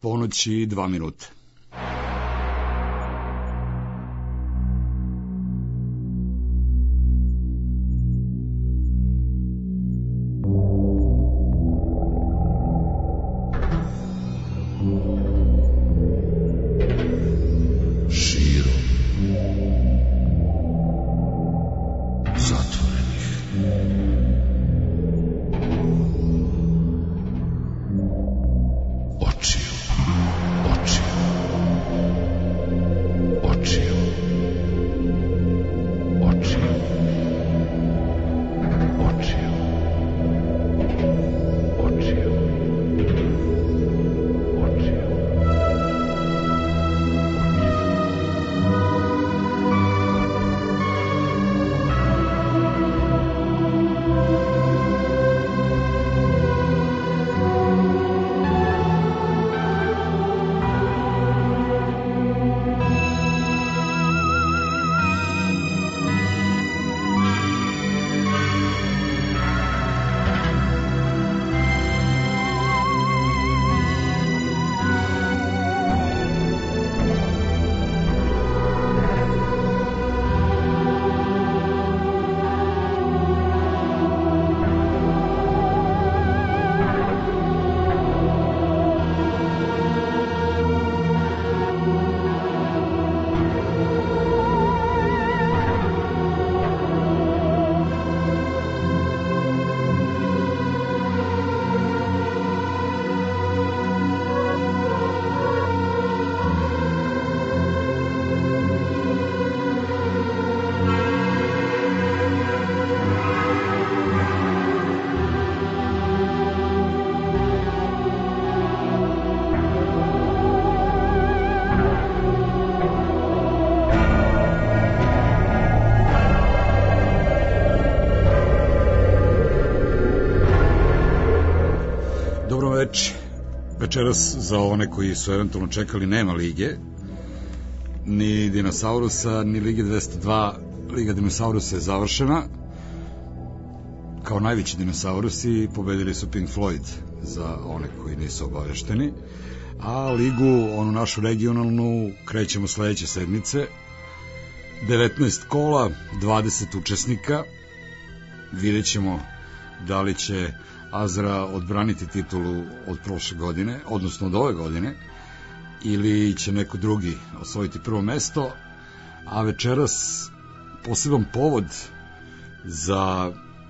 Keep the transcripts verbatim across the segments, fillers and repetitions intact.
Ponoć i dva minuta. Večeras, za one koji su eventualno čekali, nema lige, ni Dinosaurusa, ni Lige dvesta dva. Liga Dinosaurusa je završena. Kao najveći dinosaurusi pobedili su Pink Floyd, za one koji nisu obavešteni. A ligu, onu našu regionalnu, krećemo sledeće sedmice. devetnaest kola, dvadeset učesnika. Vidjet ćemo da li će Azra odbraniti titulu od prošle godine, odnosno od ove godine, ili će neko drugi osvojiti prvo mesto. A večeras poseban povod za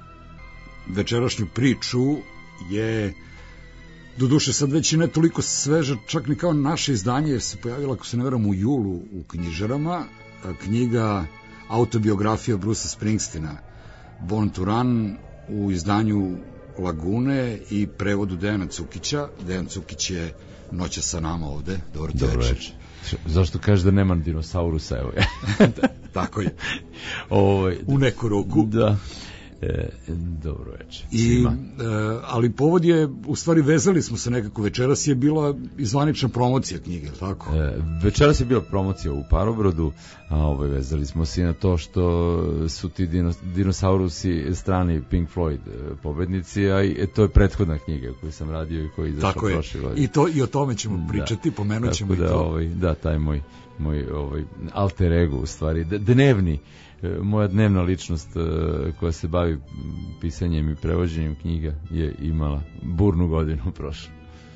večerašnju priču je, doduše sad već i ne toliko sveža, čak ni kao naše izdanje, jer se pojavila, ako se ne veram, u julu u knjižarama, knjiga autobiografija Brusa Springsteena, Born to Run, u izdanju Lagune i prevodu Dejana Cukića. Dejan Cukić je noća sa nama ovde. Dobro te večer. Zašto kažeš da nema dinosaurusa? Evo je. Tako je. Ovoj, u neku ruku. Da. E, dobro večer. I, e, ali povod je, u stvari vezali smo se nekako, večeras je bila izvanična promocija knjige, tako? E, večeras je bila promocija u Parobrodu, a ovaj, vezali smo se na to što su ti dinos, dinosaurusi strani Pink Floyd pobednici, a i to je prethodna knjiga koju sam radio i koji je izašla prošle godine. I, to, I o tome ćemo pričati, da, pomenut ćemo da, i to. Ovaj, da, taj moj, moj ovaj, alter ego, u stvari, dnevni, moja dnevna ličnost koja se bavi pisanjem i prevođenjem knjiga je imala burnu godinu prošlu.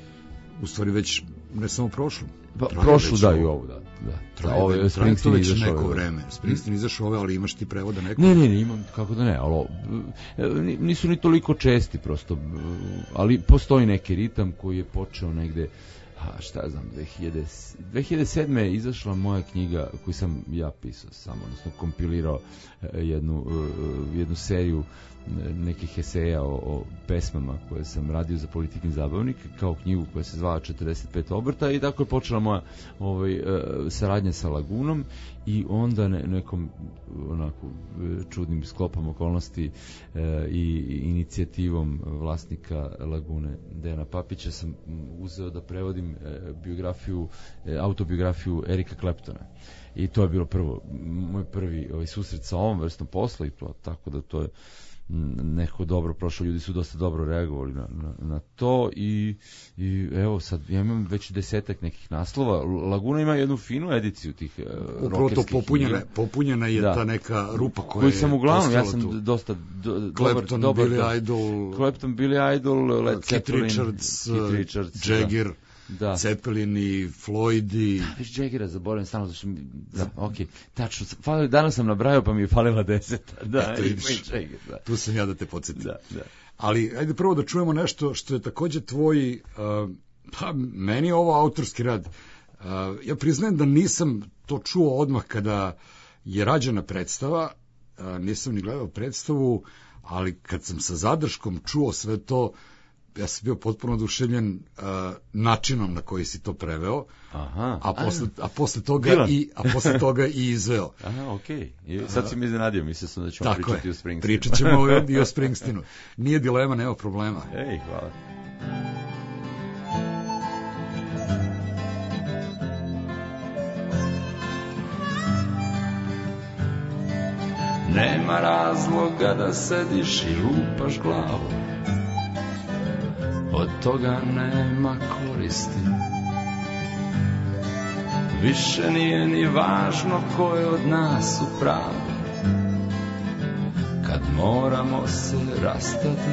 U stvari već ne samo prošlu. Pa, prošlu, da, i ovu, da. da. Traje, ove, traje to već neko ove, vreme. Springsteen izašao ove, ali imaš ti prevoda neko? Ne, ne, ne, imam, kako da ne, ali nisu ni toliko česti prosto, ali postoji neki ritam koji je počeo negde, a šta ja znam, dve hiljade sedme je izašla moja knjiga koju sam ja pisao sam, odnosno kompilirao jednu, jednu seriju nekih eseja o, o pesmama koje sam radio za Politikni zabavnik, kao knjigu koja se zvala četrdeset pet obrta, i tako je počela moja ovaj, saradnja sa Lagunom, i onda ne, nekom onako čudnim sklopom okolnosti e, i inicijativom vlasnika Lagune Dejana Papića sam uzeo da prevodim e, biografiju, e, autobiografiju Erika Claptona. I to je bilo prvo, moj prvi ovaj, susret sa ovom vrstom posla, i to, tako da to je neko dobro prošlo, ljudi su dosta dobro reagovali na, na, na to i, i evo sad ja imam već desetak nekih naslova. Laguna ima jednu finu ediciju tih uh, rokerskih popunjena, popunjena je da. ta neka rupa koja koju je sam uglavnom, ja sam tu. dosta do, Clapton, dobar, Billy dobar, Idol, Clapton, Billy Idol, Led Keith Zeppelin, Richards, Keith Richards, Jagger, da. Zeppelin i Floyd i... Da, viš Jaggera zaboravim stalno, zašto mi... Da, okej, okay. Tačno, falili, danas sam nabrajao pa mi je falila deseta. Da, Eto, vidiš, Jagger, da. Tu sam ja da te podsjetim. Da, da. Ali, ajde prvo da čujemo nešto što je takođe tvoj, uh, pa meni je ovo autorski rad. Uh, ja priznajem da nisam to čuo odmah kada je rađena predstava, uh, nisam ni gledao predstavu, ali kad sam sa zadrškom čuo sve to, ja sam bio potpuno oduševljen uh, načinom na koji si to preveo, aha, a posle, a posle toga Dilan. i a posle toga i izveo. Aha, okej. Okay. Sad si mi iznenadio, mislio sam da ćemo Tako pričati je. o Springsteenu. Pričat ćemo i o Springsteenu. Nije dilema, nema problema. Ej, hvala. Nema razloga da sediš i lupaš glavu, od toga nema koristi. Više nije ni važno ko je od nas u pravu, kad moramo se rastati.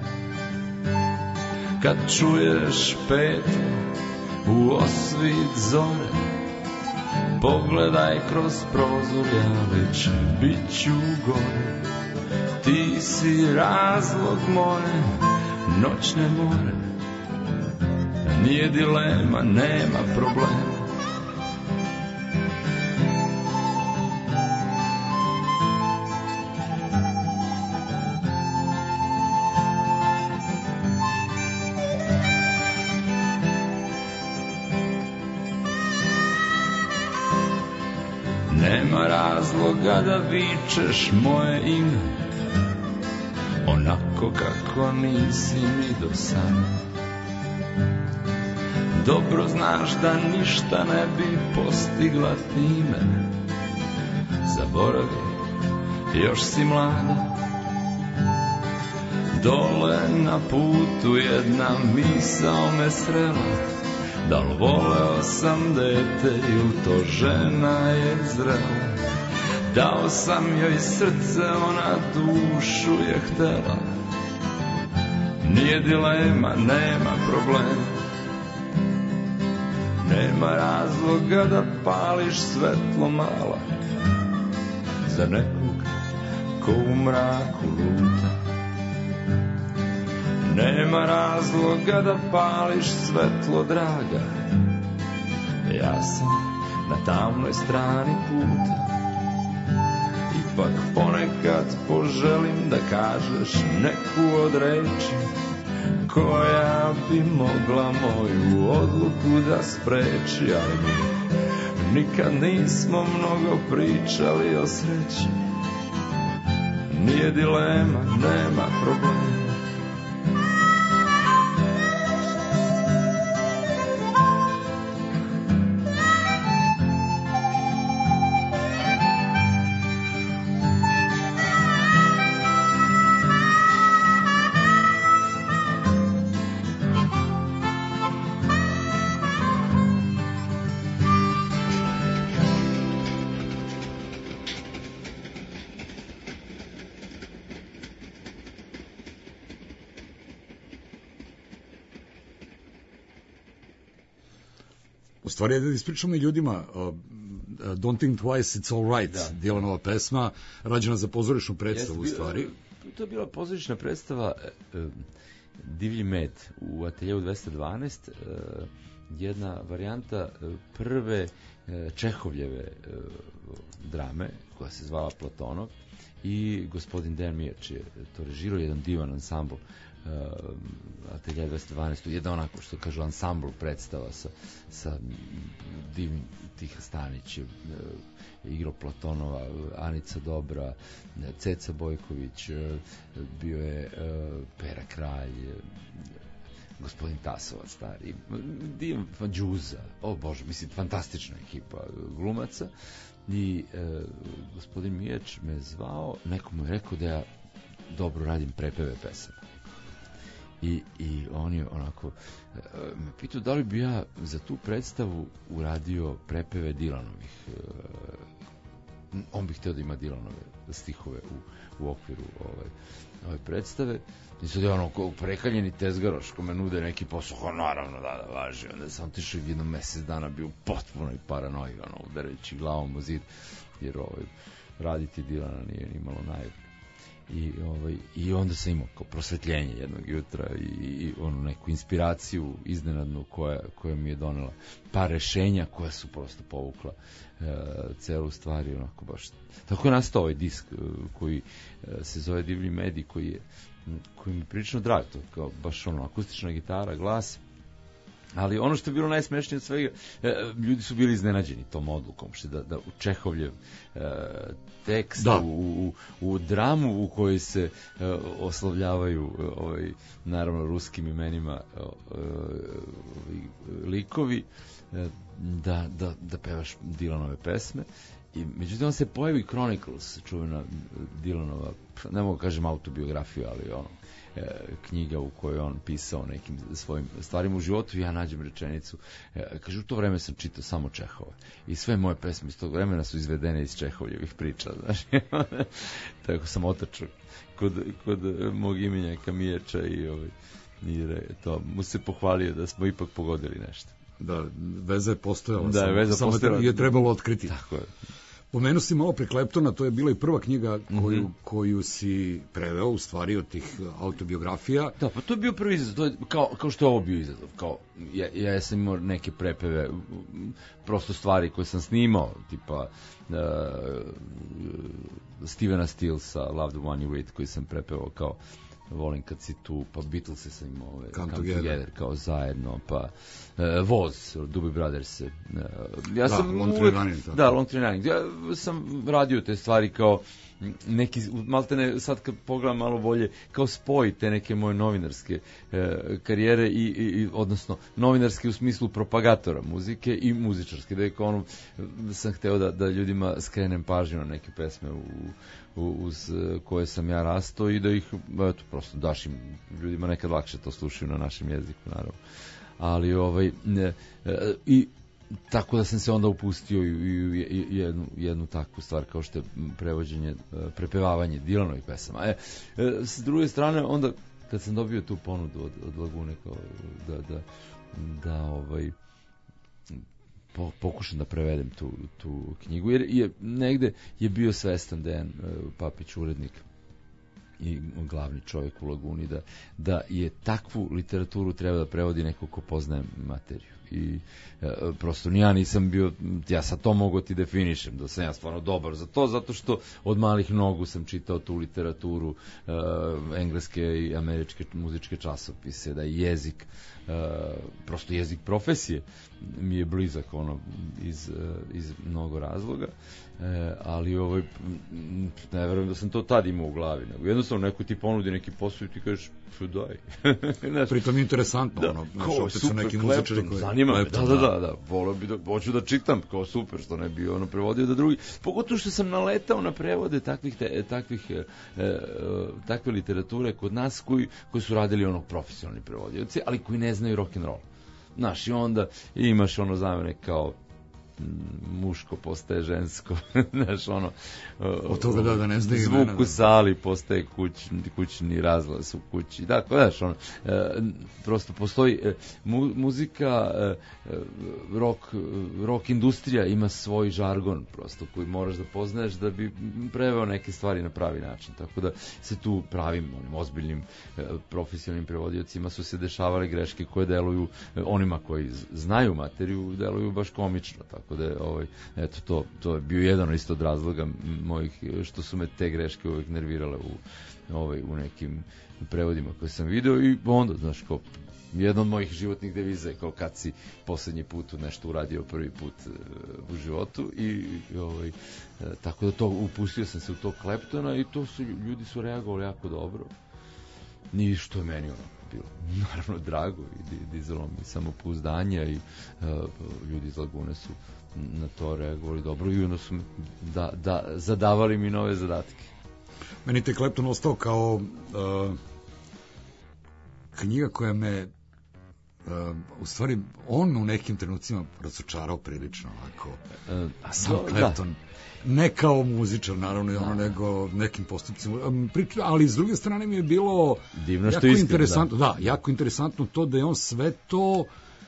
Kad čuješ pet u osvit zore, pogledaj kroz prozor, ja već bit ću gore. Ti si razlog moje noćne more, nije dilema, nema problema. Nema razloga da vičeš moje ime, onako kako nisi ni do sada. Dobro znaš da ništa ne bi postigla time. Zaboravi, još si mlada. Dole na putu jedna misao me srela, da li voleo sam dete ili to žena je zrela. Dao sam joj srce, ona dušu je htela. Nije dilema, nema problema. Nema razloga da pališ svetlo mala za nekog ko u mraku luta. Nema razloga da pališ svetlo, draga, ja sam na tamnoj strani puta. Ipak ponekad poželim da kažeš neku od reči koja bi mogla moju odluku da spreči, ali mi nikad nismo mnogo pričali o sreći. Nije dilema, nema problema. U stvari, da ispričamo i ljudima, uh, Don't Think Twice, It's All Right, da. Dylanova pesma, rađena za pozorišnu predstavu, u stvari. To je bila pozorišna predstava uh, Divlji med u ateljevu dvesta dvanaest, uh, jedna varijanta uh, prve uh, Čehovljeve uh, drame, koja se zvala Platonov, i gospodin Dejan Mijač je to režirao, jedan divan ansambl. Uh, atelje dvesta dvanaest, jedna onako što kažu ansambl predstava sa, sa divnim Tiha Stanić, uh, igrao Platonova, Anica Dobra, Ceca Bojković, uh, bio je uh, Pera Kralj, uh, gospodin Tasovac stari, divan Đuza, o bože, mislim, fantastična ekipa glumaca. I uh, gospodin Mijač me zvao, neko mu je rekao da ja dobro radim prepeve pesama. I, i on je onako me pitao da li bi ja za tu predstavu uradio prepeve Dylanovih. On bi htio da ima Dylanove stihove u, u okviru ovaj, ove predstave. I sad je ono prekaljeni tezgaroš ko me nude neki posao, naravno da, da važi. Onda sam otišao i jednom mesec dana bio potpuno i paranoji, ono, udarajući glavom u zid, jer ovaj, raditi Dylana nije imalo najavu. I, ovaj, I onda sam imao kao prosvetljenje jednog jutra i, i onu neku inspiraciju iznenadnu koja, koja mi je donela par rešenja koja su prosto povukla e, celu stvari onako baš. Tako je nastao ovaj disk e, koji e, se zove Divlji medij, koji je koji mi je prilično drag, to kao baš ono akustična gitara, glas. Ali ono što je bilo najsmešnije od svega, e, ljudi su bili iznenađeni tom odlukom, što da, da u Čehovljev e, tekst, da. u, u, u dramu u kojoj se e, oslovljavaju e, ovaj, naravno ruskim imenima e, e, likovi, e, da, da, da pevaš Dylanove pesme. I međutim on se pojavi Chronicles, čuvena Dylanova, ne mogu kažem autobiografiju, ali ono, e, knjiga u kojoj on pisao nekim svojim stvarima u životu. Ja nađem rečenicu, e, kaže, u to vreme sam čitao samo Čehova i sve moje pesme iz tog vremena su izvedene iz Čehovljevih priča, znaš. Tako sam otačao kod, kod mog imenjaka Mijača i, ovaj, i to, mu se pohvalio da smo ipak pogodili nešto. Da, veza je postojala, da, samo, veza samo postojala. je trebalo otkriti. Tako je. Pomenu si malo pre Kleptona, to je bila i prva knjiga koju, mm-hmm. koju si preveo, u stvari, od tih autobiografija. Da, pa to je bio prvi izazov, to je kao, kao što je ovo bio izazov. Kao, ja, ja sam imao neke prepeve, prosto stvari koje sam snimao, tipa uh, Stevena Stillsa, Love the One You With, koji sam prepevao kao Volim kad si tu, pa Beatlese sam imao ove, Come, Come Together. Together kao zajedno, pa uh, Voz, Doobie Brothers. Uh, ja da, sam Long uvek, Train Running. Da, Long Train Running. Ja sam radio te stvari kao neki, maltene, sad kad pogledam malo bolje, kao spoj te neke moje novinarske e, karijere i, i, odnosno novinarske u smislu propagatora muzike i muzičarske, da je kao ono, sam hteo da, da ljudima skrenem pažnju na neke pesme u, u, uz koje sam ja rastao i da ih, eto, prosto daš im ljudima, nekad lakše to slušaju na našem jeziku, naravno. Ali, ovaj, ne, e, i tako da sam se onda upustio i u jednu, jednu takvu stvar kao što je prevođenje, prepevavanje Dylanovih pesama. E, s druge strane, onda kad sam dobio tu ponudu od, od Lagune kao da, da, da ovaj, po, pokušam da prevedem tu, tu knjigu, jer je negde je bio svestan Dejan Papić, urednik i glavni čovjek u Laguni, da, da je takvu literaturu treba da prevodi neko ko poznaje materiju. I e, prosto ja nisam bio, ja sad to mogu ti definišem, da sam ja stvarno dobar za to, zato što od malih nogu sam čitao tu literaturu, e, engleske i američke muzičke časopise, da je jezik, e, prosto jezik profesije mi je blizak, ono, iz, iz mnogo razloga, e, ali ovaj, ne verujem da sam to tad imao u glavi, nego jednostavno neko ti ponudi neki posao i ti kažeš, daj. Pritom je interesantno, da, ono, kao, opet super, su neki Klepton, muzičari koji... zanima me, Klepton, da, da, da, da, volio bi da, hoću da čitam, kao super, što ne bi ono prevodio da drugi, pogotovo što sam naletao na prevode takvih, te, takvih e, e, takve literature kod nas koji, koji su radili ono profesionalni prevodioci, ali koji ne znaju rock'n'roll. Znaš, i onda imaš ono zamene kao muško postaje žensko, znaš, ono, od toga da, da ne znaju zvuk imena, u sali postaje kućni, kućni razglas u kući, dakle, znaš, ono, e, prosto postoji e, mu, muzika, e, rock, rock industrija ima svoj žargon, prosto, koji moraš da poznaješ da bi preveo neke stvari na pravi način, tako da se tu pravim, onim ozbiljnim e, profesionalnim prevodiocima su se dešavale greške koje deluju, e, onima koji znaju materiju, deluju baš komično, tako da je, ovaj, eto, to, to je bio jedan isto od razloga mojih, što su me te greške uvek nervirale u, ovaj, u nekim prevodima koje sam video i onda, znaš, kao jedna od mojih životnih deviza je kao kad si poslednji put nešto uradio prvi put uh, u životu i, i ovaj, uh, tako da to, upustio sam se u to Kleptona i to su, ljudi su reagovali jako dobro. Ni što je meni ono bilo naravno drago i dizalo mi samopouzdanja i uh, ljudi iz Lagune su na to reagovali dobro i onda su da, da, zadavali mi nove zadatke. Meni te Clapton ostao kao uh, knjiga koja me uh, u stvari on u nekim trenucima razočarao prilično ovako. Uh, a sam do, Clapton da. Ne kao muzičar naravno da. Ono, nego nekim postupcima um, priča, ali s druge strane mi je bilo divno što jako iskren, interesantno, da. da, jako interesantno to da je on sve to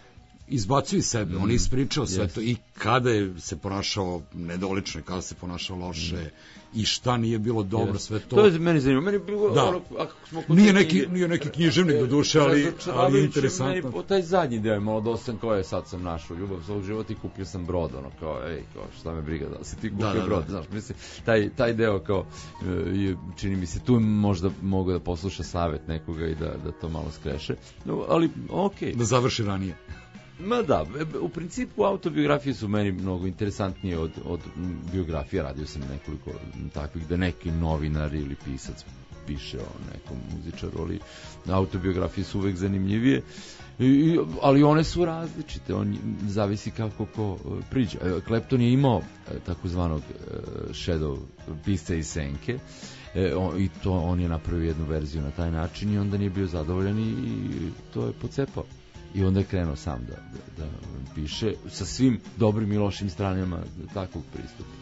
izbacio iz sebe, mm. on je ispričao sve yes. to i kada je se ponašao nedolično, kada se ponašao loše mm. i šta nije bilo dobro, yes. sve to. To je meni zanimljivo. Meni je bilo, da. ono, ako smo kod nije, neki, nije neki književnik do duše, ali, ali je interesantno. Meni, taj zadnji deo je malo dosan kao je sad sam našao ljubav svog života i kupio sam brod, ono kao, ej, kao, šta me briga da si ti kupio da, da, brod, da. Znaš, mislim, taj, taj deo kao, je, čini mi se, tu možda mogu da posluša savet nekoga i da, da to malo skreše, no, ali, okej. Okay. Da završi ranije. Ma da, u principu autobiografije su meni mnogo interesantnije od, od biografija. Radio sam nekoliko takvih da neki novinar ili pisac piše o nekom muzičaru, ali autobiografije su uvek zanimljivije. I, ali one su različite, on zavisi kako ko priđe. Clapton je imao takozvanog shadow pisca iz senke, e, on, i to on je napravio jednu verziju na taj način i onda nije bio zadovoljan i, i to je pocepao. I onda je krenuo sam da, da, da piše sa svim dobrim i lošim stranama takvog pristupa.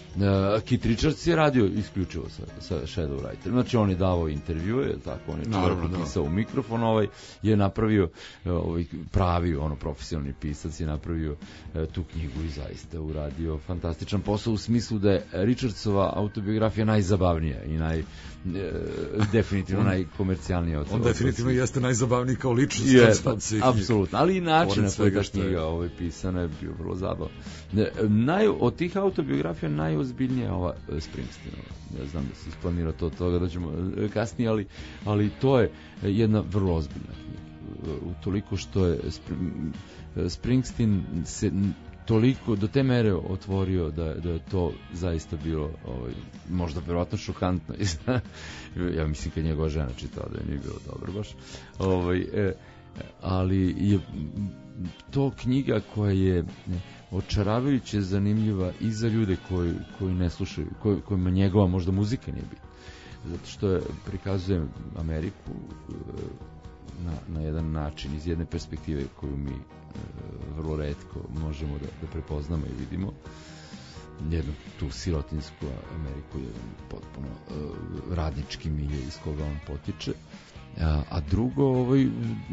Uh, Keith Richards je radio isključivo sa, sa Shadow Writer. Znači on je davao intervjue, tako on je čovjek pisao u mikrofon, ovaj je napravio uh, ovaj pravi ono profesionalni pisac je napravio uh, tu knjigu i zaista uradio fantastičan posao u smislu da je Richardsova autobiografija najzabavnija i naj E, definitivno najkomercijalnija od on definitivno jeste najzabavniji kao ličnost je, apsolutno, ali i način na koji ta knjiga ovaj, pisana je bio vrlo zabavan. Naj, od tih autobiografija najozbiljnija je ova Springsteenova. Ja znam da se isplanira to od toga da ćemo kasnije, ali, ali to je jedna vrlo ozbiljna knjiga. Utoliko što je Springsteen se toliko do te mere otvorio da, da je to zaista bilo ovaj, možda verovatno šokantno. Ja mislim kad njegova žena čitala da je nije bilo dobro baš. Ovaj, e, ali je to knjiga koja je očaravajuće zanimljiva i za ljude koji, koji ne slušaju, koji, kojima njegova možda muzika nije bitna. Zato što je, prikazuje Ameriku na, na jedan način, iz jedne perspektive koju mi vrlo retko možemo da, da prepoznamo i vidimo jednu tu sirotinsku Ameriku, jedan potpuno uh, radnički milje iz koga on potiče, a, a drugo ovaj,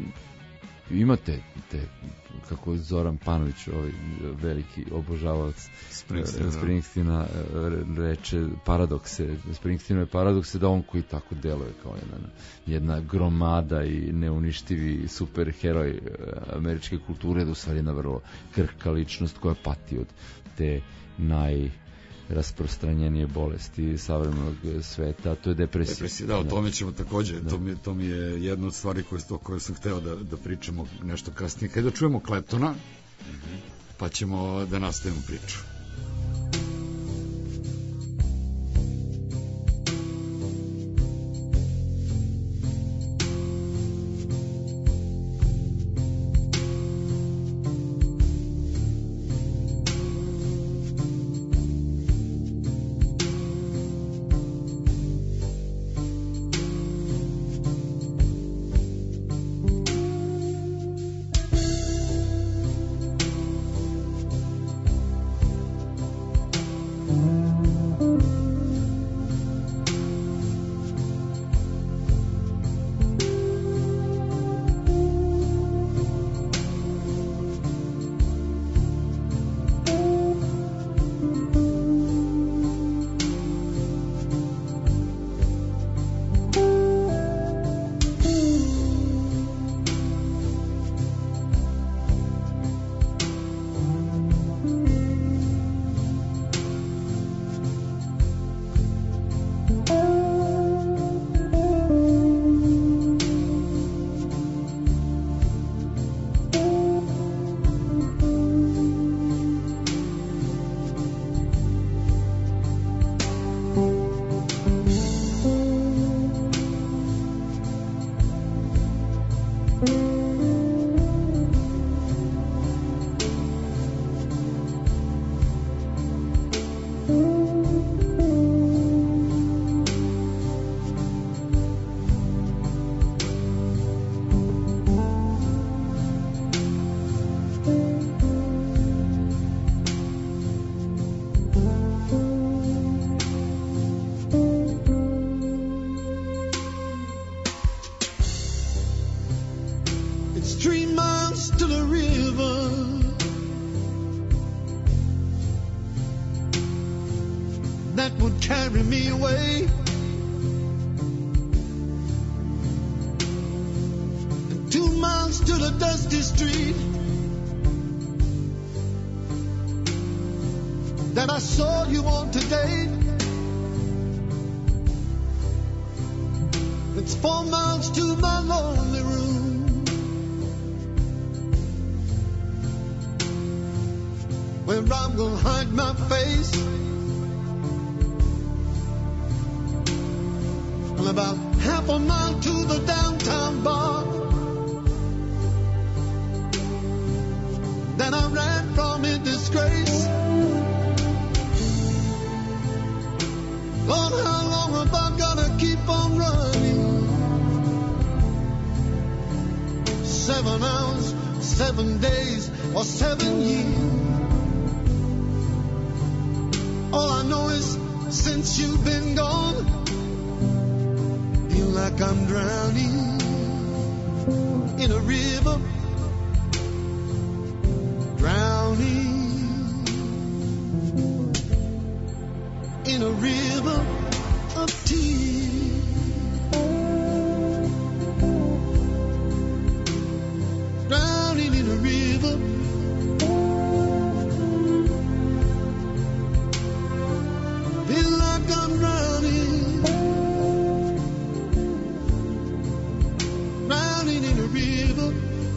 imate te, kako je Zoran Panović, ovaj veliki obožavac Springsteen, Springsteena, reče paradokse, Springsteenove paradokse, da on koji tako deluje kao jedna, jedna gromada i neuništivi superheroj američke kulture, da u stvari jedna vrlo krhka ličnost koja pati od te naj rasprostranjenije bolesti savremenog sveta, to je depresija. Depresija, da, o tome ćemo također, da. to, mi, to mi je jedna od stvari koje, o kojoj sam hteo da, da pričamo nešto kasnije. Kada čujemo Claptona, mm-hmm. pa ćemo da nastavimo priču. carry me away. And two miles to the dusty street that I saw you on today. It's four miles to my lonely room, where I'm gonna hide my face. And about half a mile to the downtown bar that I ran from in disgrace. Lord, how long have I gotta keep on running? Seven hours, seven days, or seven years. All I know is since you've been gone, feel like I'm drowning in a river, drowning in a river of tears. Drowning in a river. Feel like I'm drowning. Drowning in a river.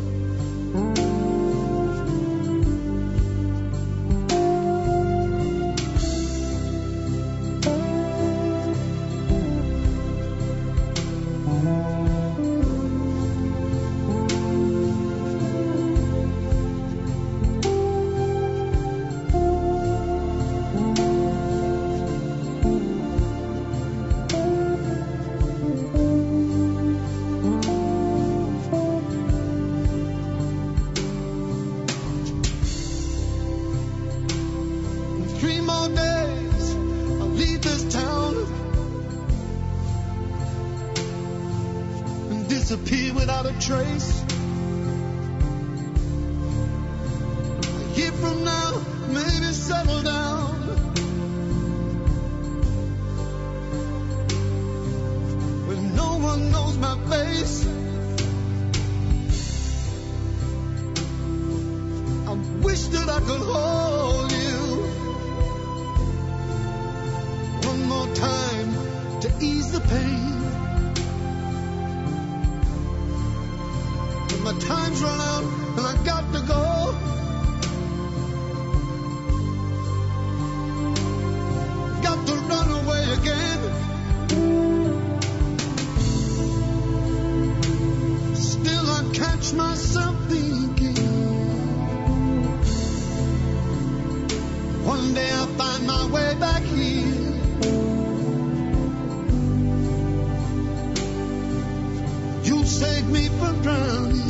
Disappear without a trace. A year from now, maybe settle down. When no one knows my face. I wish that I could hold you one more time to ease the pain. My time's run out and I got to go. Got to run away again. Still I catch myself thinking, one day I'll find my way back here. You'll save me from drowning.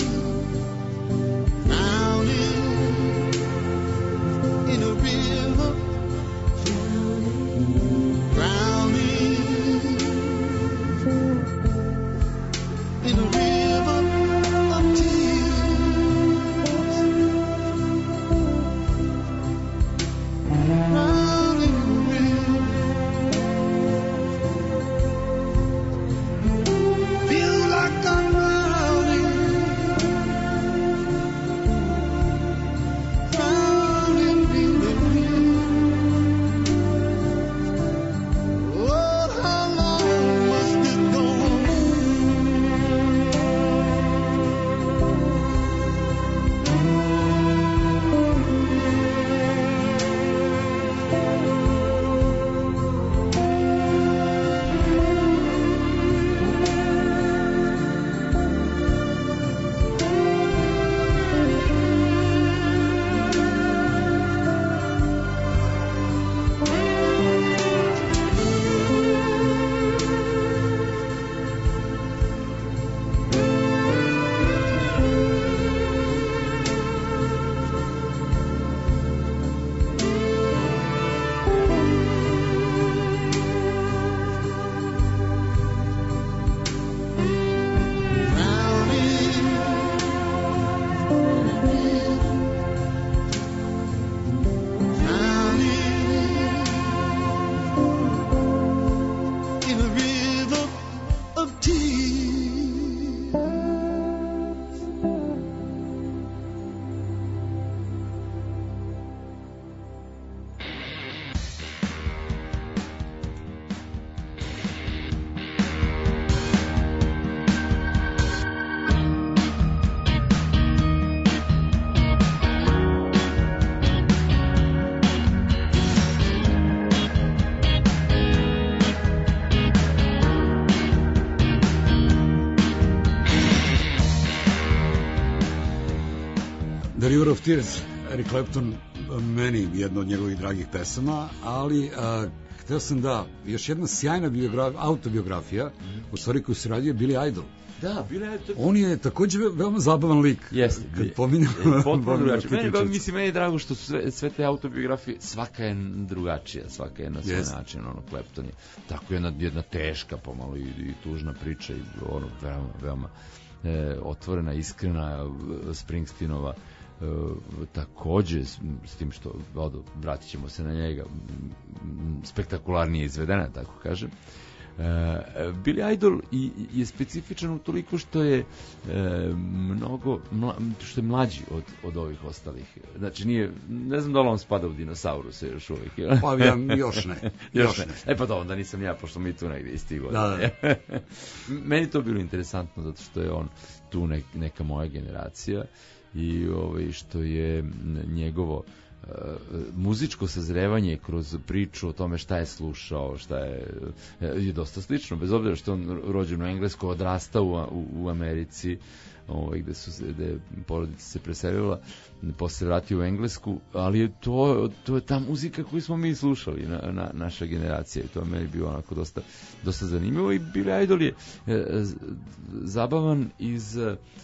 Drowning in a river. River of Tears, Eric Clapton, meni jedna od njegovih dragih pesama, ali a, hteo sam da, još jedna sjajna biografija, autobiografija, mm-hmm. u stvari koju se radio Billy Idol. Da, Billy Idol. On je takođe veoma zabavan lik. Jeste. Kad pominjamo... Potpuno drugačije. Meni, ba, mislim, meni je drago što sve, sve te autobiografije, svaka je drugačija, svaka je na svoj yes. način, ono, Clapton je tako jedna, jedna teška pomalo i, i tužna priča i ono, veoma, veoma e, otvorena, iskrena, Springsteenova e, takođe, s, s tim što, odo, vratit ćemo se na njega, spektakularnije izvedena, tako kažem. Uh, Billy Idol i, je specifičan u toliko što je uh, mnogo mla, što je mlađi od, od ovih ostalih. Znači nije, ne znam da li on spada u dinosauruse još uvijek. Pa ja, još ne. još, još ne. ne. E pa da, onda nisam ja, pošto mi tu negdje isti god. Da, da. Meni to bilo interesantno zato što je on tu nek, neka moja generacija i ovaj, što je njegovo Uh, muzičko sazrevanje kroz priču o tome šta je slušao, šta je, je dosta slično, bez obzira što on rođen u Engleskoj, odrastao u, u, u Americi, ovaj, gde su se, gde porodica se preselila, posle vratio u Englesku, ali je to, to je ta muzika koju smo mi slušali, na, na, naša generacija, i to je meni bilo onako dosta, dosta zanimljivo. I Billy Idol je e, zabavan iz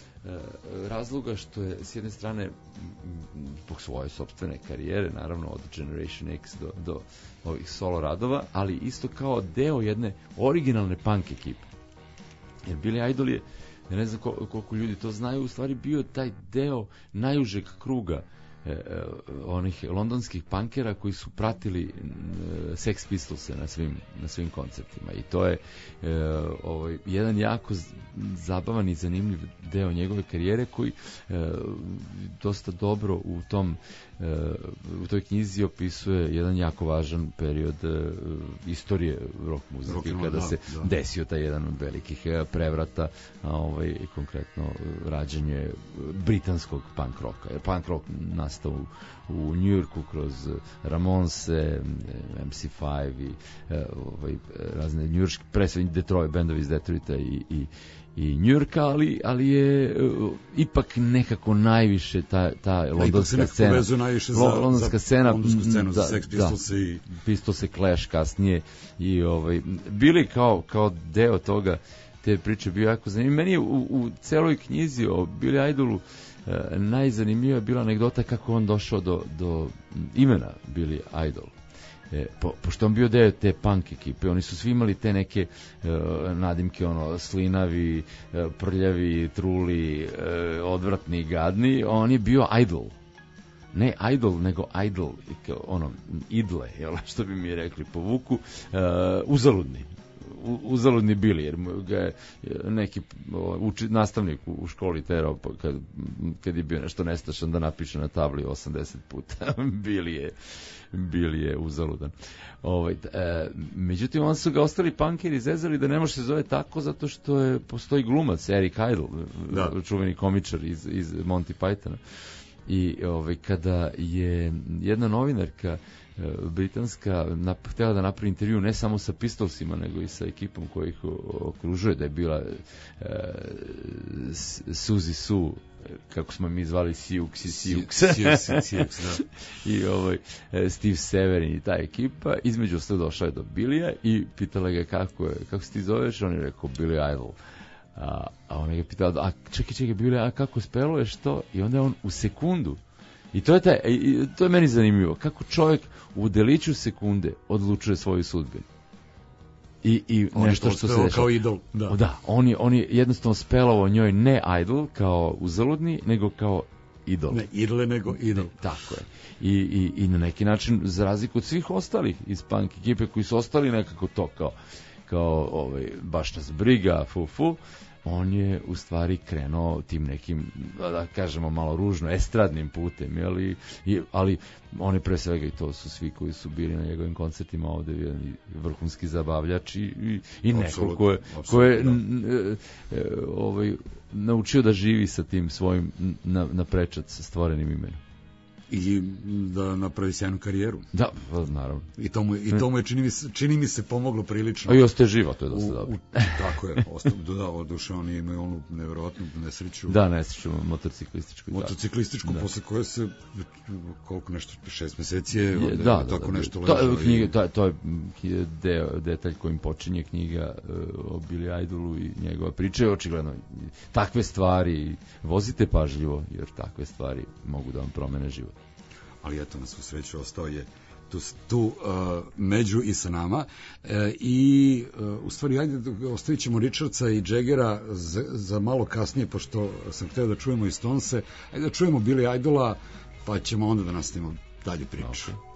razloga što je s jedne strane zbog svoje sopstvene karijere, naravno od Generation X do, do ovih solo radova, ali isto kao deo jedne originalne punk ekipe. Jer Billy Idol je, ja ne znam koliko ljudi to znaju, u stvari bio taj deo najužeg kruga e, onih londonskih punkera koji su pratili e, Sex Pistolse na svim, na svim koncertima, i to je e, ovaj, jedan jako zabavan i zanimljiv deo njegove karijere koji e, dosta dobro u tom e, u toj knjizi opisuje jedan jako važan period e, istorije rock muzike, rock kada da, se da. desio taj jedan od velikih e, prevrata, a ovaj konkretno rađenje britanskog punk rocka. Jer punk rock nastao u, u Njujorku kroz Ramonse, M C pet i e, ovaj, razne njujorške, presve Detroit, bendovi iz Detroita i, i i Njujorka, ali, ali je uh, ipak nekako najviše ta, ta londonska scena. Za, londonska za, scena, londonsku scenu, da, za Sex Pistols da, i... Pistolse, Clash kasnije, i ovaj, bili kao, kao deo toga, te priče bio jako zanimljiv. Meni je u, u celoj knjizi o Billy Idolu uh, najzanimljivija bila anegdota kako on došao do, do imena Billy Idol. E, po, pošto on bio deo te punk ekipe, oni su svi imali te neke e, nadimke, ono, slinavi, e, prljavi, truli, e, odvratni, gadni. On je bio idol. Ne idol, nego idol, ono, idle, jel, što bi mi rekli po Vuku, e, uzaludni. uzaludni bili, jer ga je neki uči, nastavnik u, u školi terao kad, kad je bio nešto nestašan da napiše na tabli osamdeset puta bili je bili je uzaludan. Ovaj, e, međutim, on su ga ostali punkeri zezali da ne može se zove tako zato što je, postoji glumac Eric Idle, da. čuveni komičar iz, iz Monty Pythona. I ovaj, kada je jedna novinarka britanska nap, htjela da napravi intervju ne samo sa Pistolsima nego i sa ekipom koja ih okružuje, da je bila e, Suzy Sue, kako smo mi zvali Siux i Siux i ovaj, Steve Severin i ta ekipa, između sve došla je do Bilija i pitala ga kako, je, kako se ti zoveš, on je rekao Billy Idol. A, a on je pitala, a čekaj, čekaj, Billy, a kako speluješ to? I onda je on u sekundu, i to je, taj, i to je meni zanimljivo, kako čovjek u deliću sekunde odlučuje svoju sudbinu. I, i on nešto što se dešava. Kao idol. Da, da on, je, on je jednostavno spelovao njoj ne idol kao uzaludni, nego kao idol. Ne idole, nego idol. Ne, tako je. I, i, I na neki način, za razliku od svih ostalih iz punk ekipe koji su ostali nekako to kao, kao ovaj, baš nas briga, fu fu, on je u stvari krenuo tim nekim, da kažemo malo ružno, estradnim putem, ali, ali on je pre svega, i to su svi koji su bili na njegovim koncertima ovde, vrhunski zabavljač i, i, i neko ko je, ko je n, e, ovaj, naučio da živi sa tim svojim na, na prečac stvorenim imenom. i da napravi sjajnu karijeru. Da, pa, naravno. I to mu, i to mu je, čini mi se, čini mi se pomoglo prilično. A i ostaje živo, to je dosta U- dobro. u- Tako je, ostao, da, oduše, oni imaju onu nevjerojatnu nesreću. Da, nesreću motociklističku. Da. Motociklističku, Da. posle koje se, koliko nešto, šest meseci je, Je, onda da, da, tako da, nešto to, ležao. je knjiga, to, to je deo, detalj kojim počinje knjiga uh, o Billy Idolu i njegova priča je očigledno takve stvari vozite pažljivo jer takve stvari mogu da vam promene život. Ali eto, na svu sreću, ostao je tu, tu uh, među i sa nama. E, I uh, u stvari, ajde, ostavit ćemo Richardsa i Jaggera za, za malo kasnije, pošto sam hteo da čujemo i Stonese. Ajde da čujemo Billy Idola, pa ćemo onda da nastavimo dalje priču. Okay.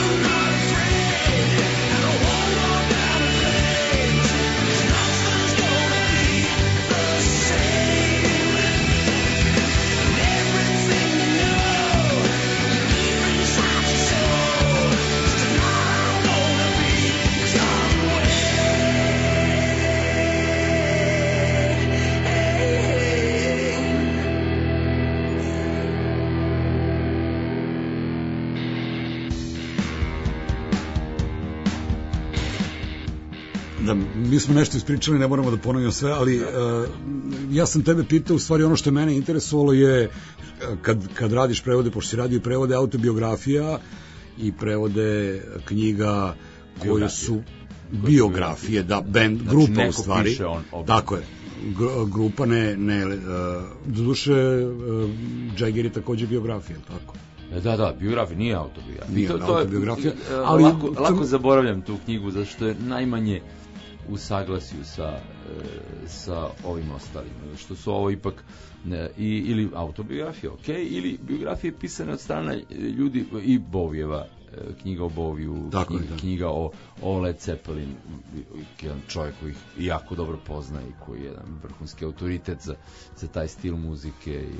Nothing's gonna mi smo nešto ispričali, ne moramo da ponovimo sve, ali uh, ja sam tebe pitao, u stvari ono što mene interesovalo je kad, kad radiš prevode, pošto si radio prevode autobiografija i prevode knjiga koje su biografije, da, band, znači, grupa u stvari. On, tako je. Grupa ne, ne uh, doduše uh, Jagger je takođe biografija, tako? Da, da, biografija, nije autobiografija. Nije to, to autobiografija, je, ali... Lako, lako zaboravljam tu knjigu, zato što je najmanje u saglasju sa, sa ovim ostalim. Što su ovo ipak ne, i, ili autobiografija, ok, ili biografije pisane od strane ljudi i Bovijeva, knjiga o Boviju, Tako, knjiga, knjiga o, o Led Zeppelin, jedan čovjek koji ih jako dobro pozna i koji je jedan vrhunski autoritet za, za taj stil muzike i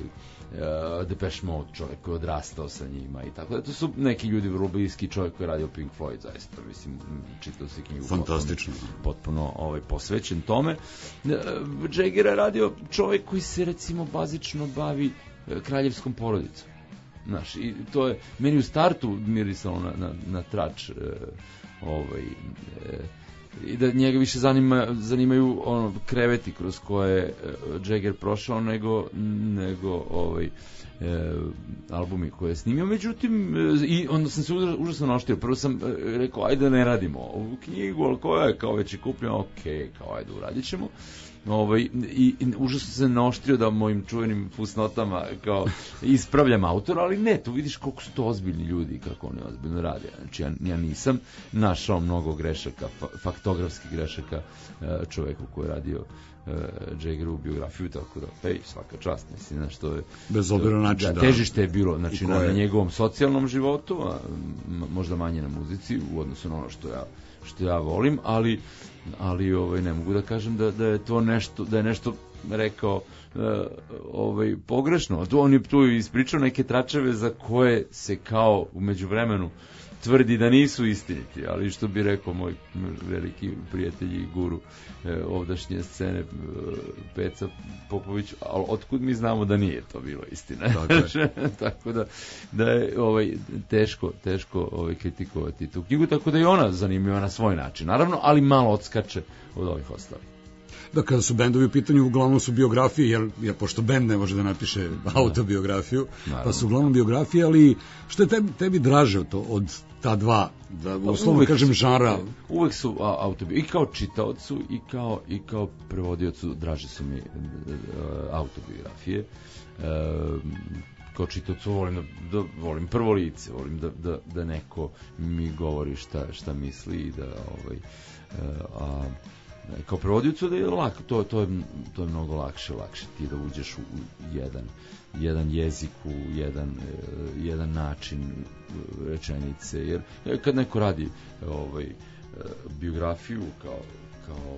uh, Depeche Mode, čovjek koji je odrastao sa njima i tako da. To su neki ljudi vrlo bliski, čovjek koji je radio Pink Floyd, zaista, mislim, čitao se knjigu. Fantastično. Potpuno, potpuno ovaj, posvećen tome. Uh, Jagger je radio čovjek koji se, recimo, bazično bavi uh, kraljevskom porodicom. Znaš, i to je meni u startu mirisalo na, na, na trač e, ovaj, e, i da njega više zanima, zanimaju ono, kreveti kroz koje e, Jagger prošao nego, nego ovaj, e, albumi koje je snimio. Međutim, e, i onda sam se užas, užasno naštio. Prvo sam e, rekao, ajde ne radimo ovu knjigu, ali koja je, kao već je kupljena, ok, kao ajde uradit ćemo. Ovaj, i, i užasno se naoštrio da mojim čuvenim fusnotama kao ispravljam autora, ali ne, tu vidiš koliko su to ozbiljni ljudi i kako oni ozbiljno rade. Znači, ja, ja nisam našao mnogo grešaka, fa, faktografskih grešaka čoveku koji je radio uh, Jaggerovu biografiju, tako da, hej, svaka čast, mislim, znači, to je... Bez obzira način, da. Težište je bilo, znači, na, na njegovom socijalnom životu, a možda manje na muzici, u odnosu na ono što ja, što ja volim, ali ali ovaj ne mogu da kažem da da je to nešto da je nešto rekao uh, ovaj pogrešno. Tu on je tu ispričao neke tračeve za koje se kao u međuvremenu tvrdi da nisu istiniti, ali što bi rekao moj veliki prijatelj i guru eh, ovdašnje scene eh, Peca Popović, ali otkud mi znamo da nije to bilo istina. Tako, tako da, da je ovaj, teško, teško ovaj, kritikovati tu knjigu, tako da je ona zanimljiva na svoj način, naravno, ali malo odskače od ovih ostalih. Da, kada su bendovi u pitanju, uglavnom su biografije, jer, jer pošto bend ne može da napiše autobiografiju, naravno. Pa su uglavnom biografije, ali što je tebi, tebi draže od, to, od ta dva, da uslovno kažem, žanra? Uvek su autobiografije, i kao čitaocu, i kao, i kao prevodiocu draže su mi uh, autobiografije. Uh, kao čitaocu volim, da, da, volim prvo lice, volim da, da, da neko mi govori šta, šta misli i da ovaj, uh, a kao prevodiocu da je lako, to, to, je, to je mnogo lakše, lakše ti da uđeš u, u jedan, jedan jezik, u jedan, uh, jedan način rečenice, jer kad neko radi ovaj, biografiju kao, kao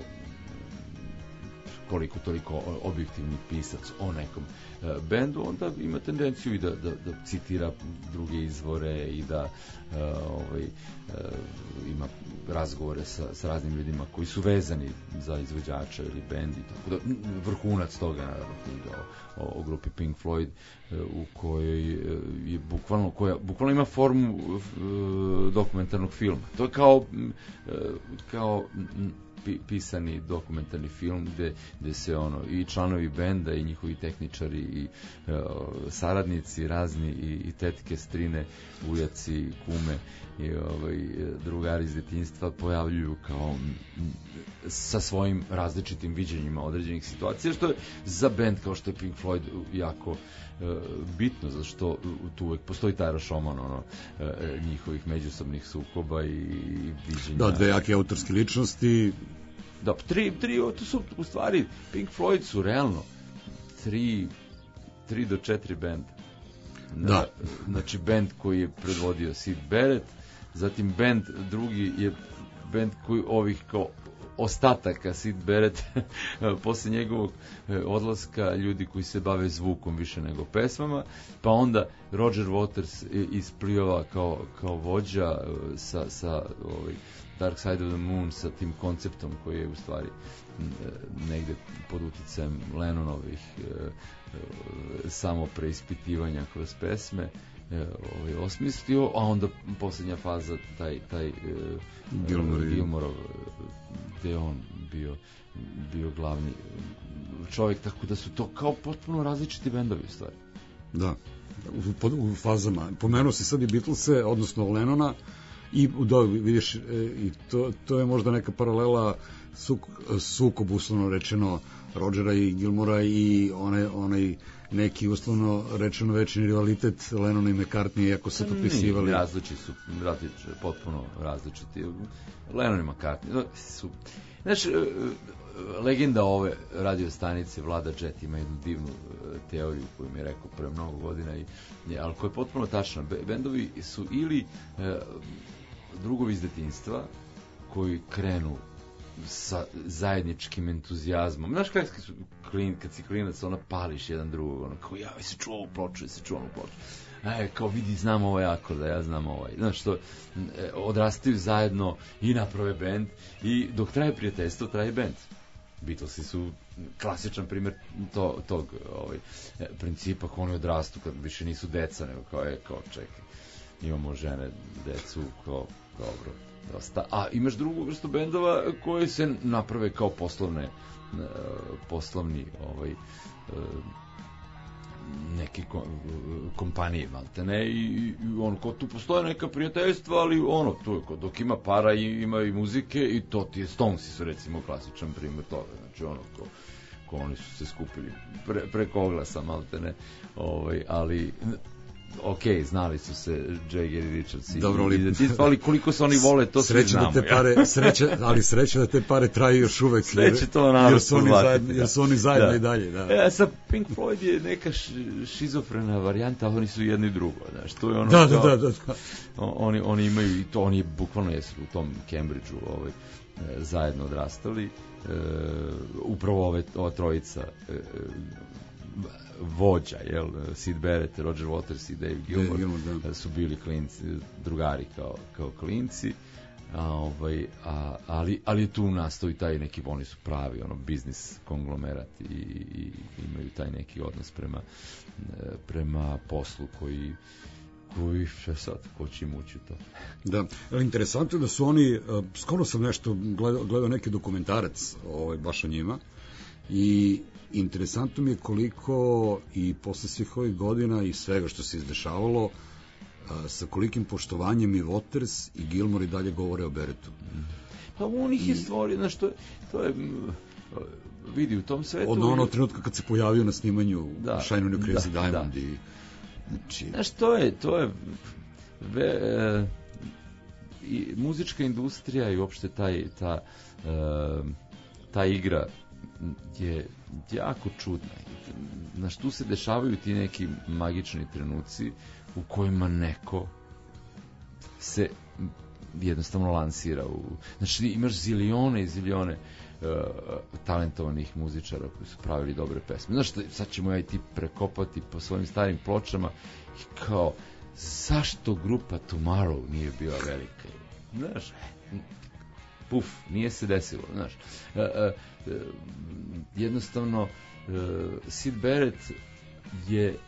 koliko toliko objektivni pisac o nekom uh, bendu, onda ima tendenciju i da, da, da citira druge izvore i da uh, ovaj, uh, ima razgovore sa, sa raznim ljudima koji su vezani za izvođača ili bend i tako da vrhunac toga naravno knjiga o, o, o grupi Pink Floyd uh, u kojoj uh, je bukvalno koja bukvalno ima formu uh, dokumentarnog filma. To je kao uh, kao pisani dokumentarni film gde, gde se ono i članovi benda i njihovi tehničari i uh, saradnici razni i, i tetke, strine, ujaci, kume i ovaj, drugari iz detinjstva pojavljuju kao m, sa svojim različitim viđenjima određenih situacija, što je za bend kao što je Pink Floyd jako uh, bitno, zato što tu uvek postoji taj rašoman ono, uh, njihovih međusobnih sukoba i, i viđenja. Da, dve jake autorske ličnosti. Da, tri, tri, to su u stvari, Pink Floyd su realno tri, tri do četiri benda. Da. Znači, bend koji je predvodio Syd Barrett, zatim bend drugi je bend koji ovih kao ostataka Syd Barrett posle njegovog odlaska ljudi koji se bave zvukom više nego pesmama, pa onda Roger Waters isplivava kao, kao vođa sa, sa ovaj, Dark Side of the Moon, sa tim konceptom koji je u stvari negde pod uticajem Lennonovih samo preispitivanja kroz pesme ovaj, osmislio, a onda posljednja faza taj, taj Gilmore, Gilmorov gde on bio, bio glavni čovjek, tako da su to kao potpuno različiti bendovi u stvari. Da, u, u fazama. Pomenuo si sad i Beatlese, odnosno Lennona, i da, vidiš, e, i to, to je možda neka paralela suk, sukob, uslovno rečeno, Rodgera i Gilmora i onaj, onaj neki uslovno rečeno večni rivalitet Lennona i McCartney, iako se potpisivali. Različiti su, različiti, potpuno različiti. Lennon i McCartney su... Znaš, legenda ove radio stanice Vlada Jet ima jednu divnu teoriju koju mi je rekao pre mnogo godina, i, ali koja je potpuno tačna. Bendovi su ili e, drugovi iz detinjstva koji krenu sa zajedničkim entuzijazmom. Znaš kada su klin, kad si klinac, ona pališ jedan drugog, ono kao, ja, se čuo ovu ploču, se čuo ovu ploču. E, kao vidi, znam ovaj akord, da ja znam ovaj. Znaš, to, e, odrastaju zajedno i naprave bend, i dok traje prijateljstvo, traje bend. Beatlesi su klasičan primjer to, tog ovaj, principa, kako oni odrastu kad više nisu deca, nego kao, je, kao čekaj, imamo žene, decu, kao, dobro, dosta. A imaš drugu vrstu bendova koji se naprave kao poslovne, poslovni ovaj, neke kompanije, maltene, i, i ono, ko tu postoje neka prijateljstva, ali ono, tu je, dok ima para i ima i muzike, i to ti je, Stonesi su recimo klasičan primjer toga, znači ono, ko, ko oni su se skupili pre, preko oglasa, maltene, ovaj, ali ok, znali su se Jagger i Richards i, dobro, ali, i, ali koliko se oni vole, to svi znamo. Da te pare, sreća, ali sreća da te pare traju još uvek, sreće to narod, jer su oni zajedno, jer su oni zajedno da. I dalje. Da. E, sa Pink Floyd je neka šizofrena varijanta, ali oni su jedno i drugo, znaš, to je ono, da, da, da, da, da. Oni, oni imaju, i to oni bukvalno jesu u tom Cambridgeu ovaj, zajedno odrastali, e, upravo ove, ova trojica e, vođa, jel, Sid Barrett, Roger Waters i Dave Gilmour, Gilmour da. Su bili klinci, drugari kao, kao klinci, a, ovaj, a, ali, ali je tu nastao i taj neki, oni su pravi, ono, biznis konglomerat, i, i imaju taj neki odnos prema, prema poslu koji koji še sad, ko će im ući to. Da, ali interesantno je da su oni, skoro sam nešto gledao, gledao neki dokumentarac ovaj, baš o njima, i interesantno mi je koliko i posle svih ovih godina i svega što se izdešavalo, a, sa kolikim poštovanjem i Waters i Gilmour i dalje govore o Barrettu. Pa on ih je stvorio, znaš, to je, to je vidi u tom svetu... Od onog trenutka kad se pojavio na snimanju da, Shine on You Crazy da, Diamond da. I... Znači... Znaš, to je, to je ve, e, i muzička industrija i uopšte taj, ta, e, ta igra je jako čudna. Znaš, tu se dešavaju ti neki magični trenuci u kojima neko se jednostavno lansira. U, znači, imaš zilione i zilione uh, talentovanih muzičara koji su pravili dobre pesme. Znaš, sad ćemo ja i ti prekopati po svojim starim pločama i kao, zašto grupa Tomorrow nije bila velika? Znaš, puf, nije se desilo, znaš. Uh, uh, jednostavno, uh, Sid Barrett je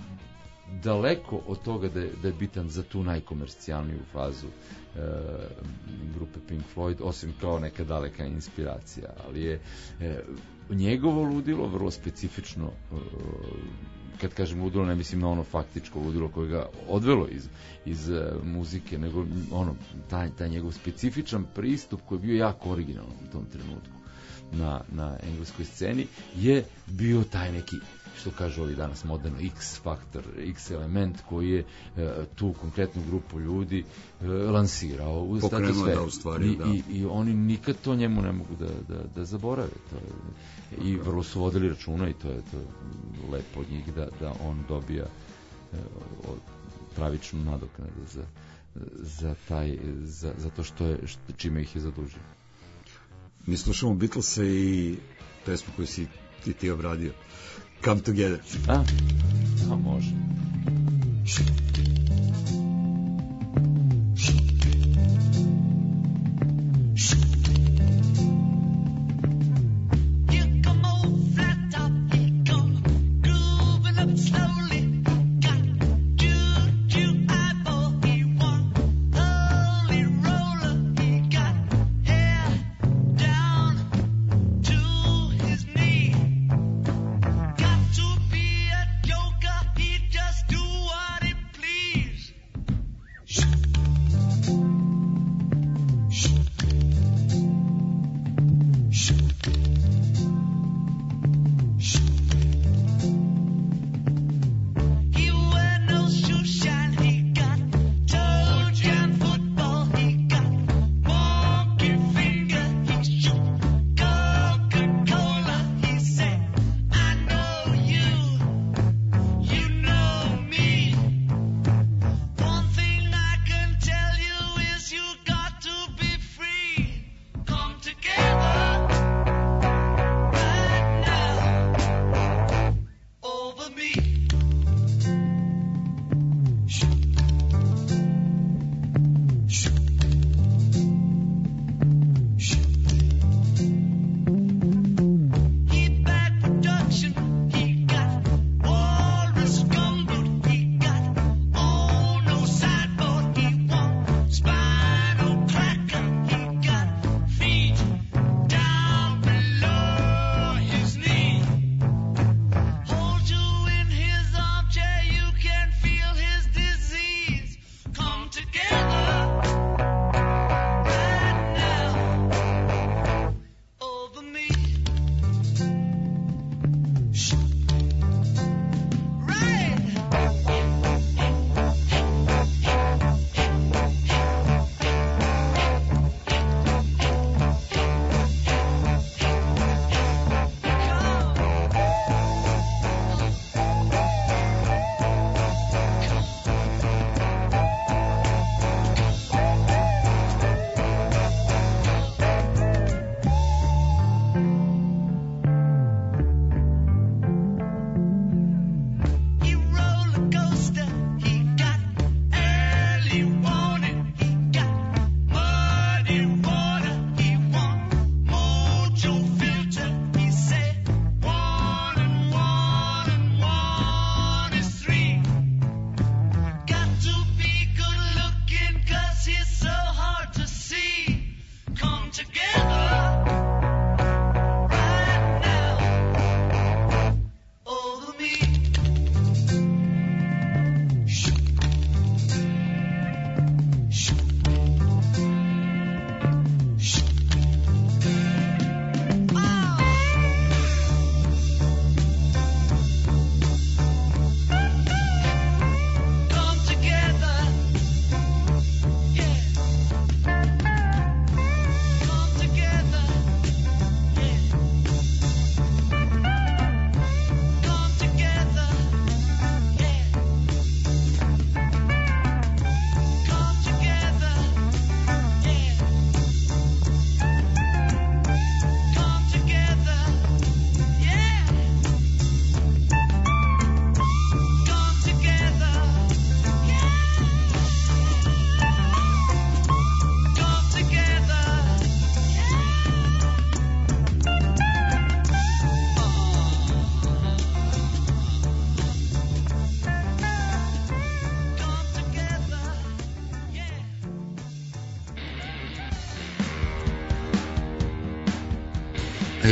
daleko od toga da je, da je bitan za tu najkomercijalniju fazu uh, grupe Pink Floyd, osim kao neka daleka inspiracija, ali je uh, njegovo ludilo vrlo specifično, uh, kad kažem ludilo, ne mislim na ono faktičko ludilo koje ga odvelo iz, iz uh, muzike, nego ono, taj, taj njegov specifičan pristup koji je bio jako originalan u tom trenutku na, na engleskoj sceni, je bio taj neki, što kažu ovi danas moderno, X faktor, X element koji je e, tu konkretnu grupu ljudi e, lansirao u stratosferu. Da, u stvari, I, da. i, I oni nikad to njemu ne mogu da, da, da zaborave. To je, i vrlo su vodili računa, i to je to lepo od njih da, da on dobija e, pravičnu nadoknadu za, za, taj, za, za to što je, što, čime ih je zadužio. Mi slušamo Beatlese i pesmu koju si ti, ti obradio. Come Together. A, a može.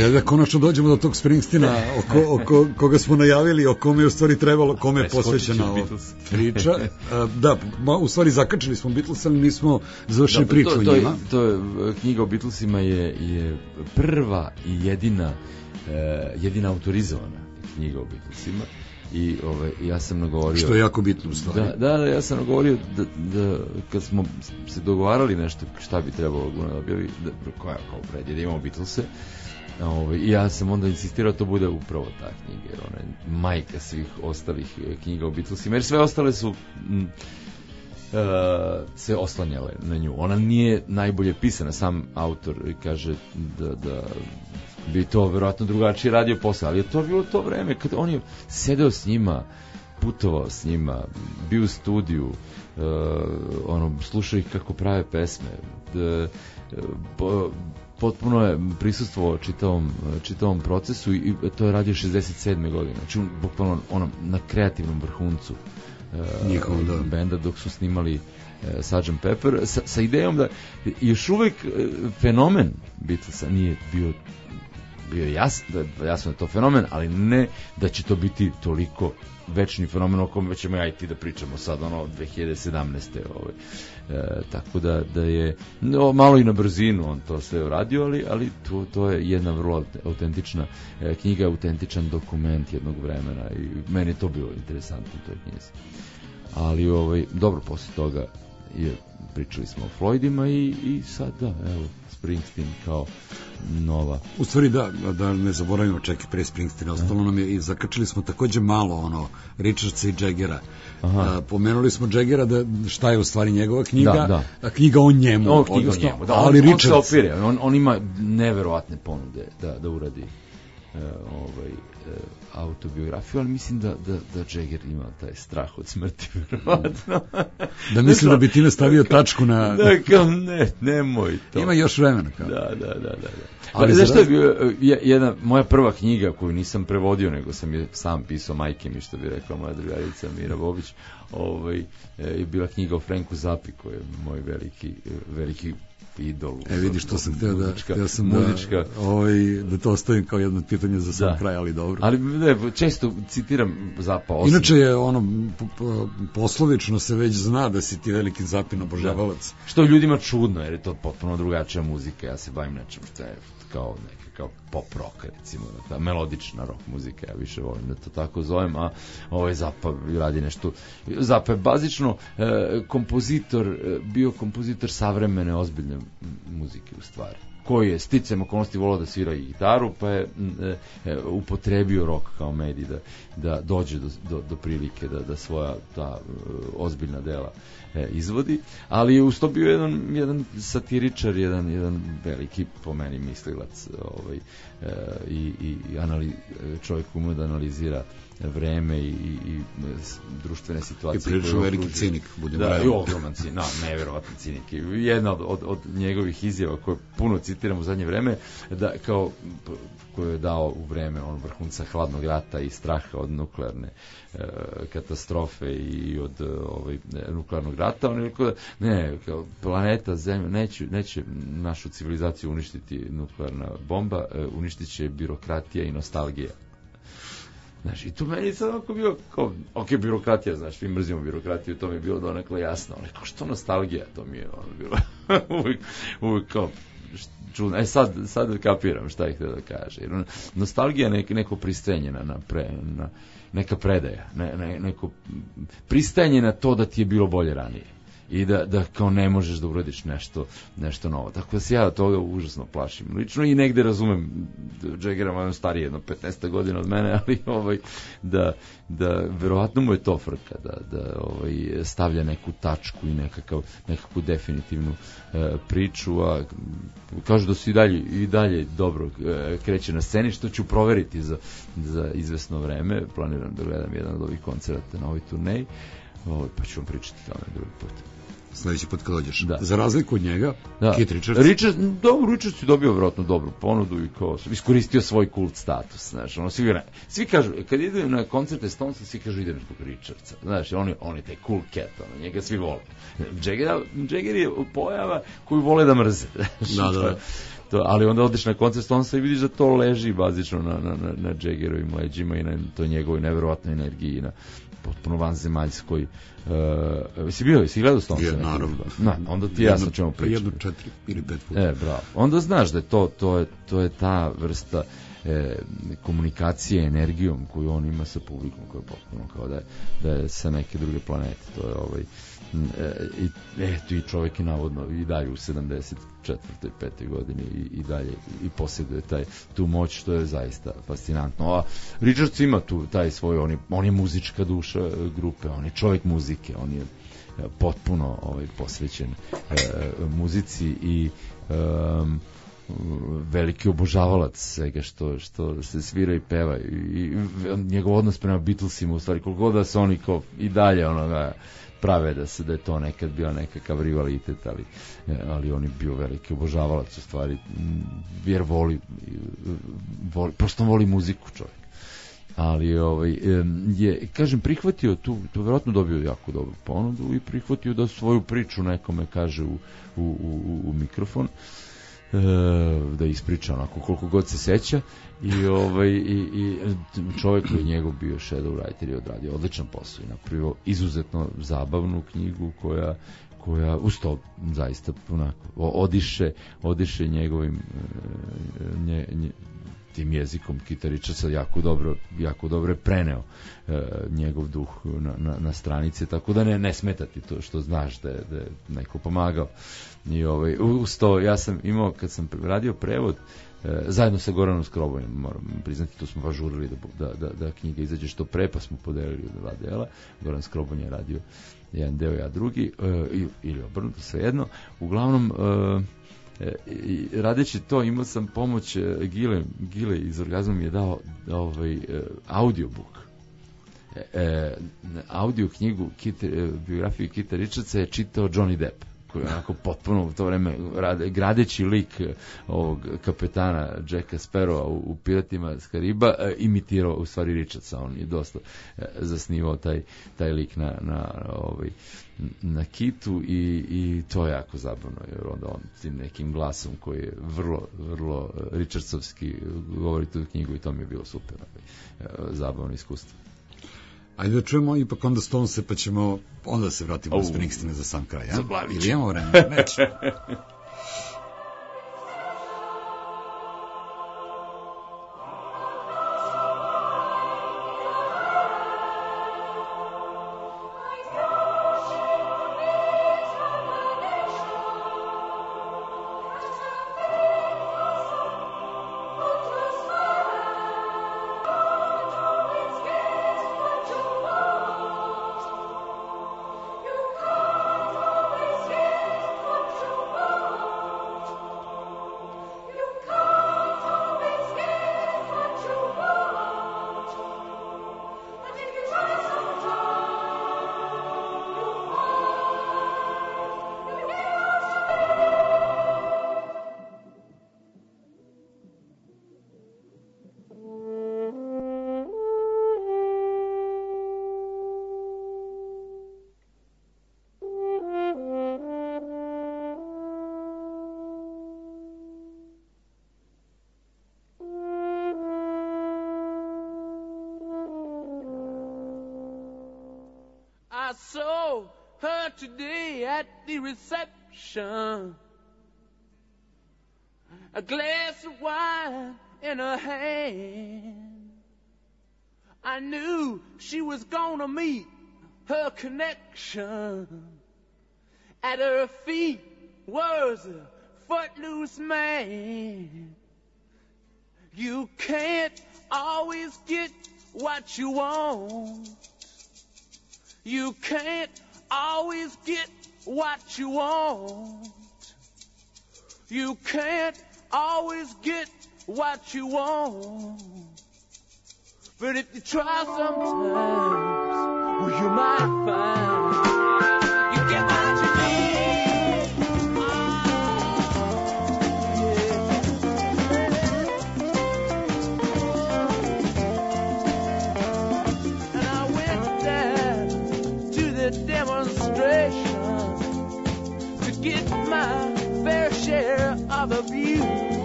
Ali da konačno dođemo do tog Springsteena oko, oko koga smo najavili, o kome je u stvari trebalo, kome je posvećena ova priča. Da, u stvari zakačili smo Beatles, ali nismo završili priču o njima. To je, knjiga o Beatlesima je, je prva i jedina, jedina autorizovana knjiga o Beatlesima. I ove, ja sam nagovorio... Što je jako bitno u stvari. Da, da, da, ja sam nagovorio da, da kad smo se dogovarali nešto šta bi trebalo da objavi, da, koja kao predje, da imamo Beatlese, ove, i ja sam onda insistirao da to bude upravo ta knjiga, jer ona je majka svih ostalih knjiga o Beatlesima, jer sve ostale su m, Uh, se oslanjale na nju. Ona nije najbolje pisana, sam autor kaže da, da bi to verovatno drugačije radio posao, ali je to bilo to vreme kad on je sedeo s njima, putovao s njima, bio u studiju, uh, ono, slušao ih kako prave pesme, da, po, potpuno je prisustvovao čitavom, čitavom procesu i to je radio šezdeset sedme godine, znači bukvalno ono, na kreativnom vrhuncu Njihov, da. benda dok su snimali uh, sergeant Pepper sa, sa idejom da još uvek uh, fenomen Beatlesa nije bio bio jasno da, jasno da je to fenomen, ali ne da će to biti toliko večni fenomen o kome ćemo ja i ti da pričamo sad ono dve hiljade sedamnaeste ovaj. E, tako da, da je no, malo i na brzinu on to sve uradio, ali, ali to, to je jedna vrlo autentična e, knjiga, autentičan dokument jednog vremena i meni je to bilo interesantno u toj knjizi. Ali ovaj, dobro, posle toga je, pričali smo o Floydima i, i sad da, evo, Springsteen kao nova. U stvari da, da ne zaboravimo čak i pre Springsteena, ostalo nam je i zakačili smo takođe malo ono Richardsa i Jaggera. A, pomenuli smo Jaggera da šta je u stvari njegova knjiga, da, da. A knjiga o njemu, o, knjiga odnosno, o njemu, da, ali on, Richards on se opire, on, on ima neverovatne ponude da, da uradi e, ovaj e, autobiografiju, ali mislim da, da, da Jagger ima taj strah od smrti, verovatno. Da mislim da bi time stavio tačku na... Da, kao ne, nemoj to. Ima još vremena, kao. Da, da, da, da. Ali znaš što je bio, jedna, moja prva knjiga koju nisam prevodio, nego sam je sam pisao majke mi, što bi rekla moja drugarica Mira Bobić, ovaj, je bila knjiga o Franku Zappi, koji je moj veliki, veliki idol. E vidiš, to sam hteo da, hteo sam muzička. Da, ovaj, da to ostavim kao jedno pitanje za sam da. kraj, ali dobro. Ali ne, često citiram Zappa. Osim. Inače je ono, poslovično se već zna da si ti veliki Zappin obožavalac. Da. Što ljudima čudno, jer je to potpuno drugačija muzika, ja se bavim nečem što je kao neka kao pop rock, recimo, ta melodična rock muzika, ja više volim da to tako zovem, a ovaj Zappa radi nešto. Zappa je bazično e, kompozitor, e, bio kompozitor savremene ozbiljne muzike u stvari, koji je sticam okolnosti volao da svira i gitaru, pa je e, e, upotrebio rock kao medij da, da dođe do, do, do prilike da, da svoja ta e, ozbiljna dela e, izvodi, ali je uz to bio jedan, jedan satiričar, jedan, jedan veliki po meni mislilac ovaj, e, i, i anali, čovjek ume da analizira vreme i, i, i društvene situacije. I prilično veliki cinik, budemo da, i ogroman cinik, no, nevjerovatni cinik. Jedna od, od, od njegovih izjava koje puno citiram u zadnje vreme, da kao koju je dao u vreme on vrhunca hladnog rata i straha od nuklearne e, katastrofe i od ovaj nuklearnog rata, on je rekao da ne, kao planeta Zemlja neće, neće našu civilizaciju uništiti nuklearna bomba, e, uništit će birokratija i nostalgija. Znaš, i tu meni sad ovako bio, kao, ok, birokratija, znaš, mi mrzimo birokratiju, to mi je bilo donekle jasno, ali kao, što nostalgija, to mi je ono bilo, uvijek, uvijek kao, čudno, e sad, sad kapiram šta ih da kaže, jer nostalgija je nek, neko pristajanje na, na, pre, na neka predaja, ne, ne, neko pristajanje na to da ti je bilo bolje ranije. I da, da kao ne možeš da uradiš nešto, nešto novo. Tako da se ja od toga užasno plašim. Lično i negde razumem Jaggera, on stariji jedno petnaest godina od mene, ali ovaj, da, da verovatno mu je to frka, da, da ovaj, stavlja neku tačku i nekakav, nekakvu definitivnu e, priču, a kažu da su i dalje, i dalje dobro e, kreće na sceni, što ću proveriti za, za izvesno vreme. Planiram da gledam jedan od ovih koncerata na ovoj turneji, ovaj, pa ću vam pričati tamo drugi put. Sledeći put kad dođeš. Da. Za razliku od njega, da. Keith Richards. Richards, dobro, Richards je dobio vjerojatno dobru ponudu i kao iskoristio svoj kult status, znaš, ono svi svi kažu kad idu na koncerte Stonesa, svi kažu idem zbog Richardsa. Znaš, on je on je taj cool cat, ono, njega svi vole. Jagger, Jagger je pojava koju vole da mrze. Da, da. to, ali onda odeš na koncert Stonesa i vidiš da to leži bazično na, na, na, na Jaggerovim leđima i na toj njegovoj neverovatnoj energiji, na potpuno vanzemaljskoj. Uh, si bio, si gledao Stonesa? Je, naravno. Na, onda ti jasno čemu pričam. Jedno četiri ili pet puta. E, bravo. Onda znaš da je to, to je, to je ta vrsta e, komunikacije energijom koju on ima sa publikom, koja je potpuno kao da je, da je sa neke druge planete. To je ovaj e, i, eto, i čovjek je navodno i dalje u sedamdeset četvrtoj petoj godini i, i dalje i posjeduje taj, tu moć, što je zaista fascinantno. A Richards ima tu taj svoj, on je, on je muzička duša grupe, on je čovjek muzike, on je potpuno ovaj, posvećen e, muzici i um, veliki obožavalac svega što, što se svira i peva i, i njegov odnos prema Beatlesima, u stvari koliko god da se oni kao i dalje onoga prave da se da je to nekad bio nekakav rivalitet, ali, ali on je bio veliki obožavalac u stvari, jer voli, voli prosto voli muziku čovjek. Ali ovaj je, kažem, prihvatio tu, to vjerojatno dobio jako dobru ponudu i prihvatio da svoju priču nekome kaže u, u, u, u mikrofon, e, da ispriča onako koliko god se seća i, ovaj, i, i čovjek koji je njegov bio shadow writer i odradio odličan posao i napravio izuzetno zabavnu knjigu koja koja uz to zaista onako odiše, odiše njegovim nje, nje, tim jezikom. Keith Richards jako dobro, jako dobro je preneo e, njegov duh na, na, na stranice, tako da ne, ne smetati to što znaš da je, da je neko pomagao. I ovaj, uz to ja sam imao, kad sam radio prevod, e, zajedno sa Goranom Skrobojem, moram priznati, to smo baš žurili da, da, da, da knjiga izađe što pre, pa smo podelili dva dela. Goran Skrobon je radio jedan deo, ja drugi, e, ili obrnuto, svejedno. Uglavnom, e, i radeći to imao sam pomoć Gile, Gile iz Orgazma mi je dao ovaj audiobook. E, audio knjigu Keith, biografiju Keitha Richardsa je čitao Johnny Depp, koji je onako potpuno u to vreme rade, gradeći lik ovog kapetana Jacka Sparrowa u, u Piratima s Kariba, e, imitirao u stvari Richardsa. On je dosta e, zasnivao taj, taj lik na, na ovaj na Kitu i, i to je jako zabavno, jer onda on tim nekim glasom koji je vrlo, vrlo Richardsovski govori tu knjigu i to mi je bilo super, zabavno iskustvo. Ajde da čujemo ipak onda Stonese, pa ćemo onda se vratimo u Springsteena za sam kraj, ja? Ili imamo vremena? Neće. I saw her today at the reception, a glass of wine in her hand. I knew she was gonna meet her connection. At her feet was a footloose man. You can't always get what you want. You can't always get what you want. You can't always get what you want. But if you try sometimes, well, you might find you get what you need. And I went there to the demonstration to get my fair share of the view.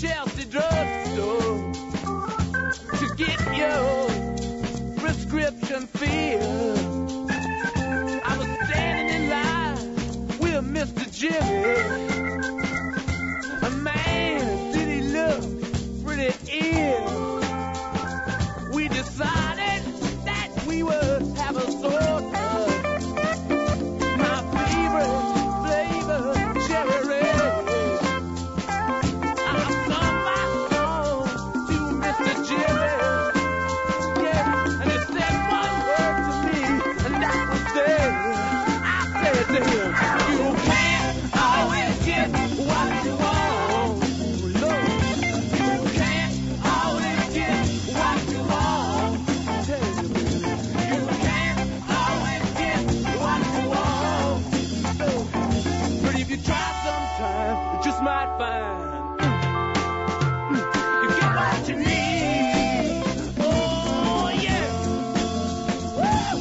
Chelsea drugstore to get your prescription filled. I was standing in line with Mister Jimmy. A man, did he look pretty ill? We decided that we would have a soda. My favorite flavor, cherry red. I sung my song to Mister Jimmy. Yeah, and he said one word to me, and that was this. I said to him, you can't always get what you want. Lord, you can't always get what you want. Tell you, you can't always get what you want. No. But if you try sometime, you just might find you get what you need. Oh yeah. Woo!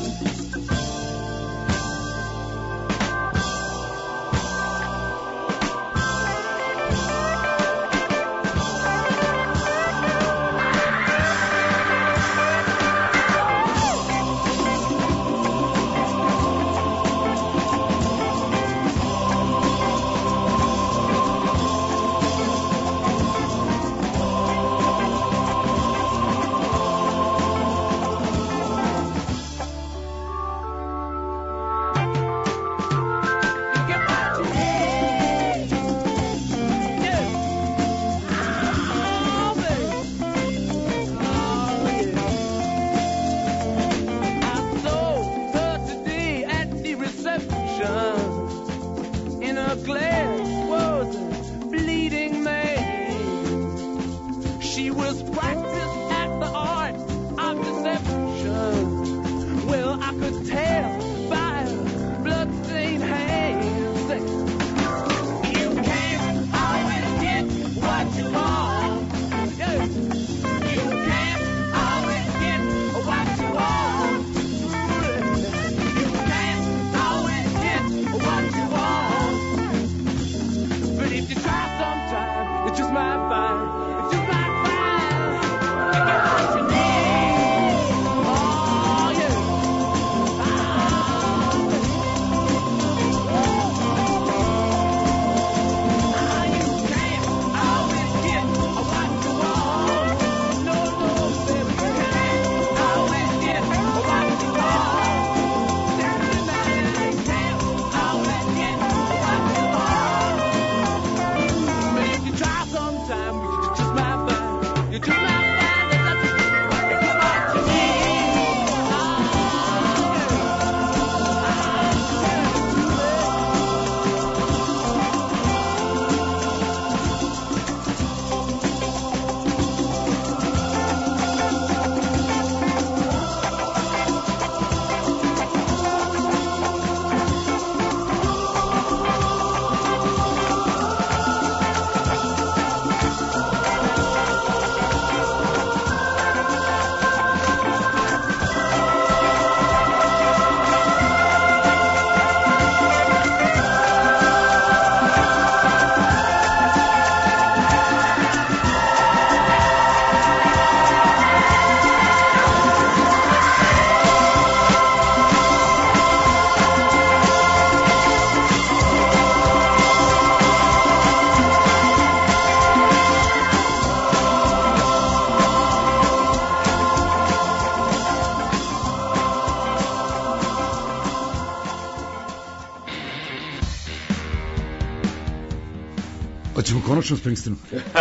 Hoćemo konačno Springsteenu.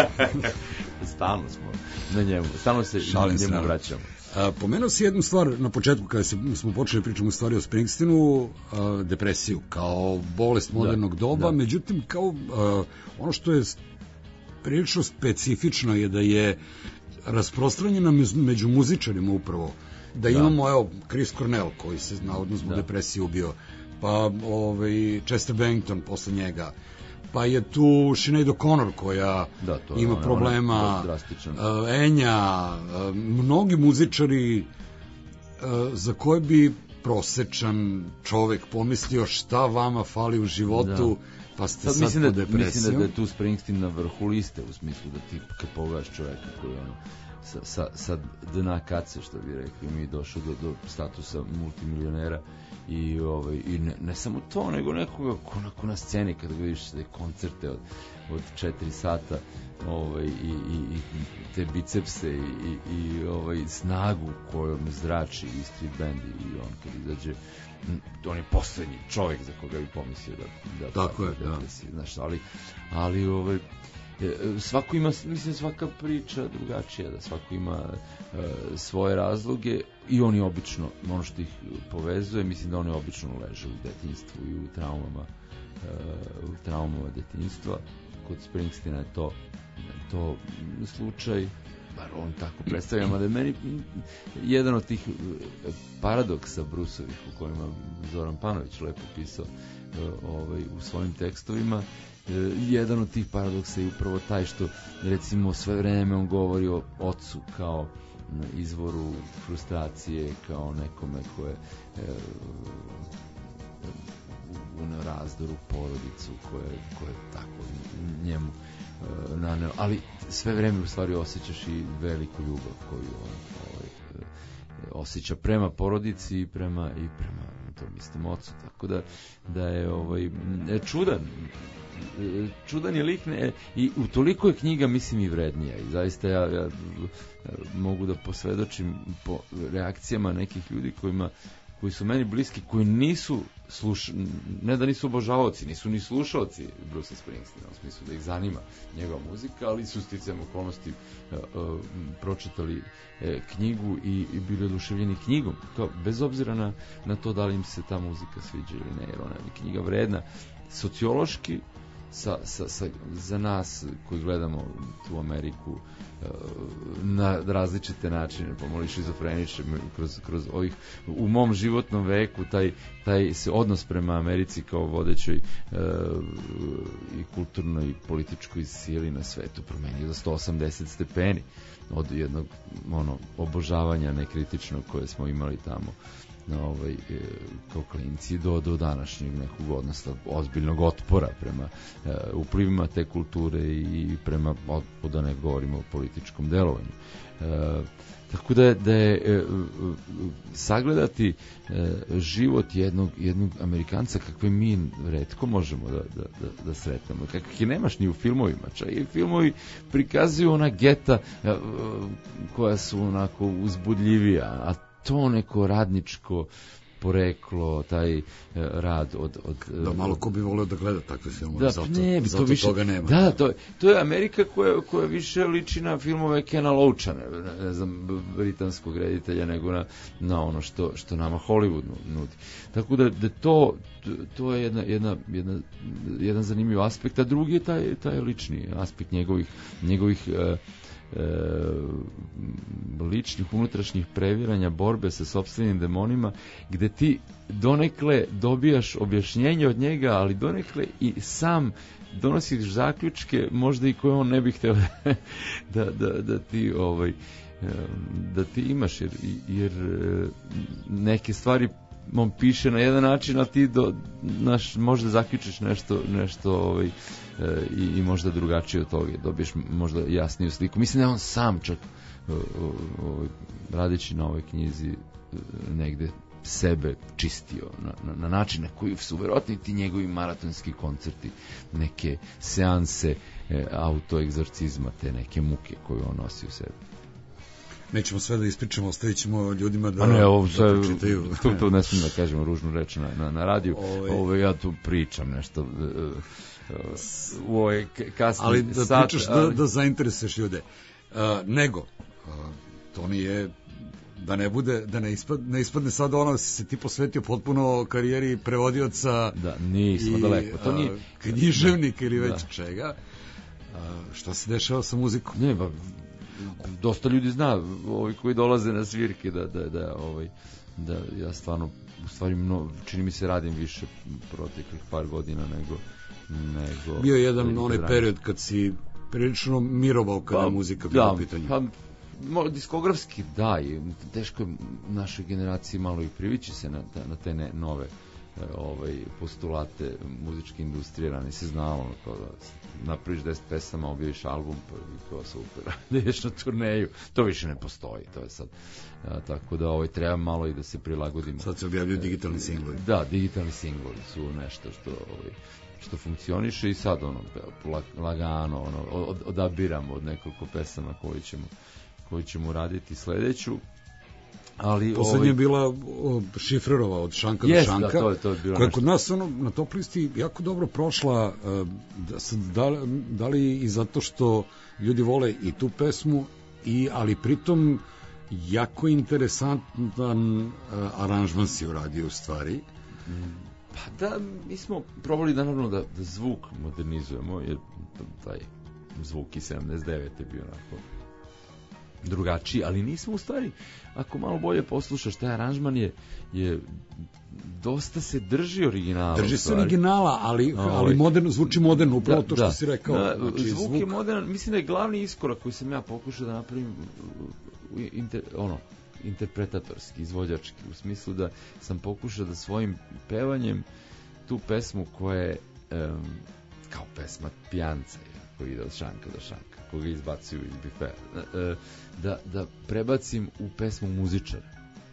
Stalno smo na njemu, stalno se Šalim njemu se, vraćamo. A, pomenuo si jednu stvar na početku kada se, smo počeli pričamo u stvari o Springsteenu, a, depresiju kao bolest modernog da, doba, da. Međutim kao a, ono što je prilično specifično je da je rasprostranjena među muzičarima upravo, da, da. imamo evo Chris Cornell koji se navodno zbog da. depresije ubio, pa ovaj Chester Bennington posle njega, pa je tu Sinead O'Connor koja da, to ima ona, problema, uh, Enja, uh, mnogi muzičari uh, za koje bi prosečan čovek pomislio šta vama fali u životu, Pa ste Sad sad, mislim po da, depresijom. mislim da, da je tu Springsteen na vrhu liste, u smislu da ti kad pogledaš čoveka koji ono sa, sa, sa dna kace, što bi rekli, mi došao do, do statusa multimilionera i, ovaj, i ne, ne samo to, nego nekoga ko onako na sceni kada vidiš te koncerte od, od četiri sata ovaj, i, i, i te bicepse i, i, i ovaj, snagu kojom zrači i street band i on kad izađe on je poslednji čovjek za koga bi pomislio da, da tako je, da, da. znaš, ali, ali ovaj, svako ima, mislim, svaka priča drugačija, da svako ima e, svoje razloge i oni obično, ono što ih povezuje, mislim da oni obično leže u detinjstvu i u traumama e, u traumama detinjstva. Kod Springsteena je to to slučaj, bar on tako predstavlja, mada je meni jedan od tih paradoksa Bruceovih u kojima Zoran Panović lepo pisao ovaj, u svojim tekstovima, jedan od tih paradoksa je upravo taj što recimo sve vreme on govori o ocu kao izvoru frustracije, kao nekome ko je e, u razdoru porodicu koje, koje tako njemu e, naneo, ali sve vreme u stvari osjećaš i veliku ljubav koju on ovaj, e, osjeća prema porodici i prema i prema tom istom ocu, tako da da je ovaj e, čudan čudan je lik, ne, i u toliko je knjiga, mislim, i vrednija i zaista ja, ja mogu da posvedočim po reakcijama nekih ljudi kojima, koji su meni bliski, koji nisu sluš, ne da nisu obožavaoci, nisu ni slušaoci Bruce Springsteena, u smislu da ih zanima njegova muzika, ali su sticajem okolnosti uh, uh, pročitali uh, knjigu i, i bili oduševljeni knjigom, kao, bez obzira na, na to da li im se ta muzika sviđa ili ne, jer ona je knjiga vredna sociološki. Sa, sa, sa, za nas koji gledamo tu Ameriku uh, na različite načine, pomalo šizofrenične kroz, kroz ovih, u mom životnom veku taj, taj se odnos prema Americi kao vodećoj uh, i kulturnoj i političkoj sili na svetu promenio za sto osamdeset stepeni od jednog ono, obožavanja nekritičnog koje smo imali tamo na ovaj, kao klinci do, do današnjeg nekog odnosa ozbiljnog otpora prema e, uplivima te kulture i prema, da ne govorimo o političkom delovanju. E, tako da je, da je e, sagledati e, život jednog, jednog Amerikanca kakve mi retko možemo da, da, da, da sretamo, kakvih je nemaš ni u filmovima, čak i filmovi prikazuju ona geta e, koja su onako uzbudljivija, a to neko radničko poreklo, taj uh, rad od... od uh, da, malo ko bi volio da gleda takve filmove, da, zato, ne, bi zato to više, toga nema. Da, to, to je Amerika koja, koja više liči na filmove Kena Loacha, ne, ne znam, britanskog reditelja, nego na, na ono što, što nama Hollywood nudi. Tako da, da to, to je jedna, jedna, jedna, jedan zanimljiv aspekt, a drugi je taj, taj lični aspekt njegovih, njegovih uh, ličnih unutrašnjih previranja, borbe sa sopstvenim demonima, gde ti donekle dobijaš objašnjenje od njega, ali donekle i sam donosiš zaključke možda i koje on ne bi hteo da, da, da ti ovaj da ti imaš, jer, jer neke stvari on piše na jedan način, a ti do, naš, možda zaključiš nešto, nešto ovaj, e, i, i možda drugačije od toga, dobiješ možda jasniju sliku. Mislim da je on sam čak o, o, radeći na ovoj knjizi negde sebe čistio na, na, na način na koji su verovatno ti njegovi maratonski koncerti, neke seanse e, autoegzorcizma, te neke muke koje on nosi u sebi. Nećemo sve da ispričamo, ostavit ćemo ljudima da, ne, ovo, da pročitaju. Tu, tu ne smijem da kažemo ružnu reč na, na, na radiju. Ove, Ove, ja tu pričam nešto uh, uh, u ovoj kasni ali da sat. Pričaš ali... da, da zainteresuješ ljude. Uh, nego, uh, to nije da ne bude, da ne ispadne, ne ispadne sad ono da si se ti posvetio potpuno karijeri prevodioca da, nismo i daleko. To nije... uh, književnika ili već da. čega. Uh, šta se dešava sa muzikom? Ne, ba, dosta ljudi zna, ovi koji dolaze na svirke, da, da, da, ovaj, da ja stvarno, u stvari, mno, čini mi se radim više proteklih par godina nego... nego bio je jedan onaj ranije. Period kad si prilično mirovao kada pa, muzika bila da, u pitanju. Pa, diskografski da, i teško je našoj generaciji malo i privići se na, na te ne, nove ovaj postulate muzičke industrije, rani se znalo ono, kao da napraviš deset pesama, objaviš album, pa je kao super, da ideš na turneju, to više ne postoji, to je sad, a, tako da ovaj, treba malo i da se prilagodimo. Sad se objavljaju digitalni singlovi. Da, digitalni singlovi su nešto što ovaj, što funkcioniše i sad ono lagano ono od, odabiramo od nekoliko pesama koje ćemo koji ćemo raditi sledeću. Ali poslednja ovaj... je bila o, Šifrerova od Šanka yes, do Šanka, da, to je, to je bilo koja je nešto. kod nas ono, na top listi jako dobro prošla, da, da, da li i zato što ljudi vole i tu pesmu, i, ali pritom jako interesantan uh, aranžman si uradio u stvari. Pa da, mi smo probali naravno da, da zvuk modernizujemo, jer taj zvuk iz sedamdeset devete je bio onako drugačiji, ali nismo u stvari, ako malo bolje poslušaš, taj aranžman je, je dosta se drži originala. Drži se originala, ali, ali moderno, zvuči moderno, upravo da, to što da, si rekao. Da, znači, zvuk, zvuk je modern, mislim da je glavni iskorak koji sam ja pokušao da napravim inter, ono, interpretatorski, izvođački, u smislu da sam pokušao da svojim pevanjem tu pesmu koja je um, kao pesma pijanca, koji ide od šanka do šanka, koga izbacuju iz bifea, da, da prebacim u pesmu muzičara,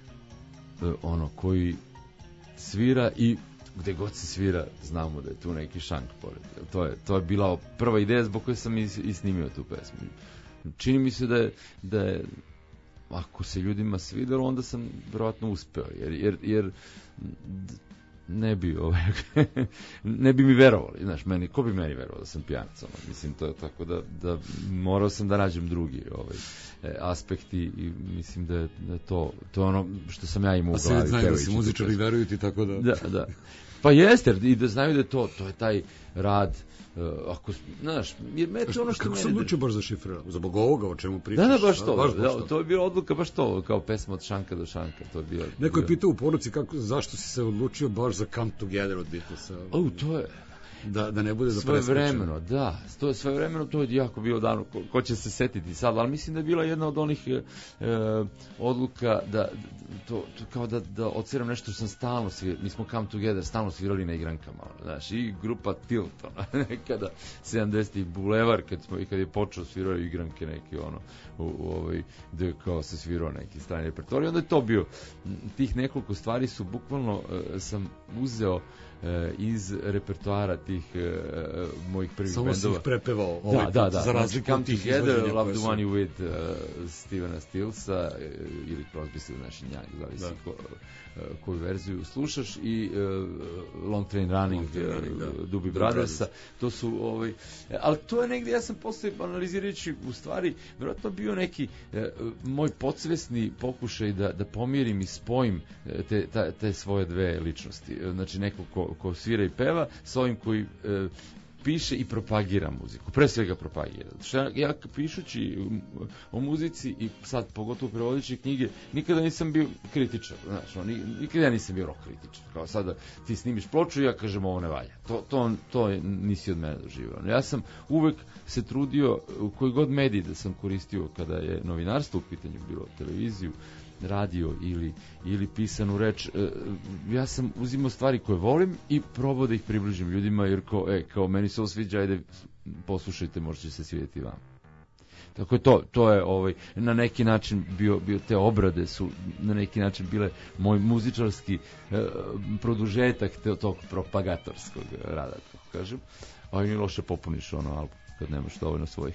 ono, koji svira i gde god se svira znamo da je tu neki šank pored. To je, to je bila prva ideja zbog koje sam i, i snimio tu pesmu. Čini mi se da je, da je ako se ljudima svidelo, onda sam verovatno uspeo, jer, jer, jer ne bi ovaj, ne bi mi verovali, znaš, meni, ko bi meni verovao da sam pijanac, ono, mislim, to je tako da, da morao sam da nađem drugi ovaj, aspekti i mislim da je, da je to, to je ono što sam ja imao u glavi. A svi znaju da si muzičar i veruju ti, tako da... Da, da. Pa jeste, i da znaju da je to, to je taj rad, uh, ako, znaš, jer me to ono što kako mene... sam odlučio baš za Šifrera? Zbog ovoga, o čemu pričaš? Da, da, baš to, baš, baš da, to. to je bila odluka, baš to, kao pesma od šanka do šanka, to je bilo... Neko je pitao u poruci kako, zašto si se odlučio baš za Come Together od Beatlesa. O, to je... Da, da ne bude da sve preskače. vremeno, da, to je sve vremeno, to je jako bilo dano, ko, ko će se setiti sad, ali mislim da je bila jedna od onih e, odluka da, to, to kao da, da odsviram nešto što sam stalno svirao, mi smo Come Together stalno svirali na igrankama, znaš, i grupa Tilt, ono, nekada, sedamdesetih Bulevar, kad, smo, kad je počeo svirao igranke neke, ono, u, u ovoj, gde kao se svirao neki strani repertoar, i onda je to bio, tih nekoliko stvari su, bukvalno e, sam uzeo iz repertoara tih uh, mojih prvih samo bendova. Samo si ih prepevao ovaj da, da, da. za razliku od tih izvođenja. Love the One You With uh, Stevena Stillsa uh, ili Crosby, Stills, Nash and Young, zavisi da. ko, uh, koju verziju slušaš, i uh, Long Train Running, Long Train Running uh, da. Doobie Brothersa, to su ovaj, ali to je negdje, ja sam posle analizirajući u stvari, vjerojatno bio neki uh, moj podsvesni pokušaj da, da pomirim i spojim te, ta, te svoje dve ličnosti, znači neko ko ko svira i peva, s ovim koji e, piše i propagira muziku. Pre svega propagira. Što ja, ja pišući o muzici i sad pogotovo prevodići knjige, nikada nisam bio kritičar. Znači, no, nikada ja nisam bio rock kritičar. Kao sada ti snimiš ploču i ja kažem ovo ne valja. To, to, to nisi od mene doživao. Ja sam uvek se trudio, u koji god medij da sam koristio kada je novinarstvo u pitanju, bilo televiziju, radio ili, ili pisanu reč, e, ja sam uzimao stvari koje volim i probao da ih približim ljudima, jer kao, e, kao meni se ovo sviđa, ajde poslušajte, možda će se svidjeti vam. Tako je to, to je ovaj, na neki način bio, bio te obrade su na neki način bile moj muzičarski e, produžetak te, tog propagatorskog rada, kako kažem. A i loše popuniš ono album kad nemaš dovoljno svojih.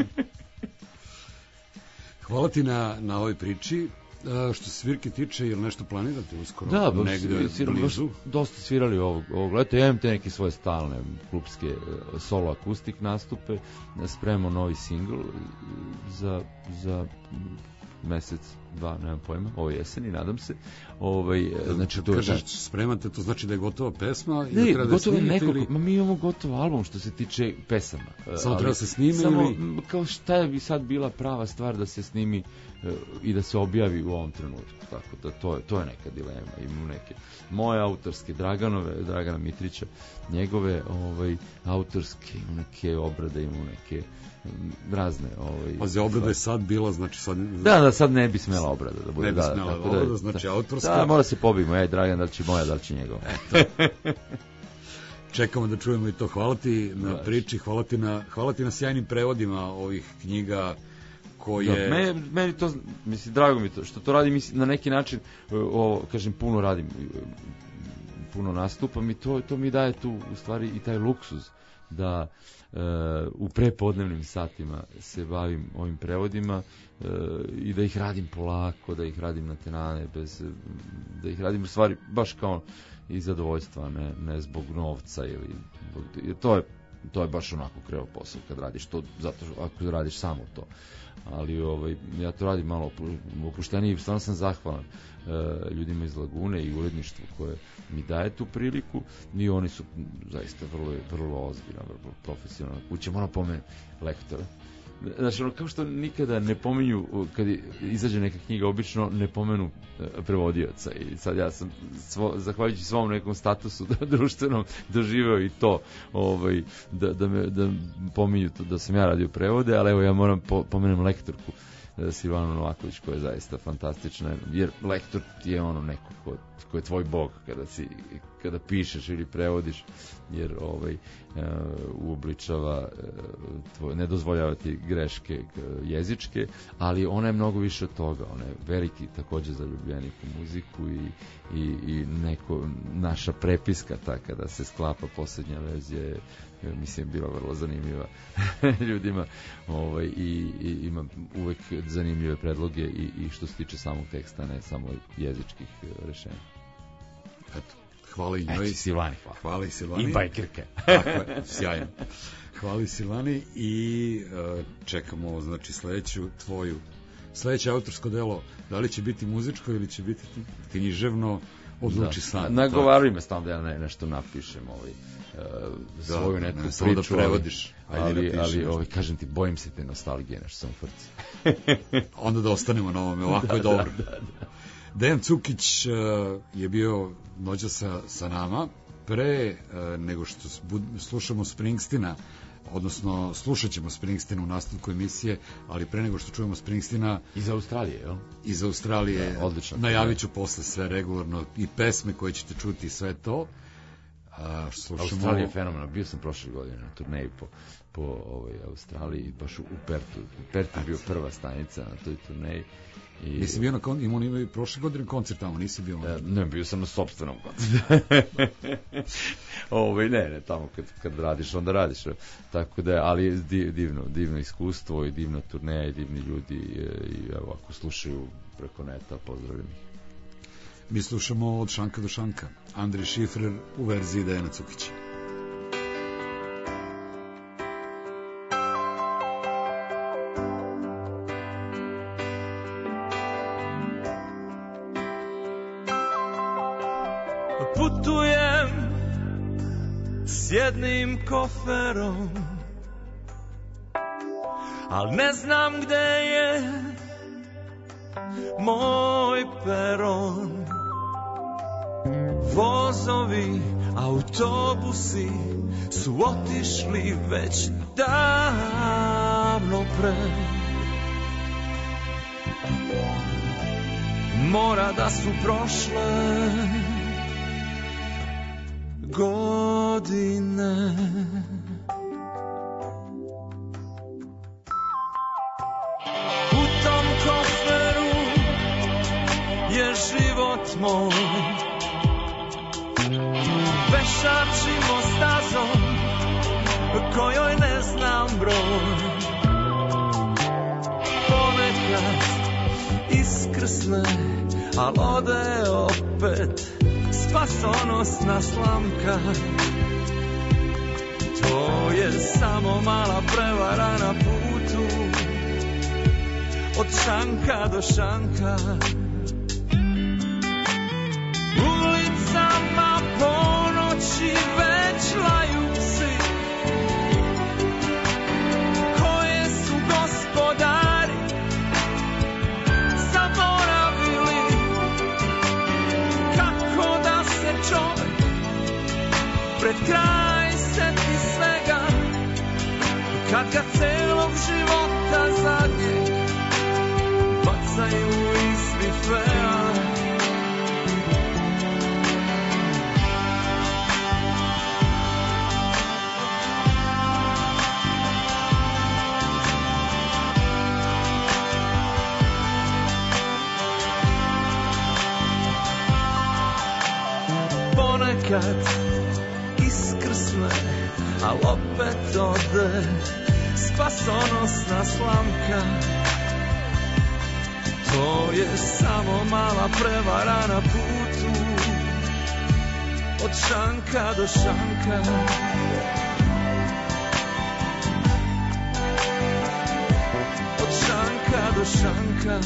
Hvala ti na, na ovoj priči. A, što se svirke tiče, ili nešto planirate uskoro? Da, baš negde svirali, blizu? baš dosta svirali ovog, ovog leta. Ja imam te neke svoje stalne klubske solo akustik nastupe. Spremamo novi singl za, za mesec, dva, nemam pojma, ovo jeseni, nadam se. Ovaj, znači, to kažeš, da, spremate, to znači da je gotova pesma? Ne, ili treba da gotovo snimite, nekoliko, ili... ma mi imamo gotov album što se tiče pesama. Samo ali, treba se snimi samo, ili... kao šta je bi sad bila prava stvar da se snimi uh, i da se objavi u ovom trenutku, tako da to je, to je neka dilema. Imam neke moje autorske, Draganove, Dragana Mitrića, njegove ovaj, autorske, imam neke obrade, imam neke razne. Ovaj, Pazi, obrada je sad bila, znači sad... Da, da, sad ne bi smela obrada. Da bude, ne bi da, smela tako obrada, da, znači da, autorska. Da, mora se pobimo, ej, Dragan, da li će moja, da li će njegova. Čekamo da čujemo i to. Hvala ti na Baš. priči, hvala ti na, hvala ti na sjajnim prevodima ovih knjiga koje... Da, meni, meni to, mislim, drago mi to, što to radim, mislim, na neki način, o, kažem, puno radim, puno nastupam i to, to mi daje tu, u stvari, i taj luksuz da e, u prepodnevnim satima se bavim ovim prevodima e, i da ih radim polako, da ih radim na tenane, bez, da ih radim u stvari baš kao iz zadovoljstva, ne, ne zbog novca ili jer to je to je baš onako kreo posao kad radiš to, zato što ako radiš samo to, ali ovaj, ja to radim malo opuštenije i stvarno sam zahvalan e, ljudima iz Lagune i uredništvu koje mi daje tu priliku i oni su zaista vrlo, vrlo ozbiljna, vrlo profesionalna kuća. Moram pomenuti lektora. Znači, ono, kao što nikada ne pominju, kad izađe neka knjiga, obično ne pomenu prevodioca i sad ja sam, svo, zahvaljujući svom nekom statusu društvenom, doživeo i to, ovaj, da, da, me, da pominju to, da sam ja radio prevode, ali evo ja moram po, pomenem lektorku Silvanu Novaković, koja je zaista fantastična, jer lektor ti je ono neko ko, ko je tvoj bog kada si, kada pišeš ili prevodiš, jer ovaj e, uobličava e, tvoj, ne dozvoljava ti greške e, jezičke, ali ona je mnogo više od toga, ona je veliki takođe zaljubljenik u muziku i, i, i neko, naša prepiska ta kada se sklapa poslednja verzija je, mislim, bila vrlo zanimljiva ljudima, ovaj, i, i ima uvek zanimljive predloge i, i što se tiče samog teksta, ne samo jezičkih rešenja. Eto, hvala i njoj. Eto, Silvani, hvala. Hvala i Silvani. I bajkerke. Tako je, sjajno. Hvala i Silvani i uh, čekamo, znači, sledeću tvoju, sledeće autorsko delo, da li će biti muzičko ili će biti književno, odluči sam. Nagovaruj me stalno da ja ne, nešto napišem, ovaj, uh, svoju neku ne, priču, da prevodiš. ali, ali, ali ovaj, kažem ti, bojim se te nostalgije, nešto sam u frci. Onda da ostanemo na ovome, ovako je dobro. Da, da, da. Dejan Cukić uh, je bio noća sa, sa nama pre uh, nego što slušamo Springsteena, odnosno slušat ćemo Springsteena u nastavku emisije, ali pre nego što čujemo Springsteena iz Australije, jel? Iz Australije, da, odlično. Najavit ću posle sve regularno i pesme koje ćete čuti i sve to. A, slušamo... Australija je fenomenalna, bio sam prošle godine na turneji po, po ovaj, Australiji, baš u Pertu. Pertu je bio prva stanica na toj turneji. I... Nisi bio na kon... imao imao prošle godine koncert tamo, nisi bio? Ne, ne, bio sam na sopstvenom koncertu. Ovaj ne, ne, tamo kad kad radiš, onda radiš. Tako da, ali divno, divno iskustvo i divna turneja i divni ljudi i evo ako slušaju preko neta, pozdravim. Mi slušamo od šanka do šanka. Andrej Šifrer u verziji Dejana Cukića. Putujem s jednim koferom, al ne znam gde je moj peron. Vozovi, autobusi su otišli već davno pre. Mora da su prošle godine. U tom koferu je život moj, pešačimo stazom kojoj ne znam broj. Ponekad iskrsne, al ode opet spasonosna slamka. To je samo mala prevara na putu od šanka do šanka. Ulicama po noći već laju psi, koje su gospodari zaboravili kako da se čovek pred kraj seti svega, kad ga celog kad iskrsne, al opet ode, spasonosna slamka. To je samo mala prevara na putu, od šanka do šanka. Od šanka do šanka.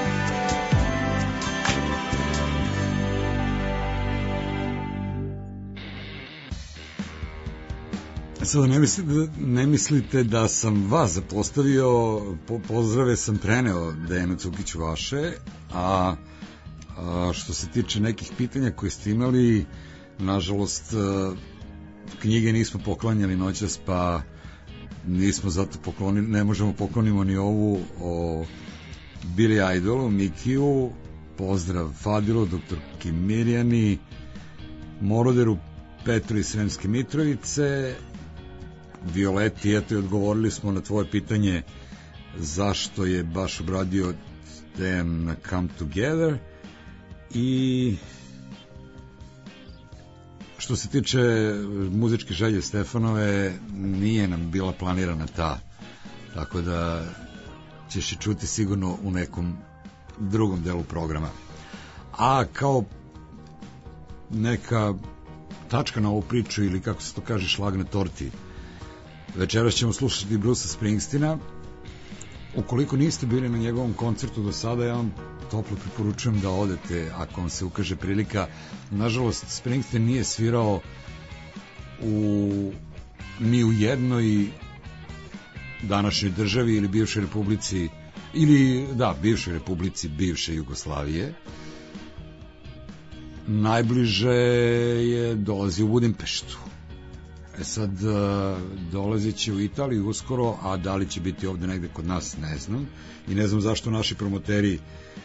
Sada ne mislite, ne mislite da sam vas zapostavio, po, pozdrave sam preneo Dejanu Cukiću vaše, a, a što se tiče nekih pitanja koje ste imali, nažalost knjige nismo poklanjali noćas, pa nismo zato poklonili, ne možemo poklonimo ni ovu o Billy Idolu, Mikiju, pozdrav Fadilu, doktorki Mirjani, Moroderu, Petru iz Sremske Mitrovice, Violeti, eto i odgovorili smo na tvoje pitanje zašto je baš obradio Them na Come Together. I što se tiče muzičke želje Stefanove, nije nam bila planirana ta, tako da ćeš je čuti sigurno u nekom drugom delu programa. A kao neka tačka na ovu priču, ili kako se to kaže, šlag na torti, večeras ćemo slušati Brucea Springsteena. Ukoliko niste bili na njegovom koncertu do sada, ja vam toplo preporučujem da odete ako vam se ukaže prilika. Nažalost, Springsteen nije svirao u ni u jednoj današnjoj državi ili bivšoj republici, ili da, bivšoj republici bivše Jugoslavije. Najbliže je dolazi u Budimpeštu. E sad, dolazit će u Italiju uskoro, a da li će biti ovde negde kod nas, ne znam. I ne znam zašto naši promoteri,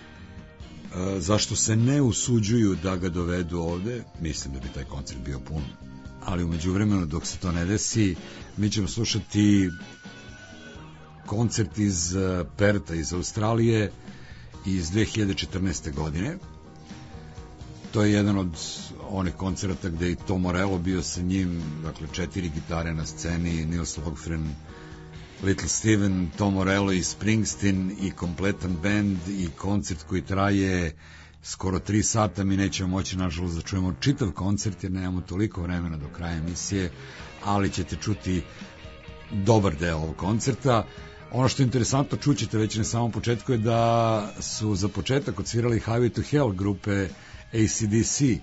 zašto se ne usuđuju da ga dovedu ovde. Mislim da bi taj koncert bio pun. Ali umeđu vremenu, dok se to ne desi, mi ćemo slušati koncert iz Perta, iz Australije, iz dve hiljade četrnaeste. godine. To je jedan od onih koncerata gde i Tom Morello bio sa njim, dakle četiri gitare na sceni, Nils Lofgren, Little Steven, Tom Morello i Springsteen i kompletan band i koncert koji traje skoro tri sata. Mi nećemo moći, nažalost, da čujemo čitav koncert jer nemamo toliko vremena do kraja emisije, ali ćete čuti dobar deo ovog koncerta. Ono što je interesantno, čućete već na samom početku, je da su za početak odsvirali Highway to Hell grupe A C D C,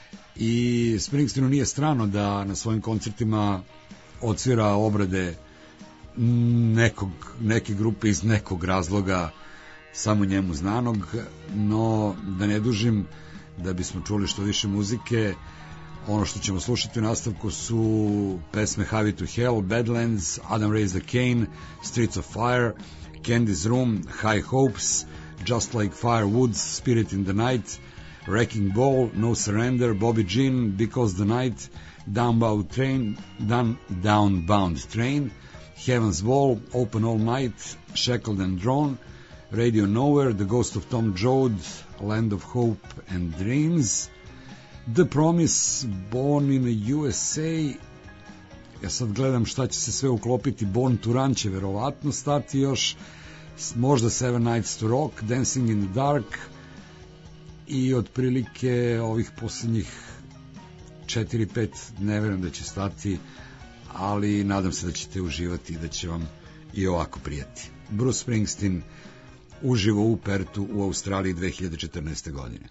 i Springsteenu nije strano da na svojim koncertima odsvira obrade nekog, neke grupe iz nekog razloga samo njemu znanog. No, da ne dužim, da bismo čuli što više muzike, ono što ćemo slušati u nastavku su pesme Highway to Hell, Badlands, Adam Raised a Cain, Streets of Fire, Candy's Room, High Hopes, Just Like Fire Woods, Spirit in the Night, Wrecking Ball, No Surrender, Bobby Jean, Because the Night, Downbound Train, Down, Downbound Train, Heaven's Wall, Open All Night, Shackled and Drawn, Radio Nowhere, The Ghost of Tom Joad, Land of Hope and Dreams, The Promise, Born in the U S A. Ja sad gledam šta će se sve uklopiti. Born to Run će verovatno stati još, možda Seven Nights to Rock, Dancing in the Dark, i otprilike ovih posljednjih četiri pet ne verujem da će stati, ali nadam se da ćete uživati i da će vam i ovako prijati. Bruce Springsteen uživo u Pertu u Australiji dve hiljade četrnaeste. godine.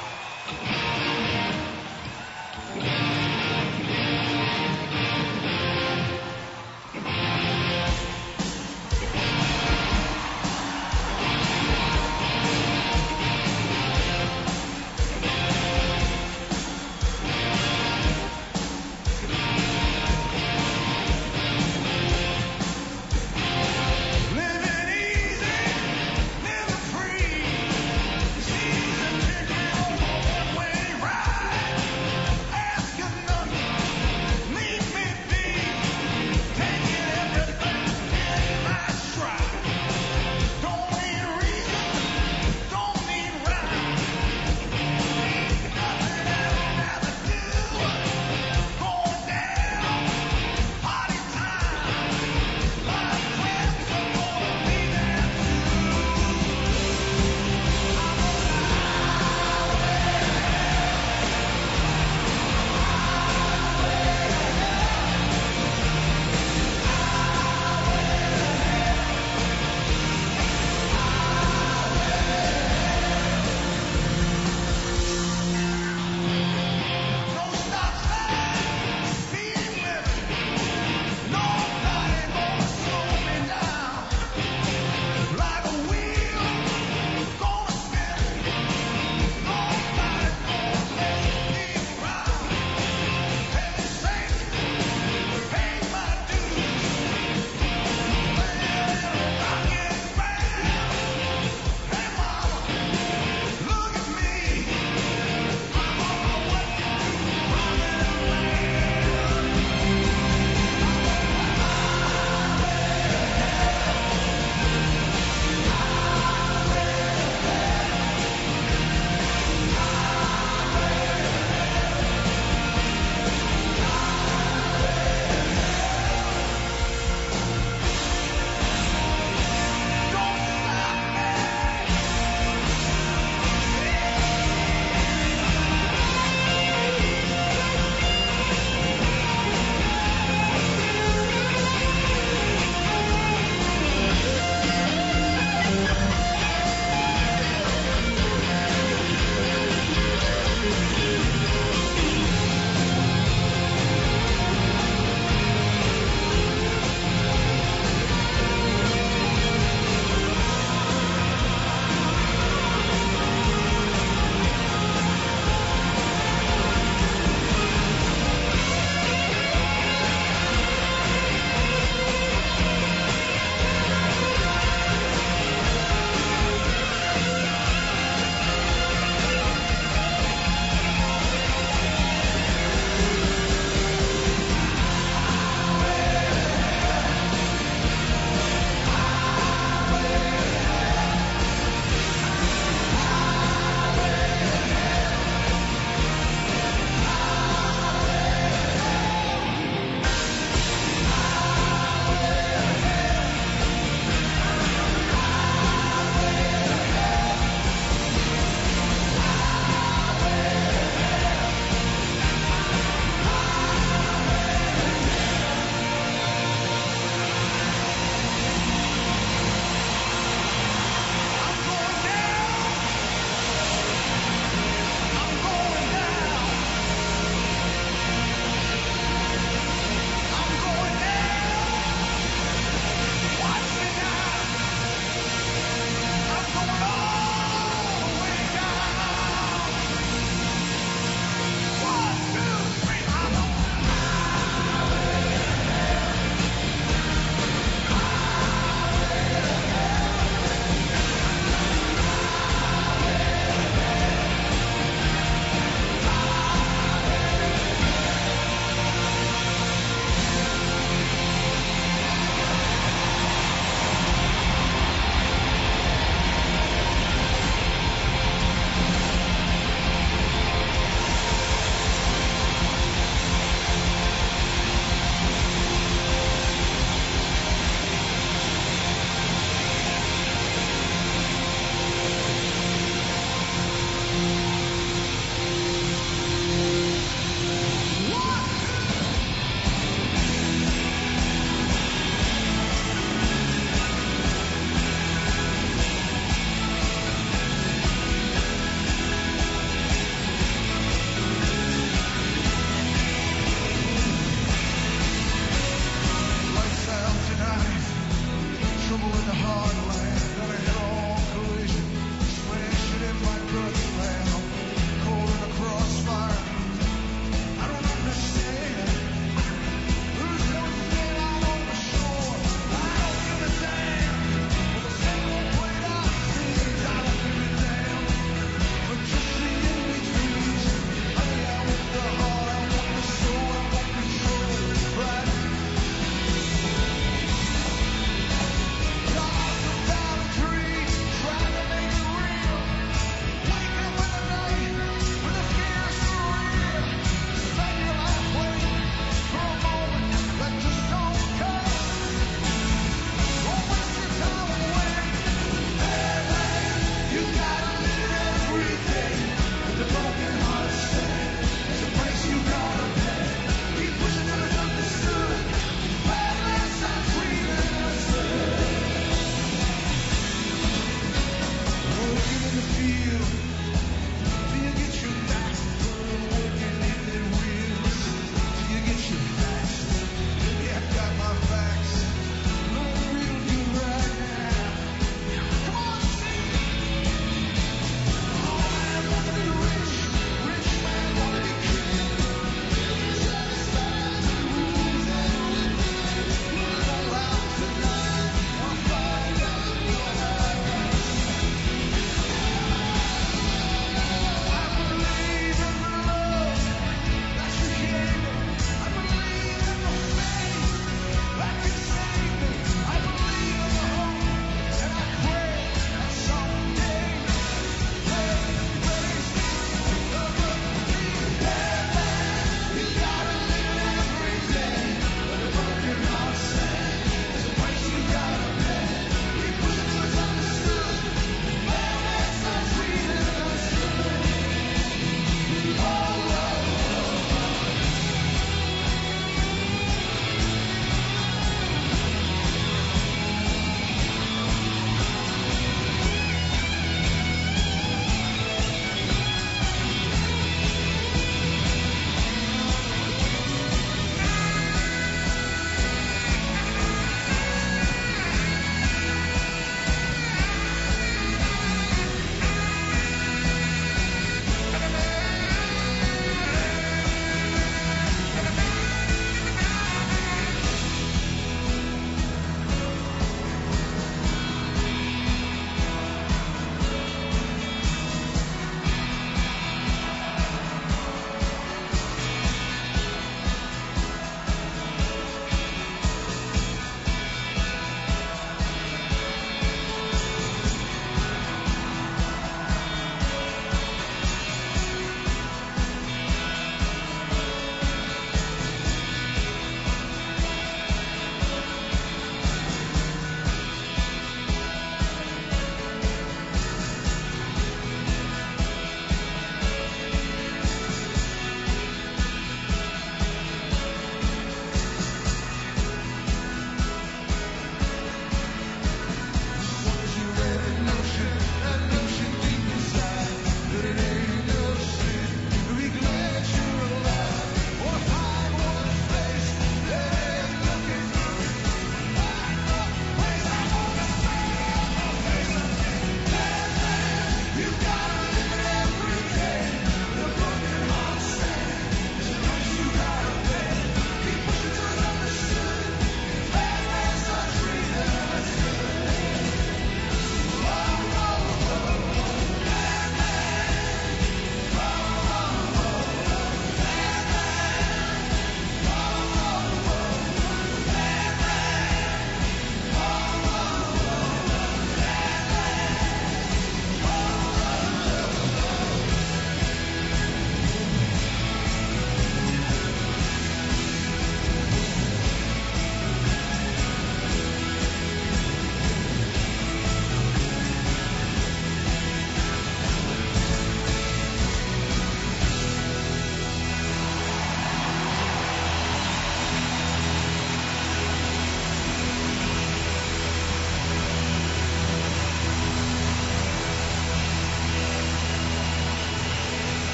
Thank you.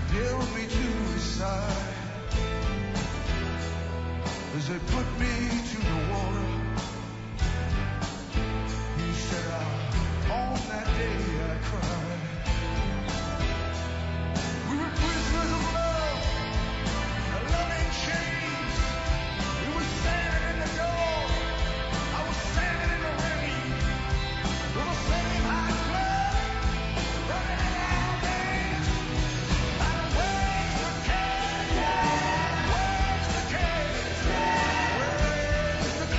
held me to his side as they put me to the water. He said, I, on that day I cried. We were prisoners of love, a loving chains. We were standing in the door. I was standing in the rain. With the same hot blood running in our veins. And where's the cage? Where's the cage? Where's the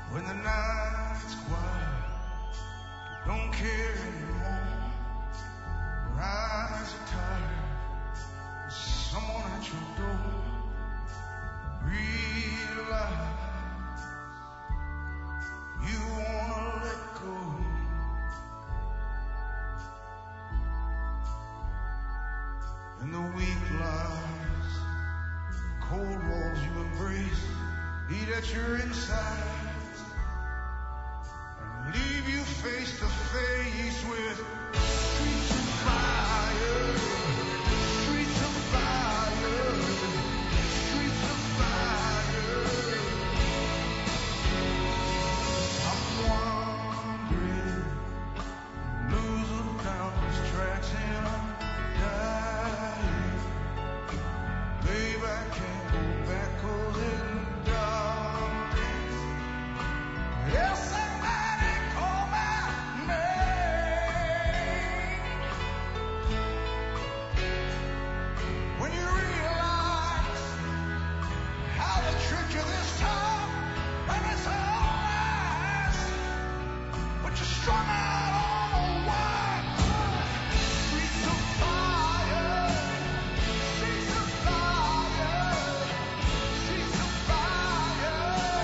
when the night's quiet, don't care anymore. Your eyes are tired, there's someone at your door. Realize you wanna let go. And the weak lies, cold walls you embrace, eat at your insides, and leave you face to face with streets of fire, streets of fire, streets of fire. I'm wandering, losing countless tracks and I'm dying. Babe, I can't go back 'cause it's darkness. Yeah, somebody call my name. When you realize how they tricked you this time, and it's all lies, but you're strung out on a wire. Streets of fire, streets of fire, streets of fire.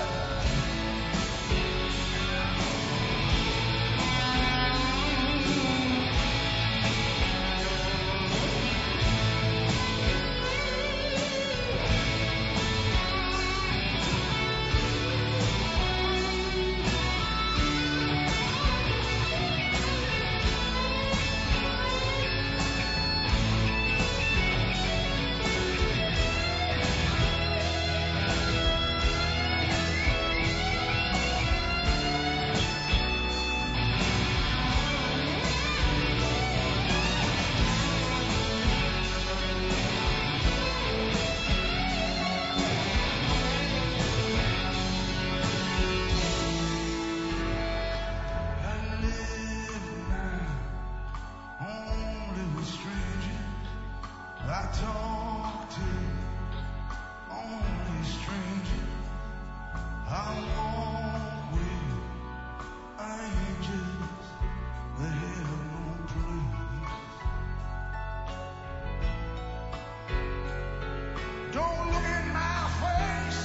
I live now only with strangers. I talk to only strangers. I walk with angels that have no place. Don't look in my face.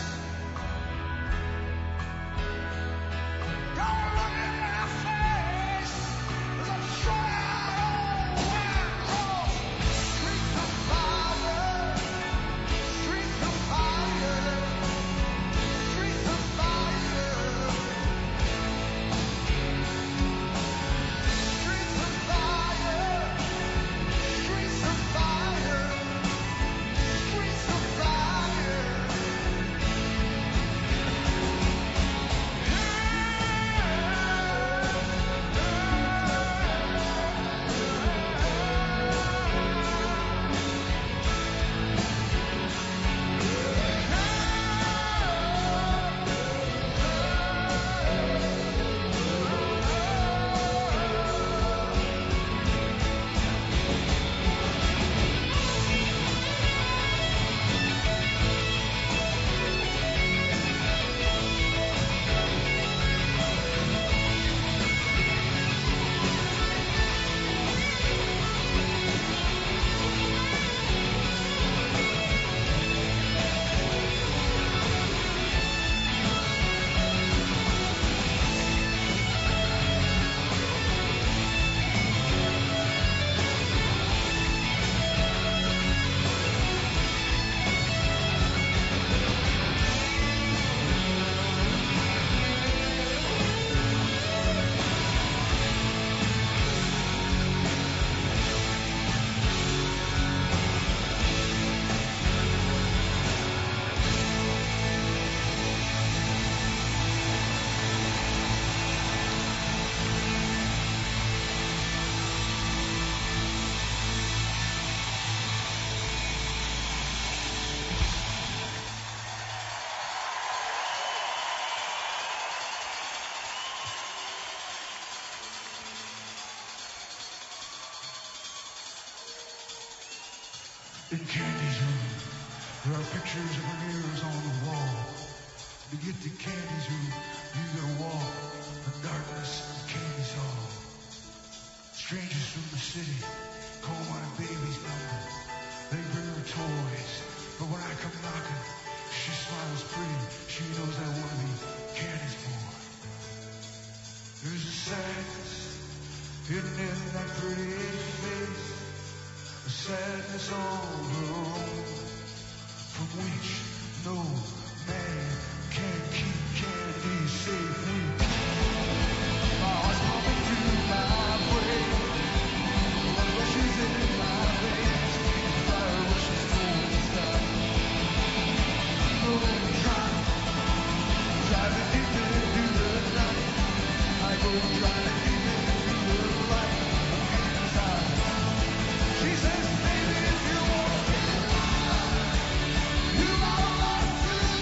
Don't look in my face. 'Cause I'm strung out on wire cross. Streets of fire, streets of fire, streets of fire, streets of fire, streets of fire, streets of fire. In Candy's room, there are pictures of her mirrors on the wall. To get to Candy's room, You gotta walk the darkness of Candy's Hall. Strangers from the city call my baby's number. They bring her toys, but when I come knocking, she smiles pretty. She knows I wanna be Candy's boy. There's a sadness hidden in that pretty face, a sadness all her own, from which no man can keep Candy safely. My heart's pumping through my brain, blood rushes in my veins, fire rushes towards the sky. No trying, driving deep into the night. I go driving deep into the light of Candy's eyes. She says, baby, if you want to get mine, you got a lot to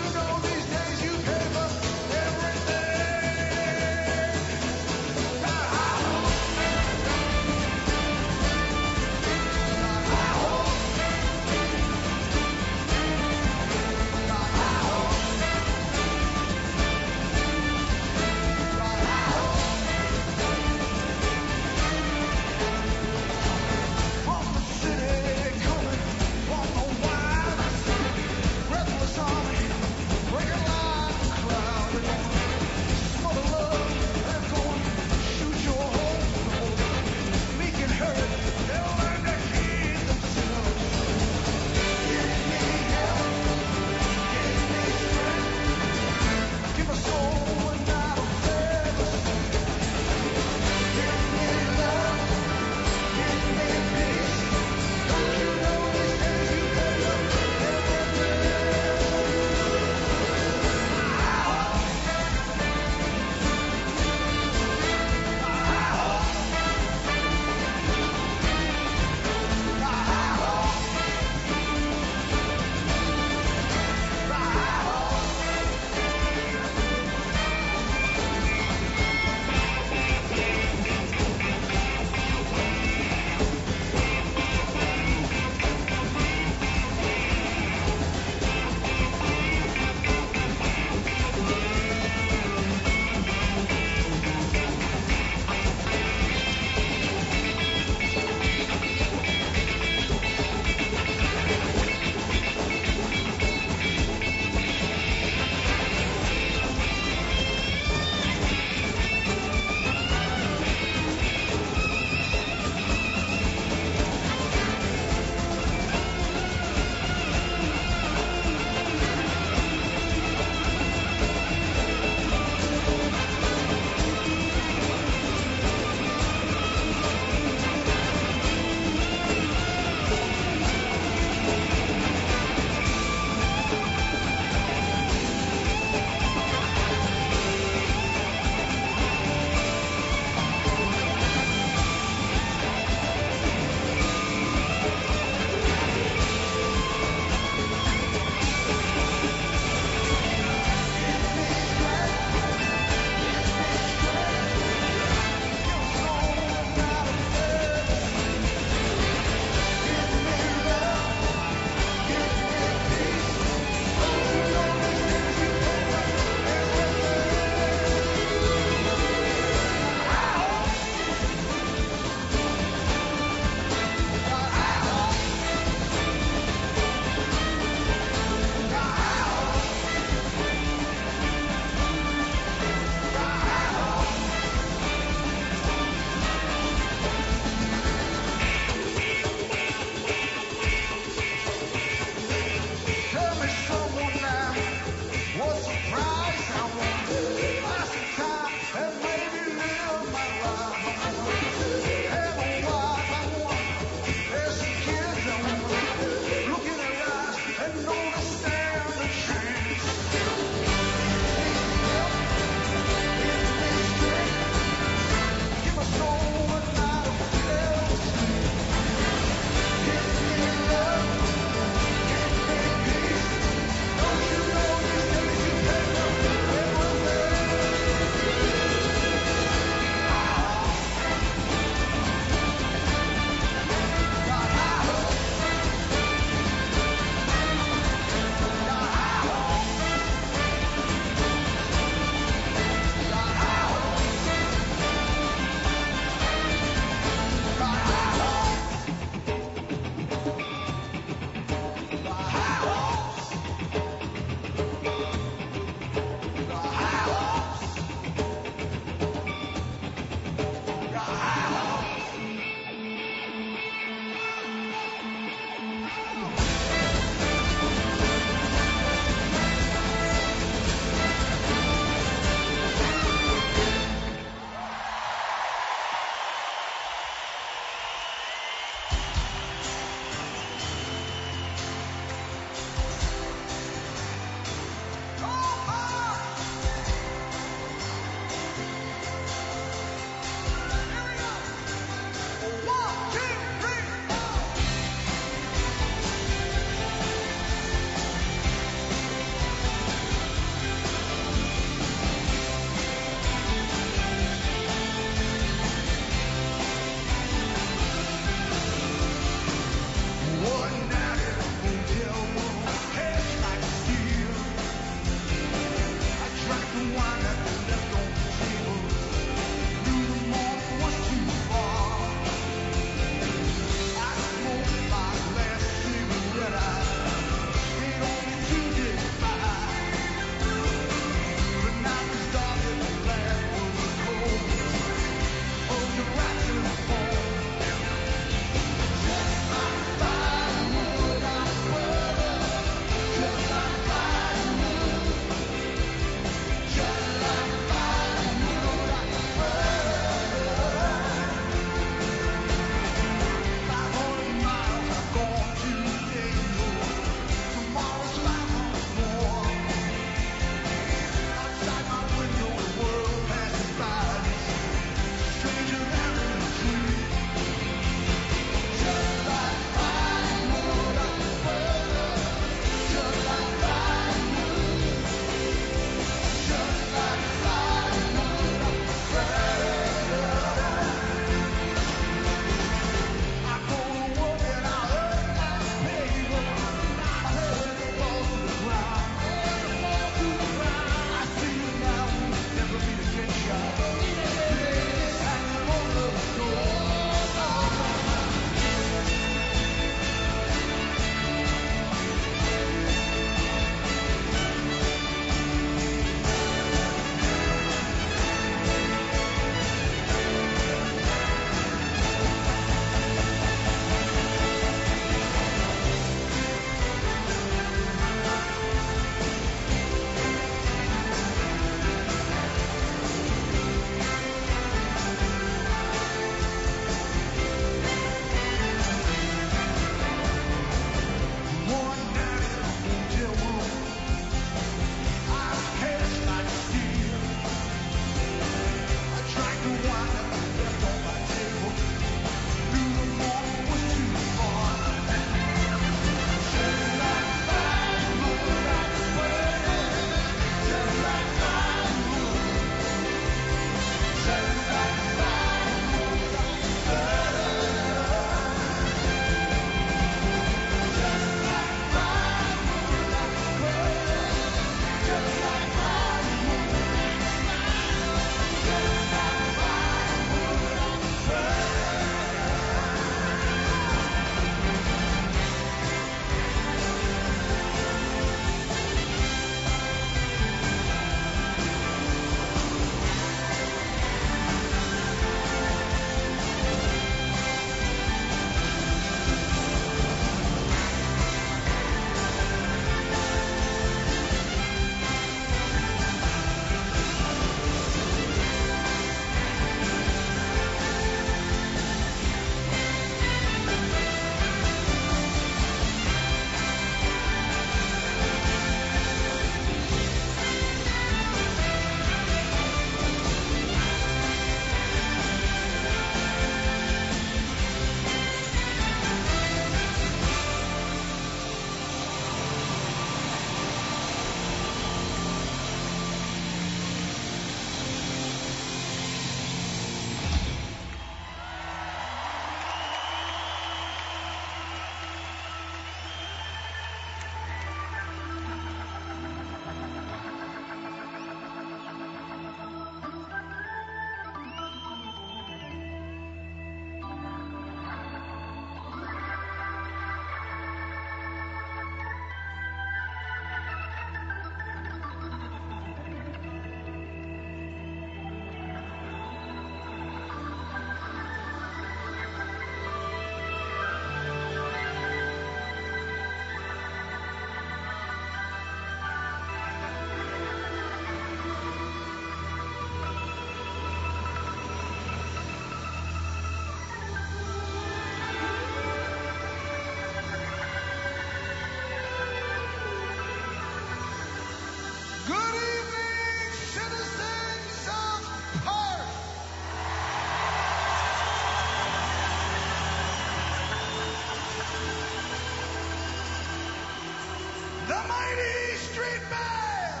mighty street band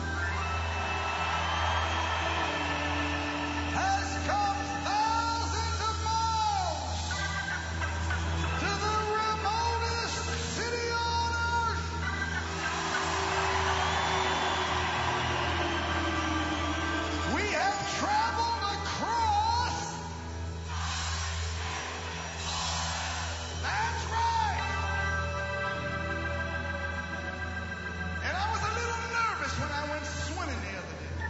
has come thousands of miles to the remotest city on earth. We have traveled across. That's right. And I was a little nervous when I went swimming the other day.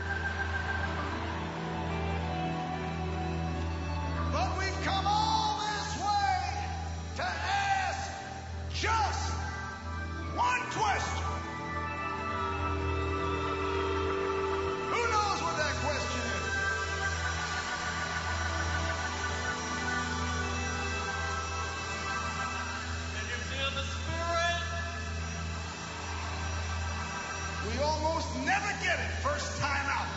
But we've come all this way to ask just one question. Who knows what that question is? Can you feel the spirit? We almost never get it first time out.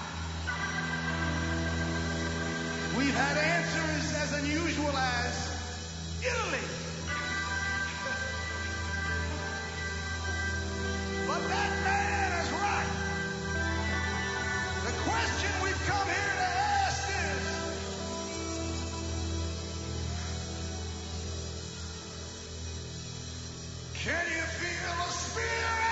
We've had answers as unusual as Italy. But that man is right. The question we've come here to ask is, can you feel the spirit?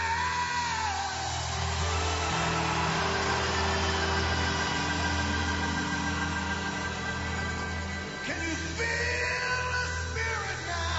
Can you feel the spirit now?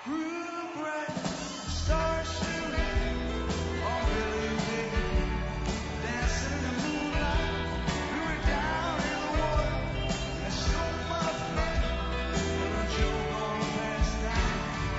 real bright. Stars shooting on Billy Day, dancing in the moonlight. We were down in the water, and it's so far flight. And a joke on the last night.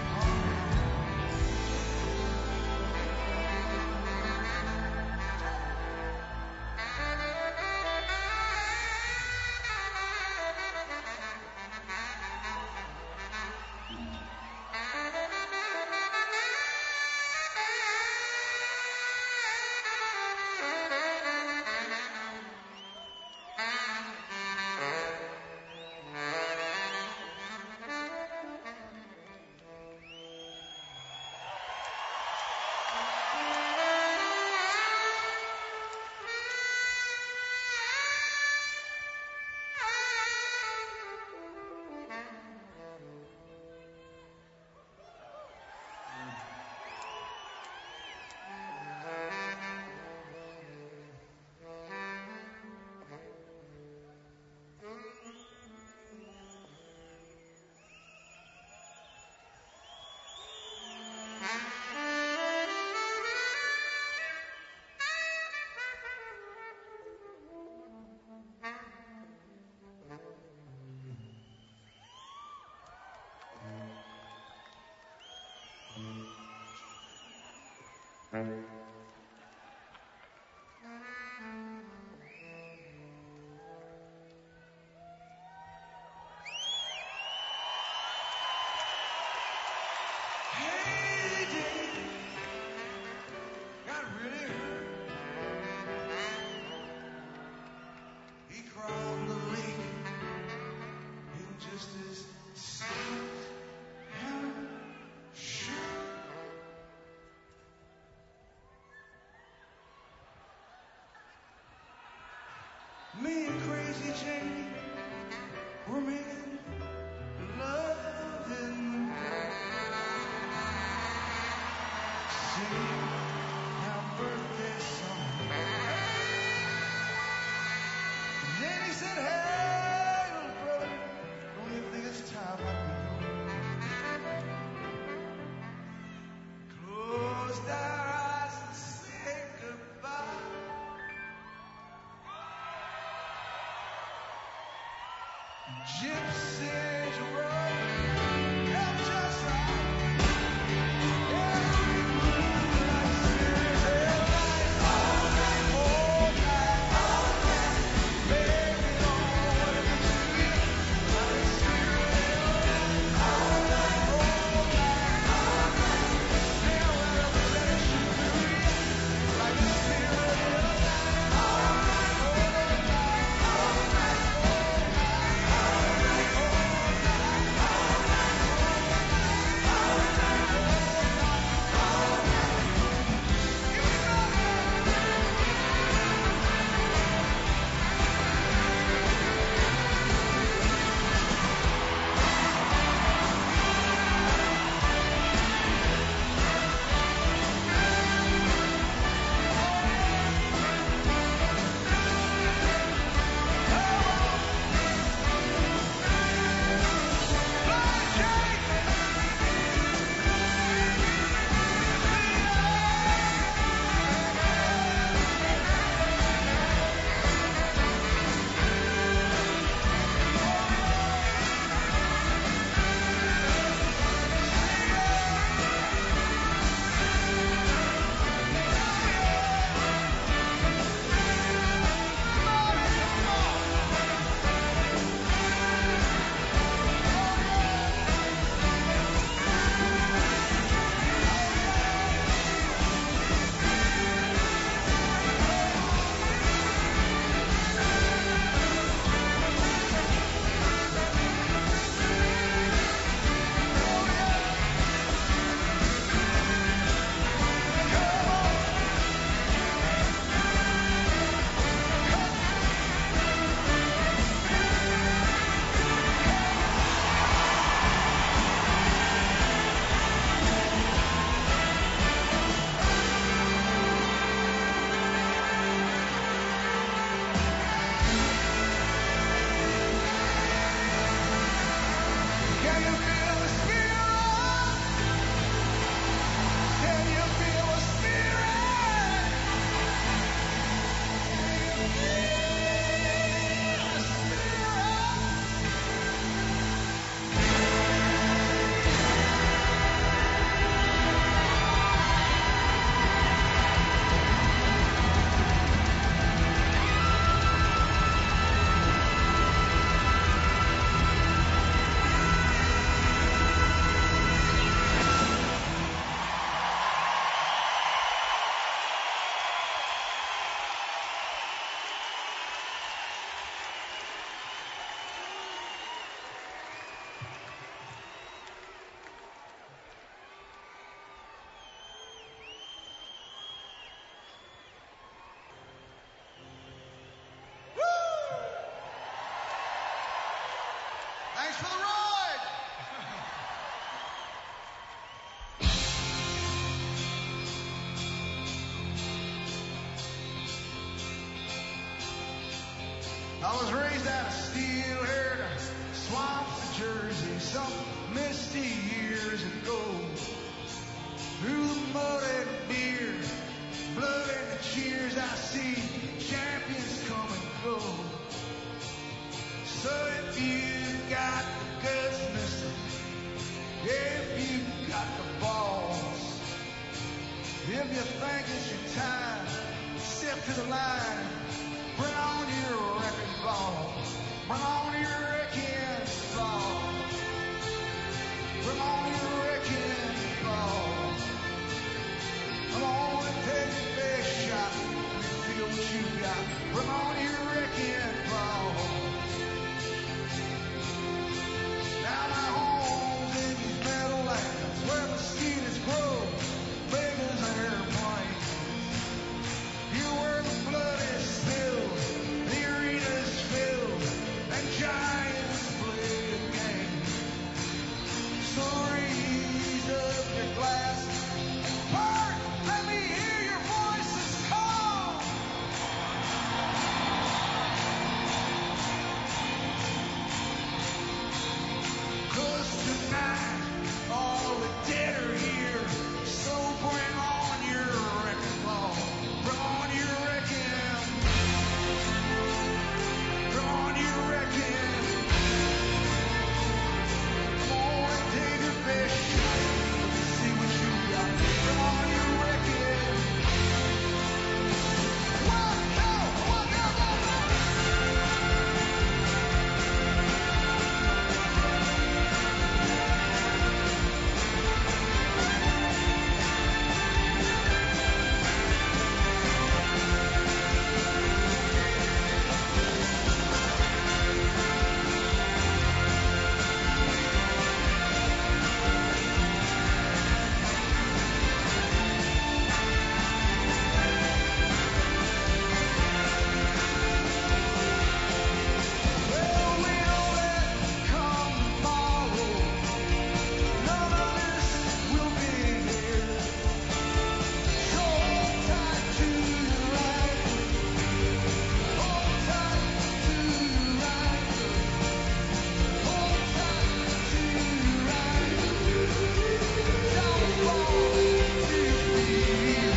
Hey, Dave, got really hurt. He crawled the lake in just his state and shirt. Me and Crazy Jane were making love in the dark, singing our birthday song. And then he said, "Hey, little brother, don't you think it's time I go?" Closed our eyes and said goodbye. Gypsies roll, come just right. Every moonlight city light, all night, all night, all night. Baby, don't wanna be sweet, like a spirit. All night, all night, all night. Still wanna let you free, like a spirit. All night, all night, all night, all night, all night, all night. I was raised out of Steelhead, swamps of Jersey, some misty years ago. Through the mud and beer, blood and the cheers, I see champions come and go. So if you got the guts, mister, if you got the balls, if you think it's your time, step to the line, bring on your wrecking ball, bring on your wrecking ball, bring on your wrecking ball. Come on and take your best shot, feel what you got, bring on your wrecking ball. Now my home's in these meadowlands where mosquitoes grow big as airplanes. Here where the blood is spilled, the arena's filled, and giants play a game. So raise up your glass and part, let me hear your voices call. Cause tonight all the dead are here, so bring on your wrecking ball, bring on your wrecking, bring on your wrecking. Come on and take your best shot, let me see what you got, bring on your wrecking. One, go, one, go, go, go. Well, we know that come tomorrow, none of this will be here. So hold tight to the right, hold tight to the right, hold tight to the right. Don't fall into fear.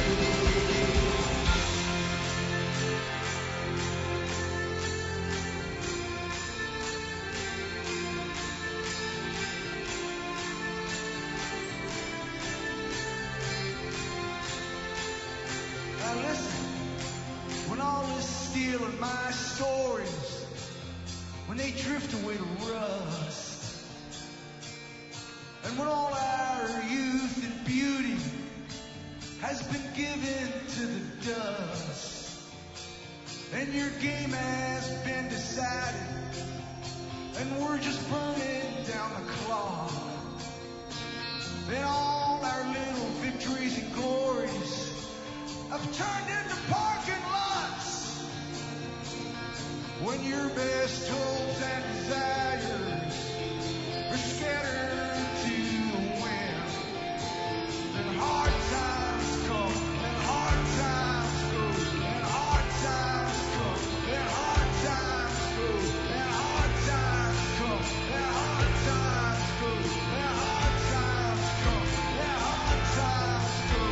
Now listen, when all this steel and my stories, when they drift away to rust, and when all our youth and beauty has been given to the dust, and your game has been decided, and we're just burning down the clock, then all our little victories and glories have turned into parking lots. When your best hopes and desires are scattered to the wind, then hard times come, and hard times go, and hard times come, and hard times go, and hard times come, and hard times go, and hard times come, and hard times go.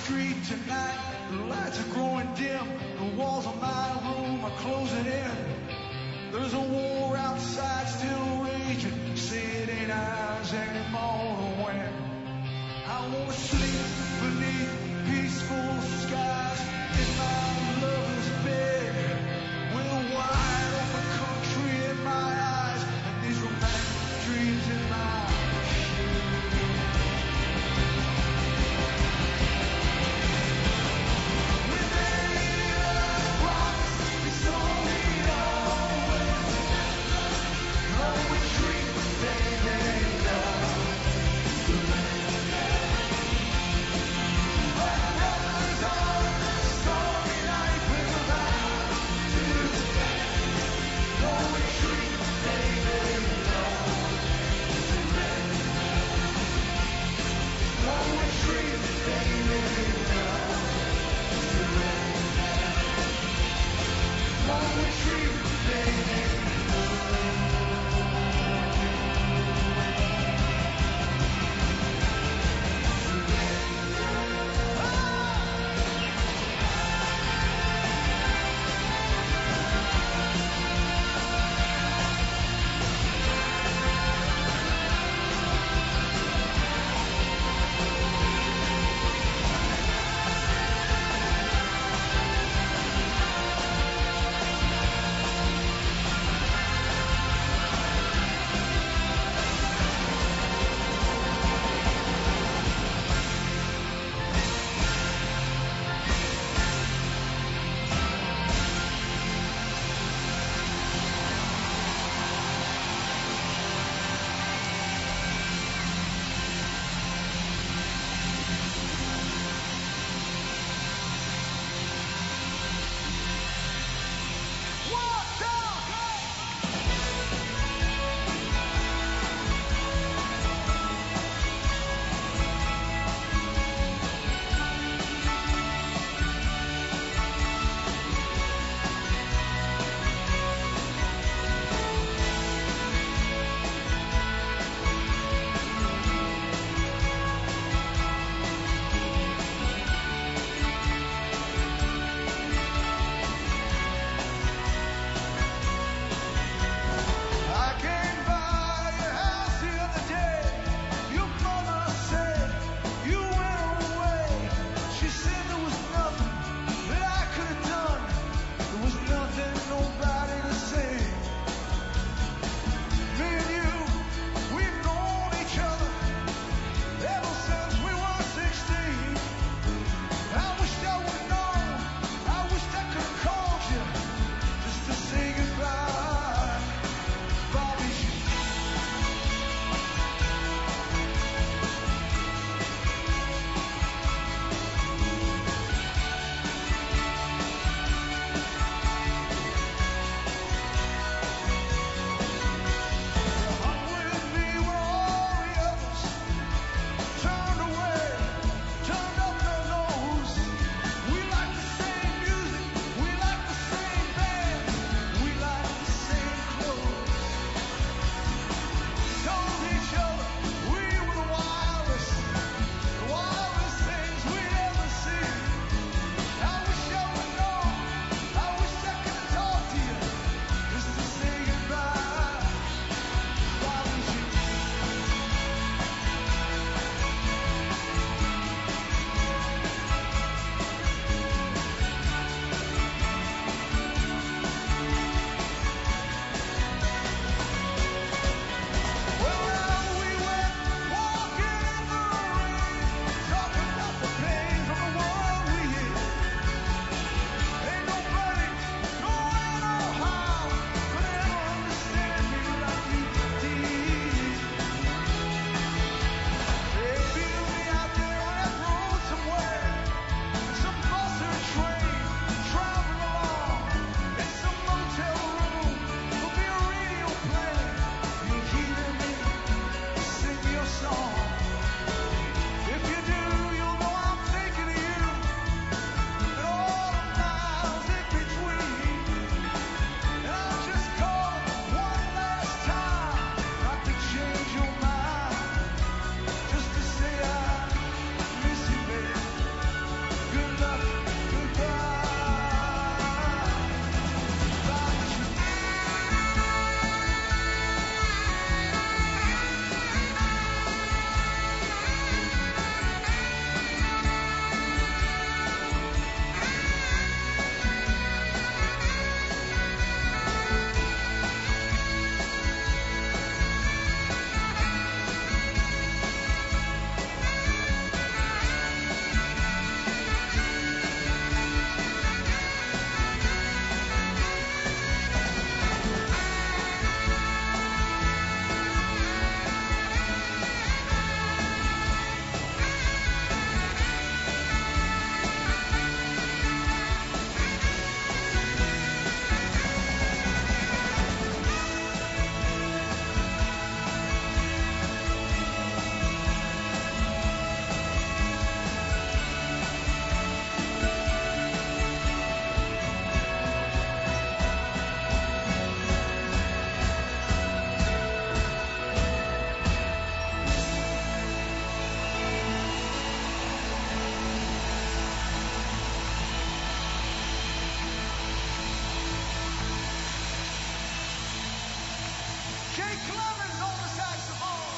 street tonight. The lights are growing dim. The walls of my room are closing in. There's a war outside still raging. Say it ain't ours anymore to win. I wanna sleep beneath peaceful skies in my lover's bed, with a wide open country in my eyes and these romantic dreams in my Jay Clemens on the saxophone.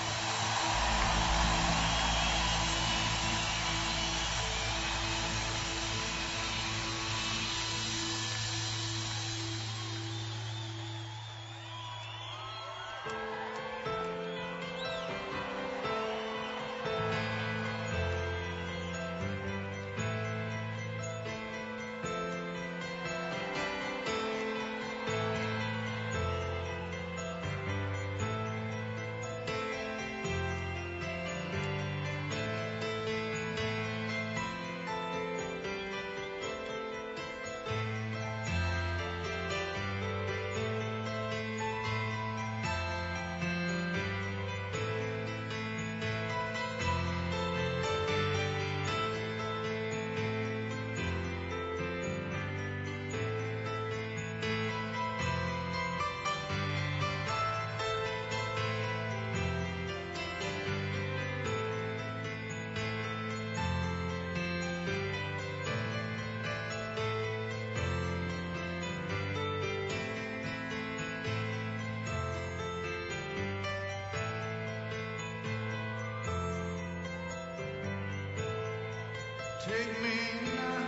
Take me now.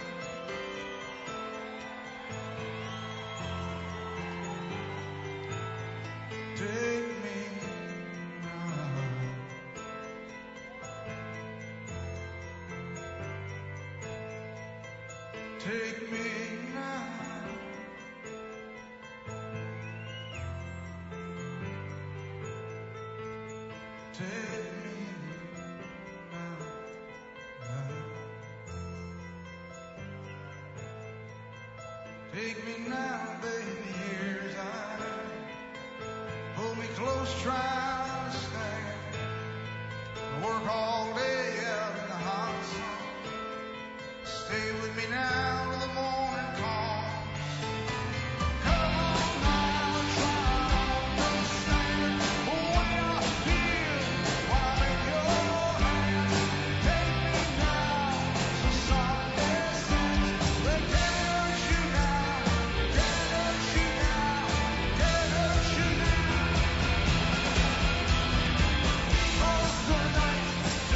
Take me now. Take me now. Take me now. Take me now, baby, here's I. Hold me close, try to understand. Work all day out in the hot sun. Stay with me now till the morning comes. Come on now, try to understand the way I feel while I'm in your hands. Take me now to some distance. Let can't hurt you now, can't hurt you now, can't hurt you now. Oh, the night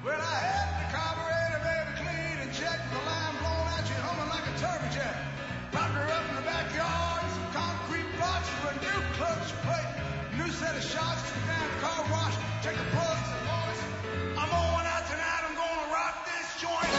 Well, I had the carburetor very clean and checked the line blown out you humming like a turbojet. Popped her up in the backyard, some concrete blocks for a new clutch plate, new set of shocks, took down the car wash, check the plugs and boys. I'm going out tonight, I'm gonna rock this joint.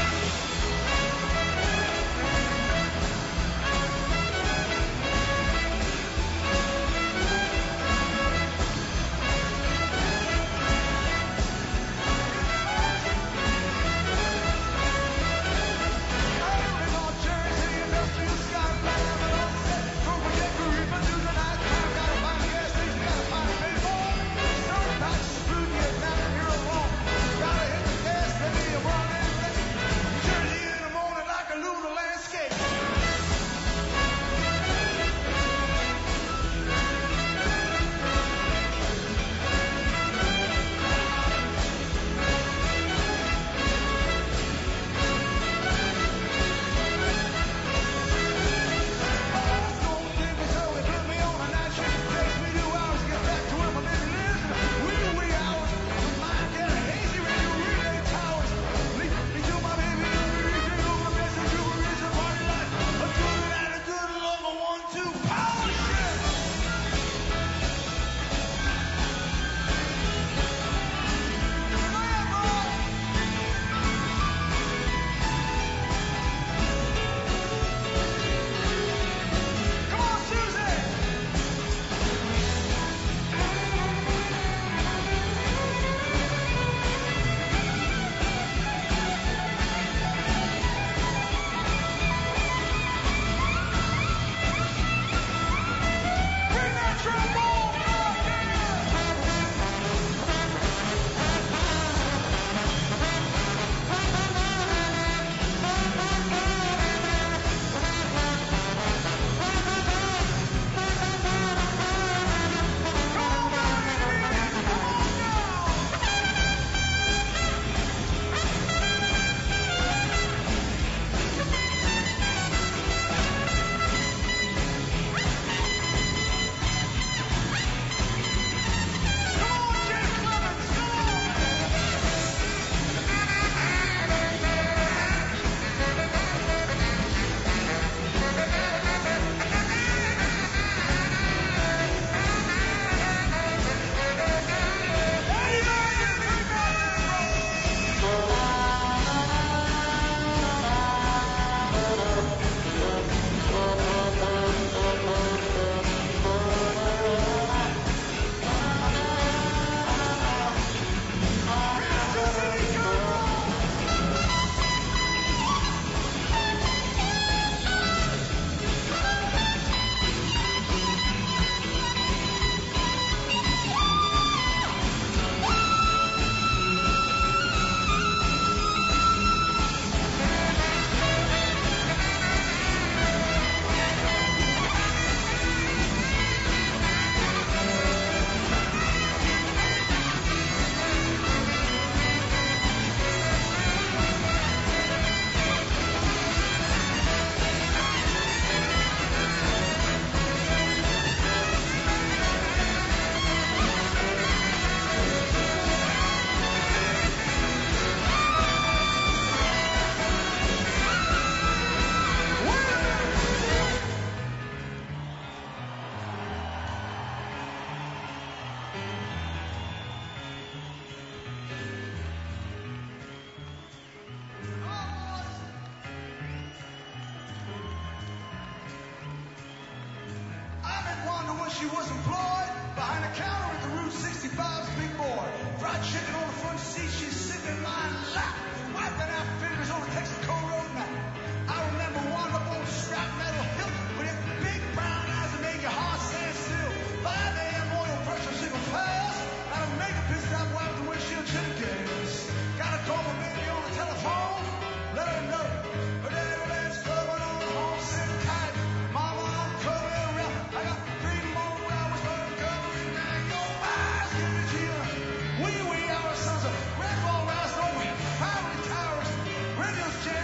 She was employed behind the counter at the Route sixty-five's big boy. Fried chicken on the front seat, she's sitting in my lap, wiping out fingers on the Texaco road map. I remember one up on strap metal hill with them big brown eyes that make your heart stand still. five a.m. oil pressure single pass, and a makeup pit stop wipe the windshield to the gas. Gotta call my baby on the telephone, let her know her daddy land's clubbing on the home sitting tight. Mama, I'm coming around. I got three more hours, but I'm covering down your eyes. Give it to you. We, we, our sons of Red Ball Rise, don't we? Family towers, radios jam.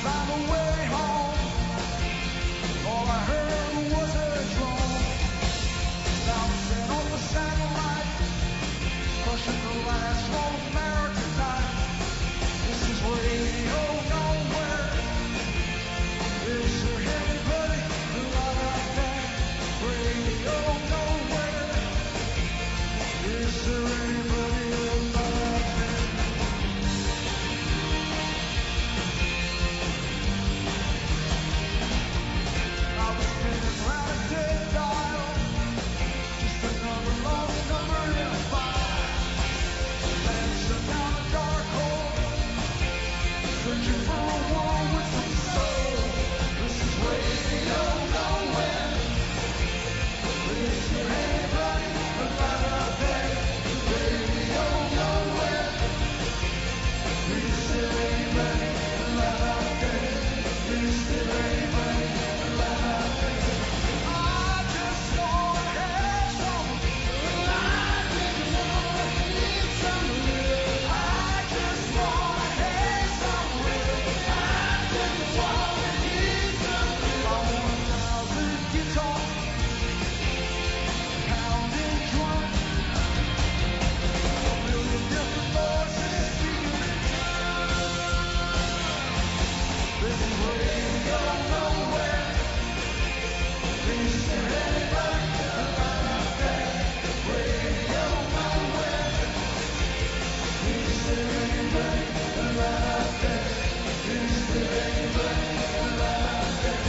found a way home. All I heard was a drum bouncing on the satellite, crushing the last long American night. This is radio nowhere. Is there anybody alive out there? Radio nowhere. Is there anybody alive out there? I was spinning round a dead dial, just another lost number in a file. Dancing down a dark hole, searching for a world with some soul. This is radio nowhere. Is there anybody alive out there? Radio nowhere. Is there anybody alive out there? Is there anybody alive out there? I just wanna have some. I just wanna need some real. I just wanna have some real. I just wanna need some real. I want a thousand guitars, pounding drum, a million different voices speaking in tongues. This is radio nowhere. Is there anybody alive out there? Radio nowhere. Is there anybody alive out there? Is there anybody alive out there?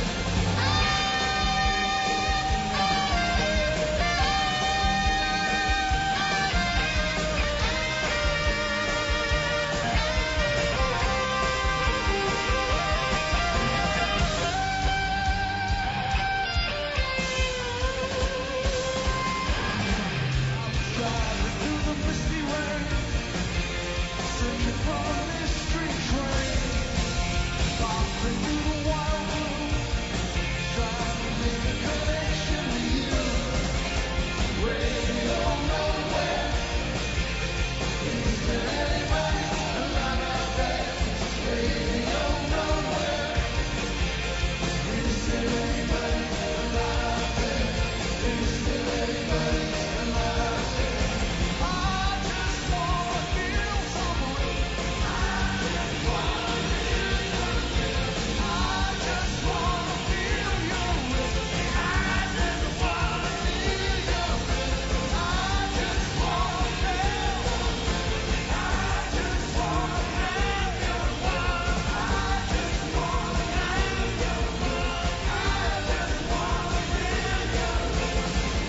Driving through the misty rain, searching for a mystery train, bumping through the wild blue, trying to make a connection to you. Radio nowhere. Is there anybody alive out there? Radio nowhere. Is there anybody alive out there? Is there anybody alive out there? I just wanna feel somewhere. I just wanna feel your rhythm. I just wanna feel your rhythm. I just wanna feel your rhythm. I just wanna feel one. I just wanna have your love. I just wanna have your love. I just wanna feel your rhythm.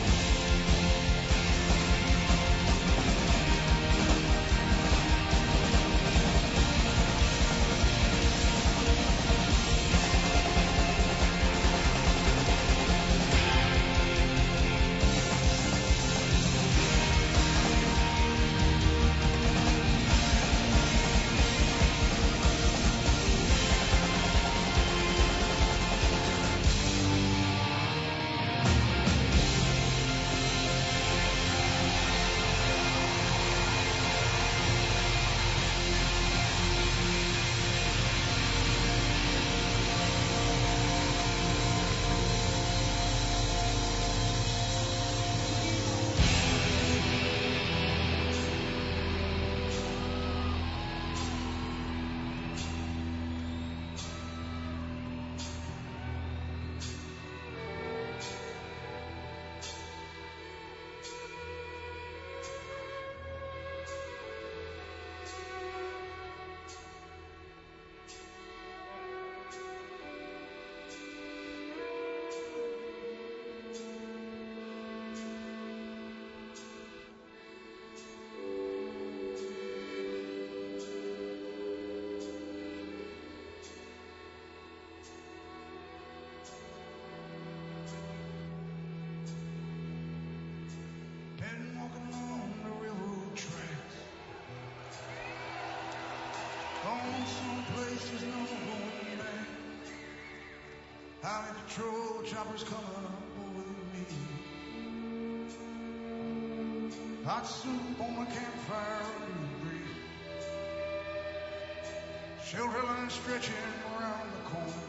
Been walking along the railroad tracks, gone some places, no going back. Highway patrol choppers coming up over me. Hot soup on the campfire under the breeze. Shelter line stretching around the corner.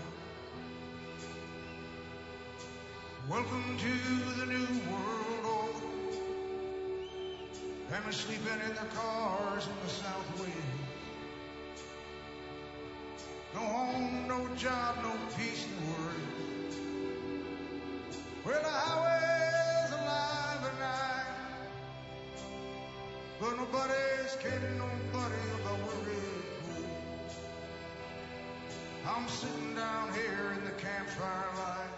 Welcome to the new world order. And we're sleeping in the cars in the south wing. No home, no job, no peace, no worry. Well, the highway's alive at night, but nobody's kidding nobody about where it goes. I'm sitting down here in the campfire light,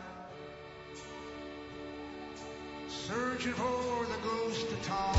searching for the ghost of Tom.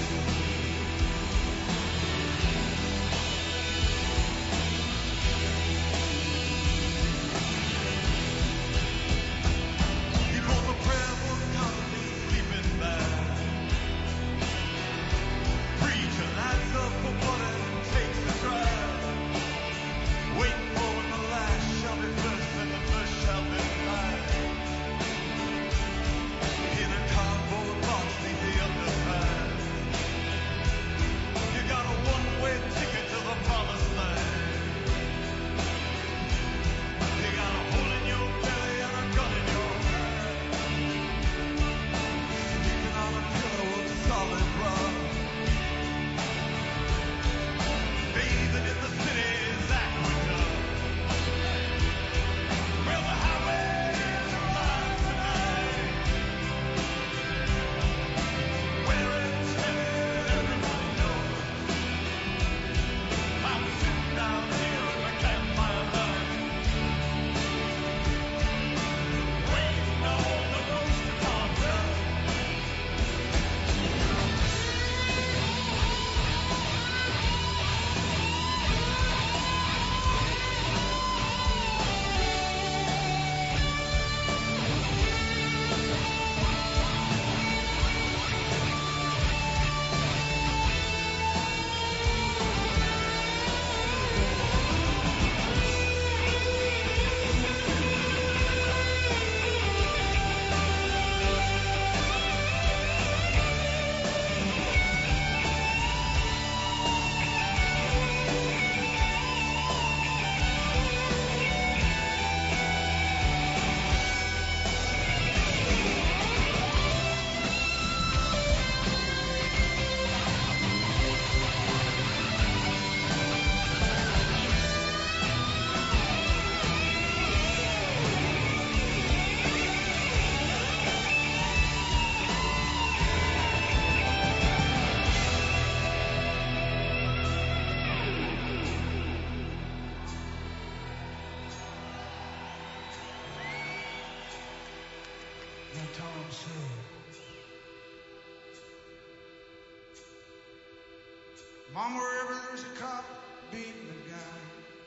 Mom, wherever there's a cop beating a guy,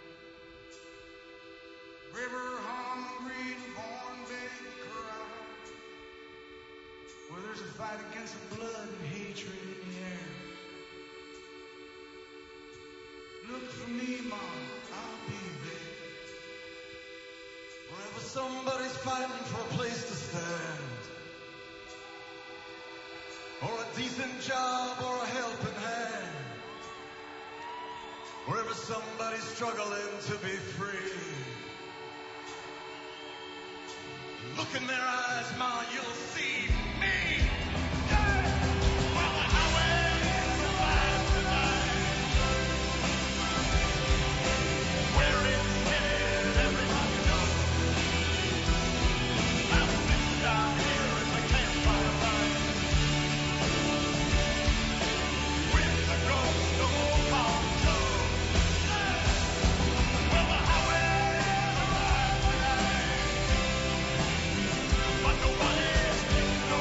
river hungry and born baby cry, where there's a fight against the blood and hatred in the air. Look for me, Mom, I'll be there. Wherever somebody's fighting for a place to stand, or a decent job or a helping hand, wherever somebody's struggling to be free, look in their eyes, Ma, you'll see me. Yeah! Well, the highway's alive tonight. Where it's headed, everybody knows. I'm sitting down here in the campfire light, with the ghost of old Tom Jones. Well, the highway's alive tonight, but nobody's taking no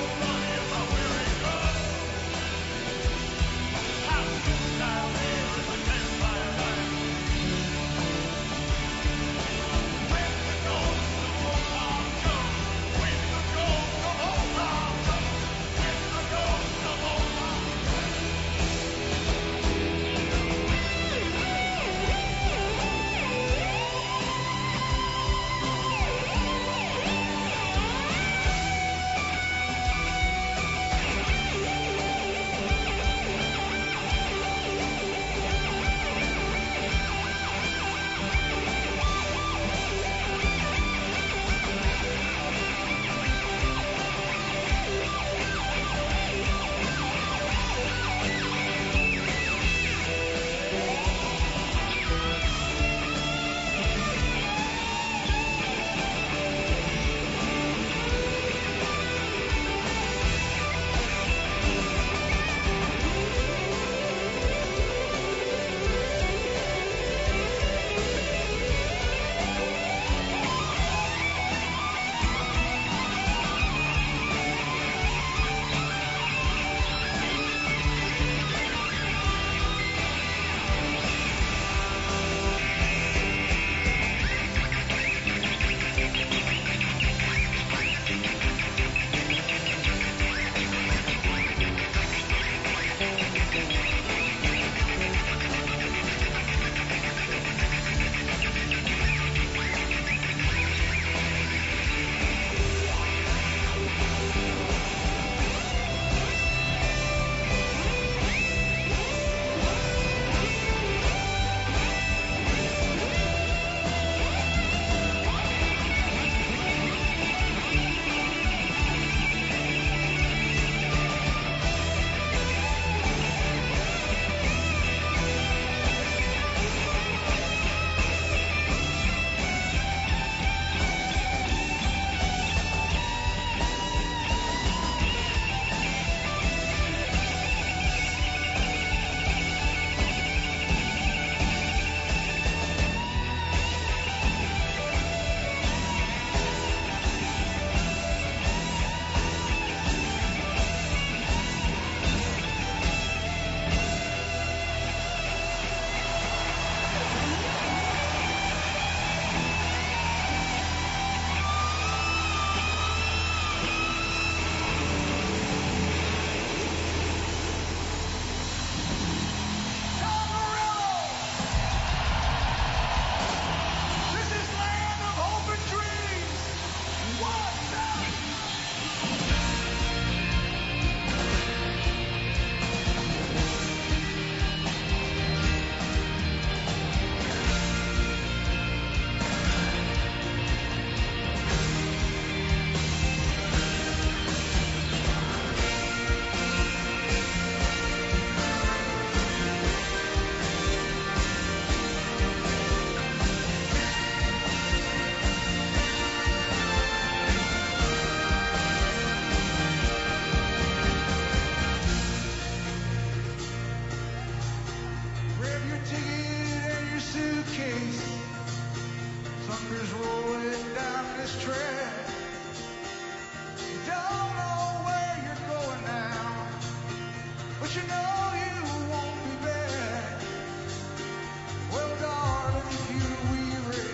but you know you won't be back. Well, darling, if you're weary,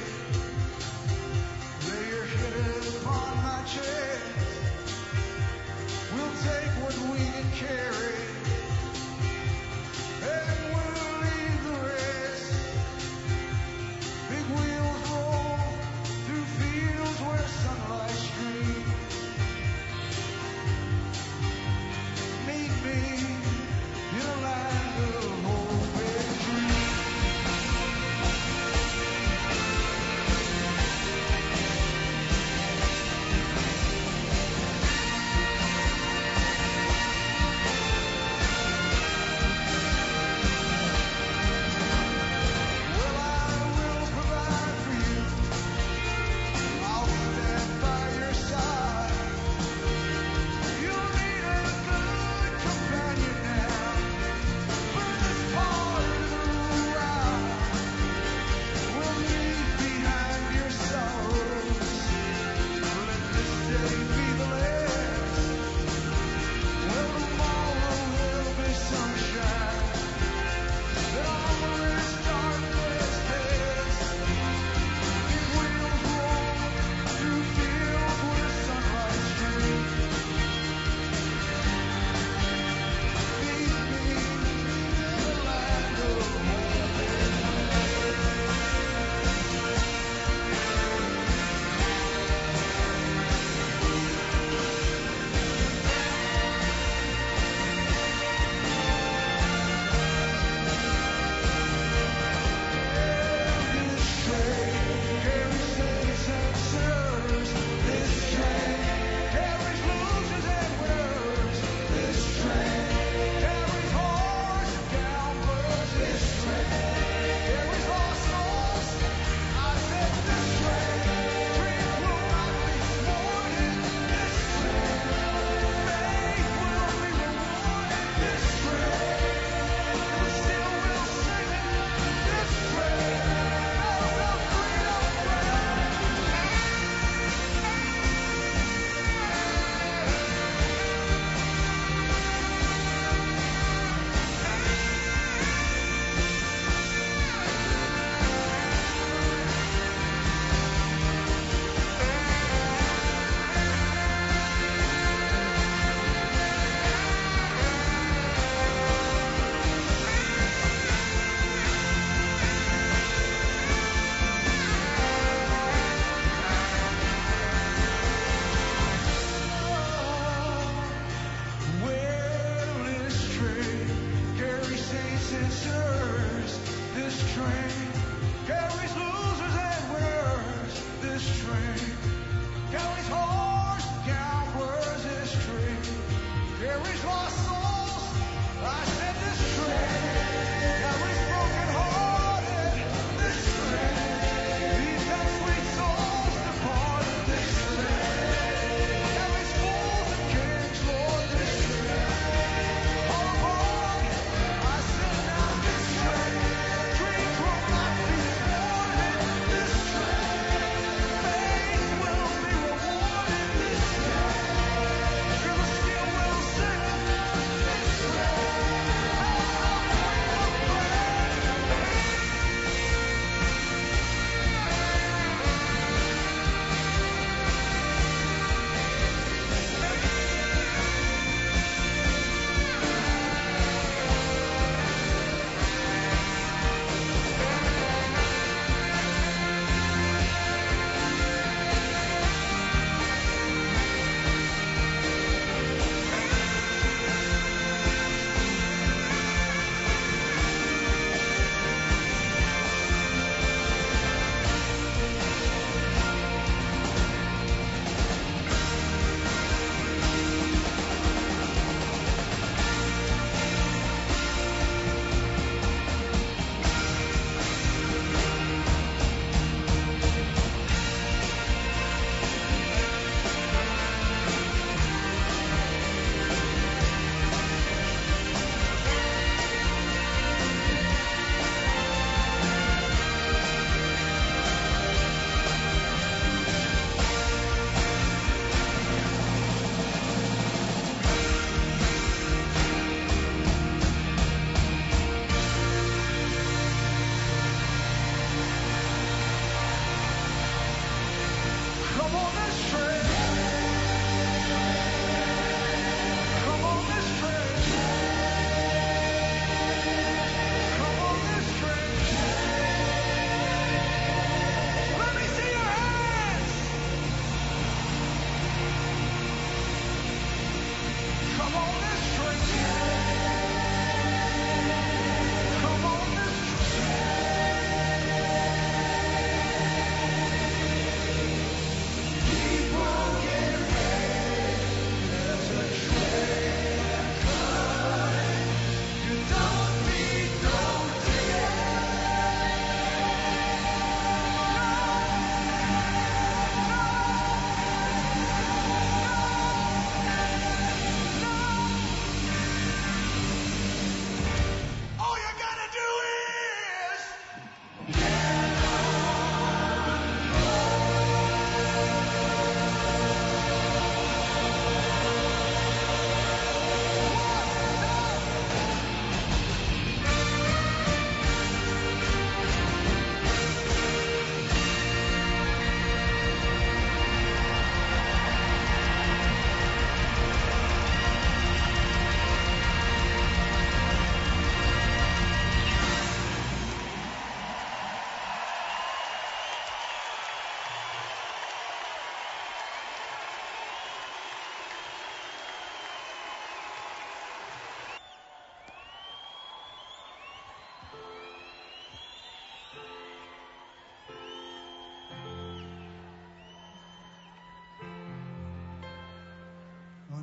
lay your head upon my chest. We'll take what we can carry, and we'll leave the rest. Big wheels roll through fields where sunlight streams. Meet me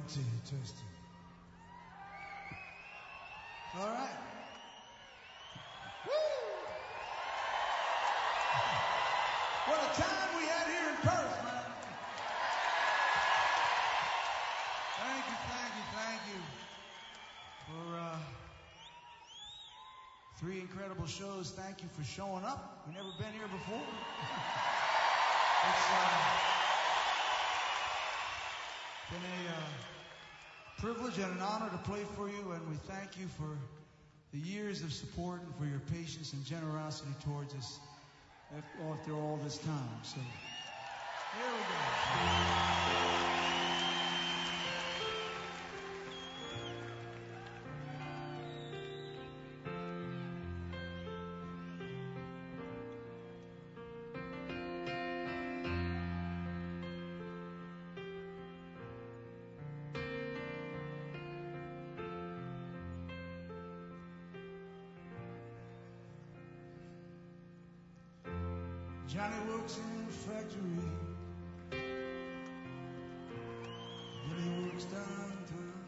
One, two, testing. All right. Woo! What a time we had here in Perth, man. Thank you, thank you, thank you for uh, three incredible shows. Thank you for showing up. We've never been here before. It's uh, been a uh, privilege and an honor to play for you, and we thank you for the years of support and for your patience and generosity towards us after all this time. So, here we go. Johnny works in the factory. Billy works downtown.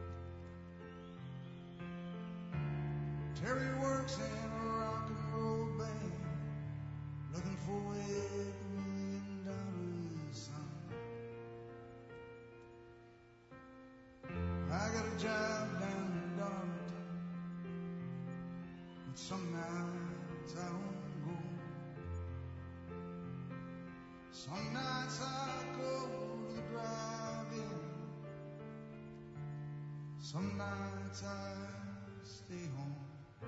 Terry works in a rock and roll band, looking for a million dollar sign. I got a job down in Darlington, but some nights I don't go. Some nights I go to the drive-in. Some nights I stay home.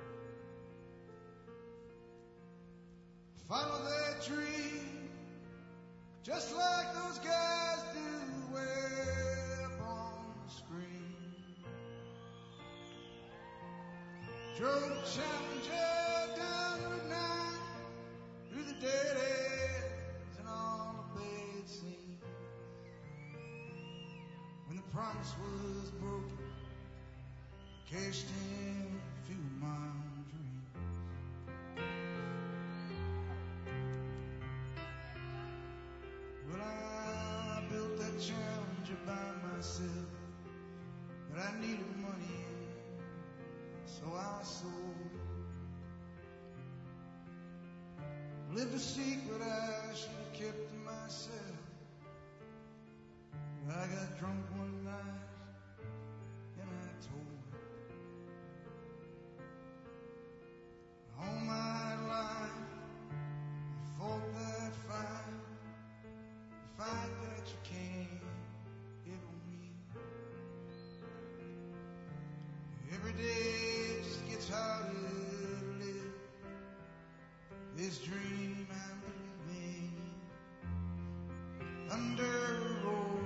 Follow that dream, just like those guys do way up on the screen. Drove the Challenger down Route nine through the dead ends and all the bad scenes. When the promise was broken, I cashed in a few of my dreams. Well, I built that Challenger by myself, but I needed money, so I sold it. Lived a secret I should have kept to myself. But I got drunk one night and I told her. All my life I fought that fight, the fight that you can't hit on me. Every day it just gets harder to live this dream I'm believing in. Thunder roll.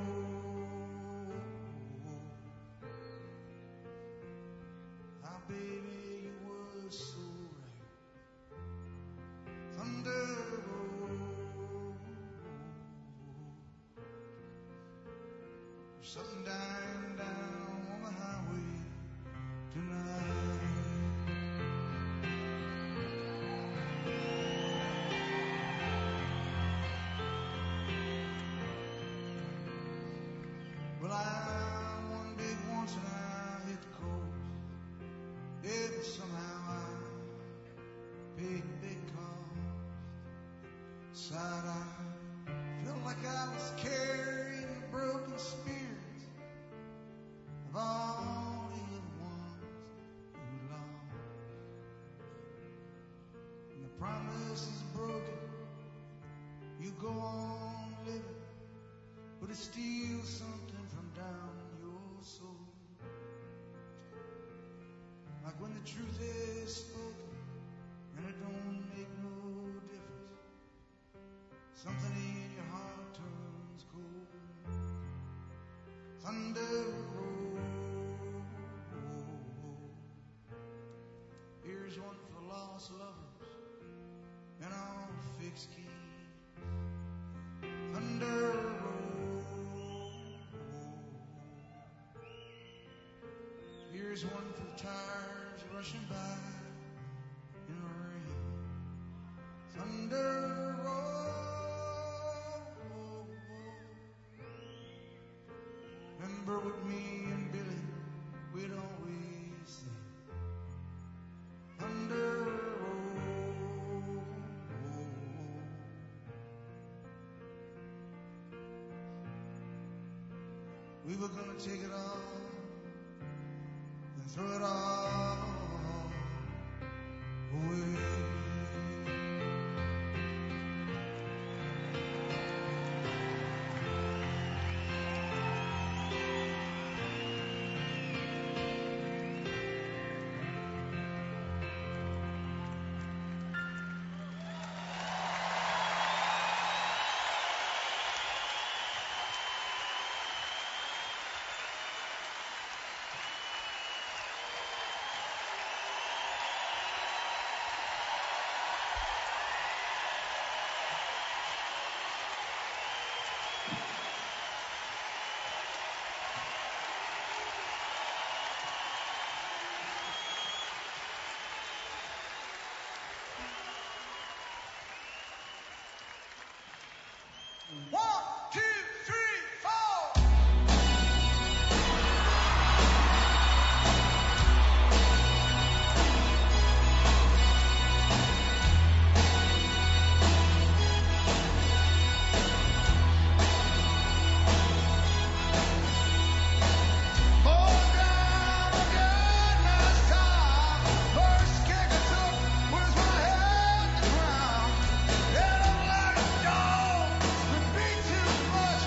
Ah, baby, you were so right. Thunder roll. There's something dying down on the highway tonight. Well, I won big once and I hit the coast. Yeah, but somehow I paid the big cost. Side I felt like I was carrying the broken spirits of all the other ones who lost. And the promise is broken. You go on living, but it steals something from down your soul. Like when the truth is spoken and it don't make no difference. Something in your heart turns cold. Thunder roll. Here's one for lost lovers and all fixed keys. Thunder roll. Here's one for the tires rushing by in the rain. Thunder roll. Remember with me we were gonna take it all and throw it all away. One, two, three, four. Too much.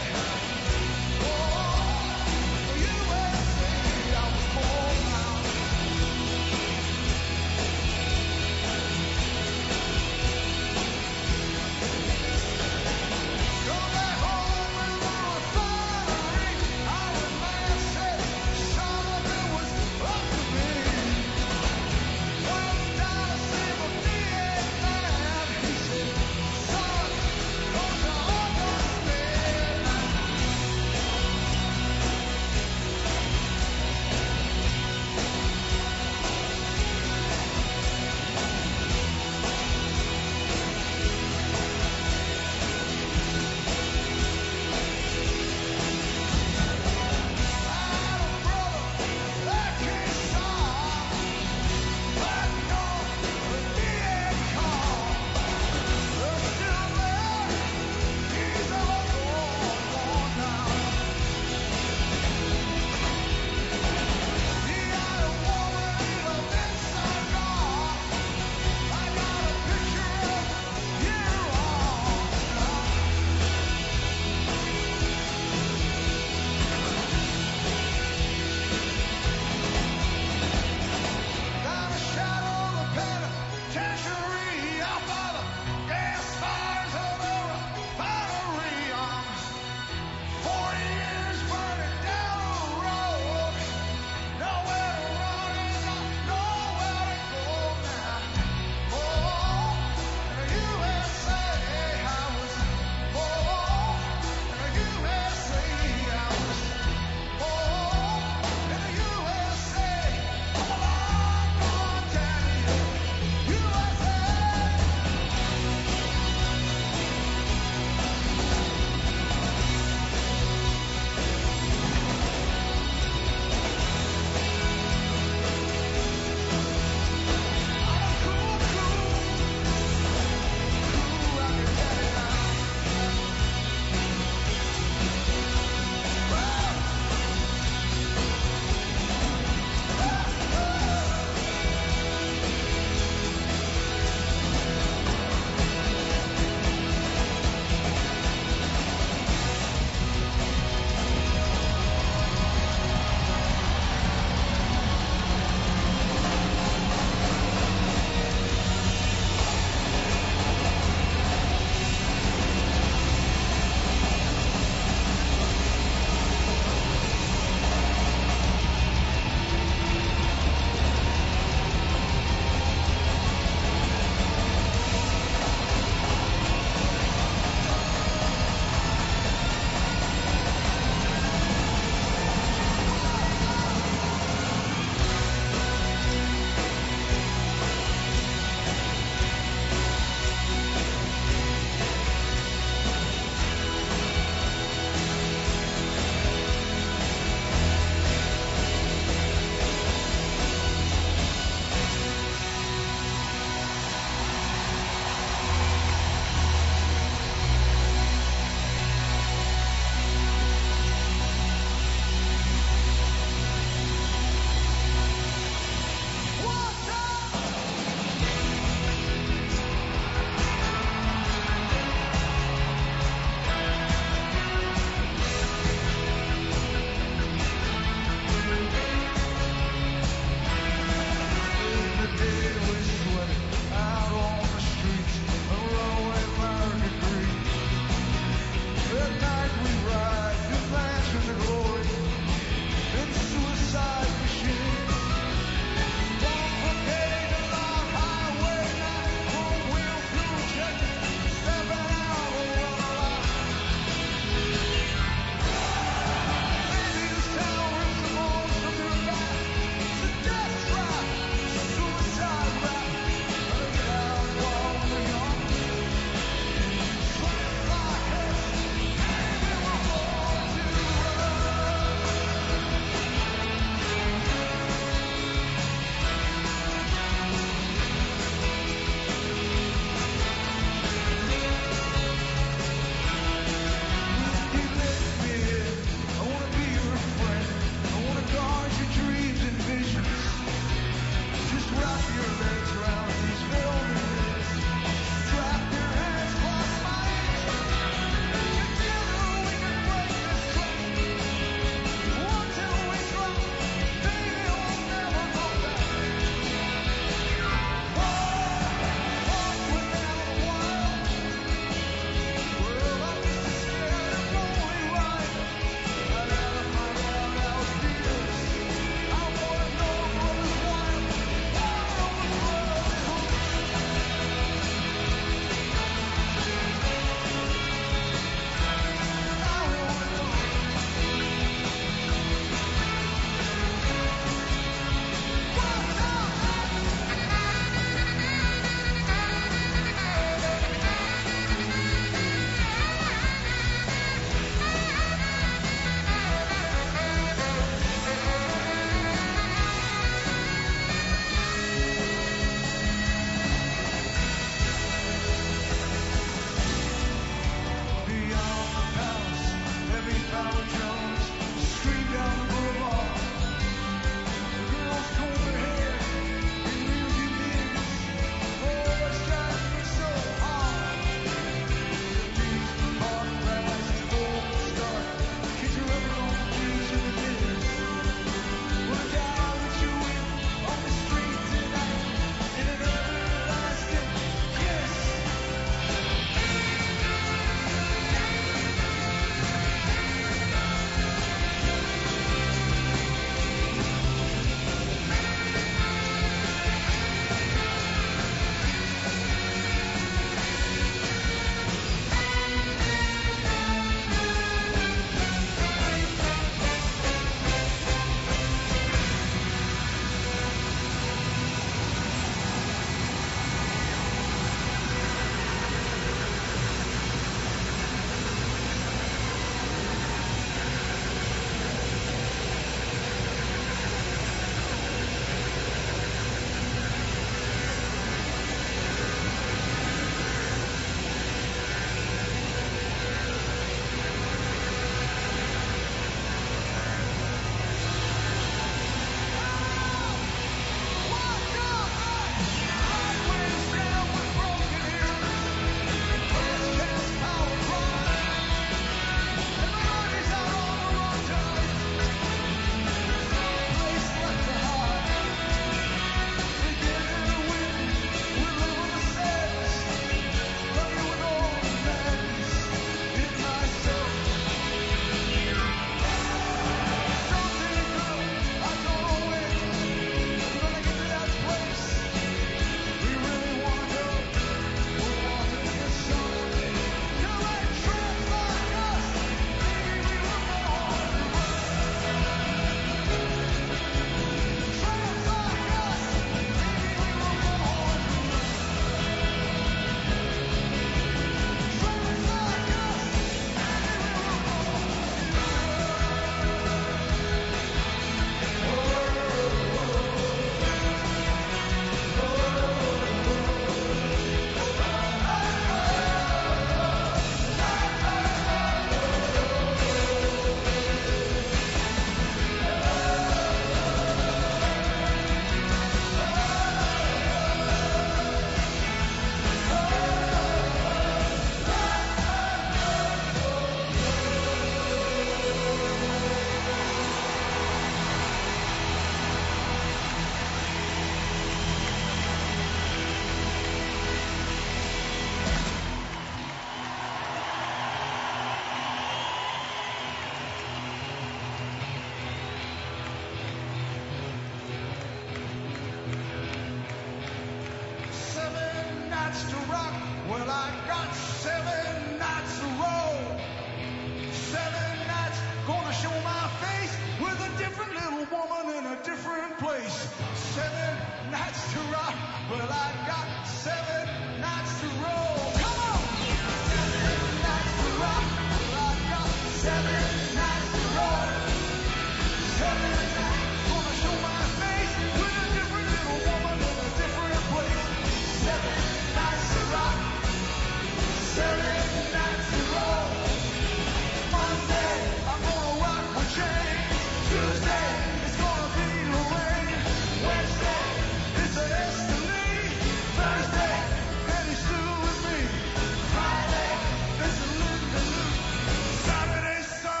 Saturday, Sunday.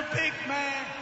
big man.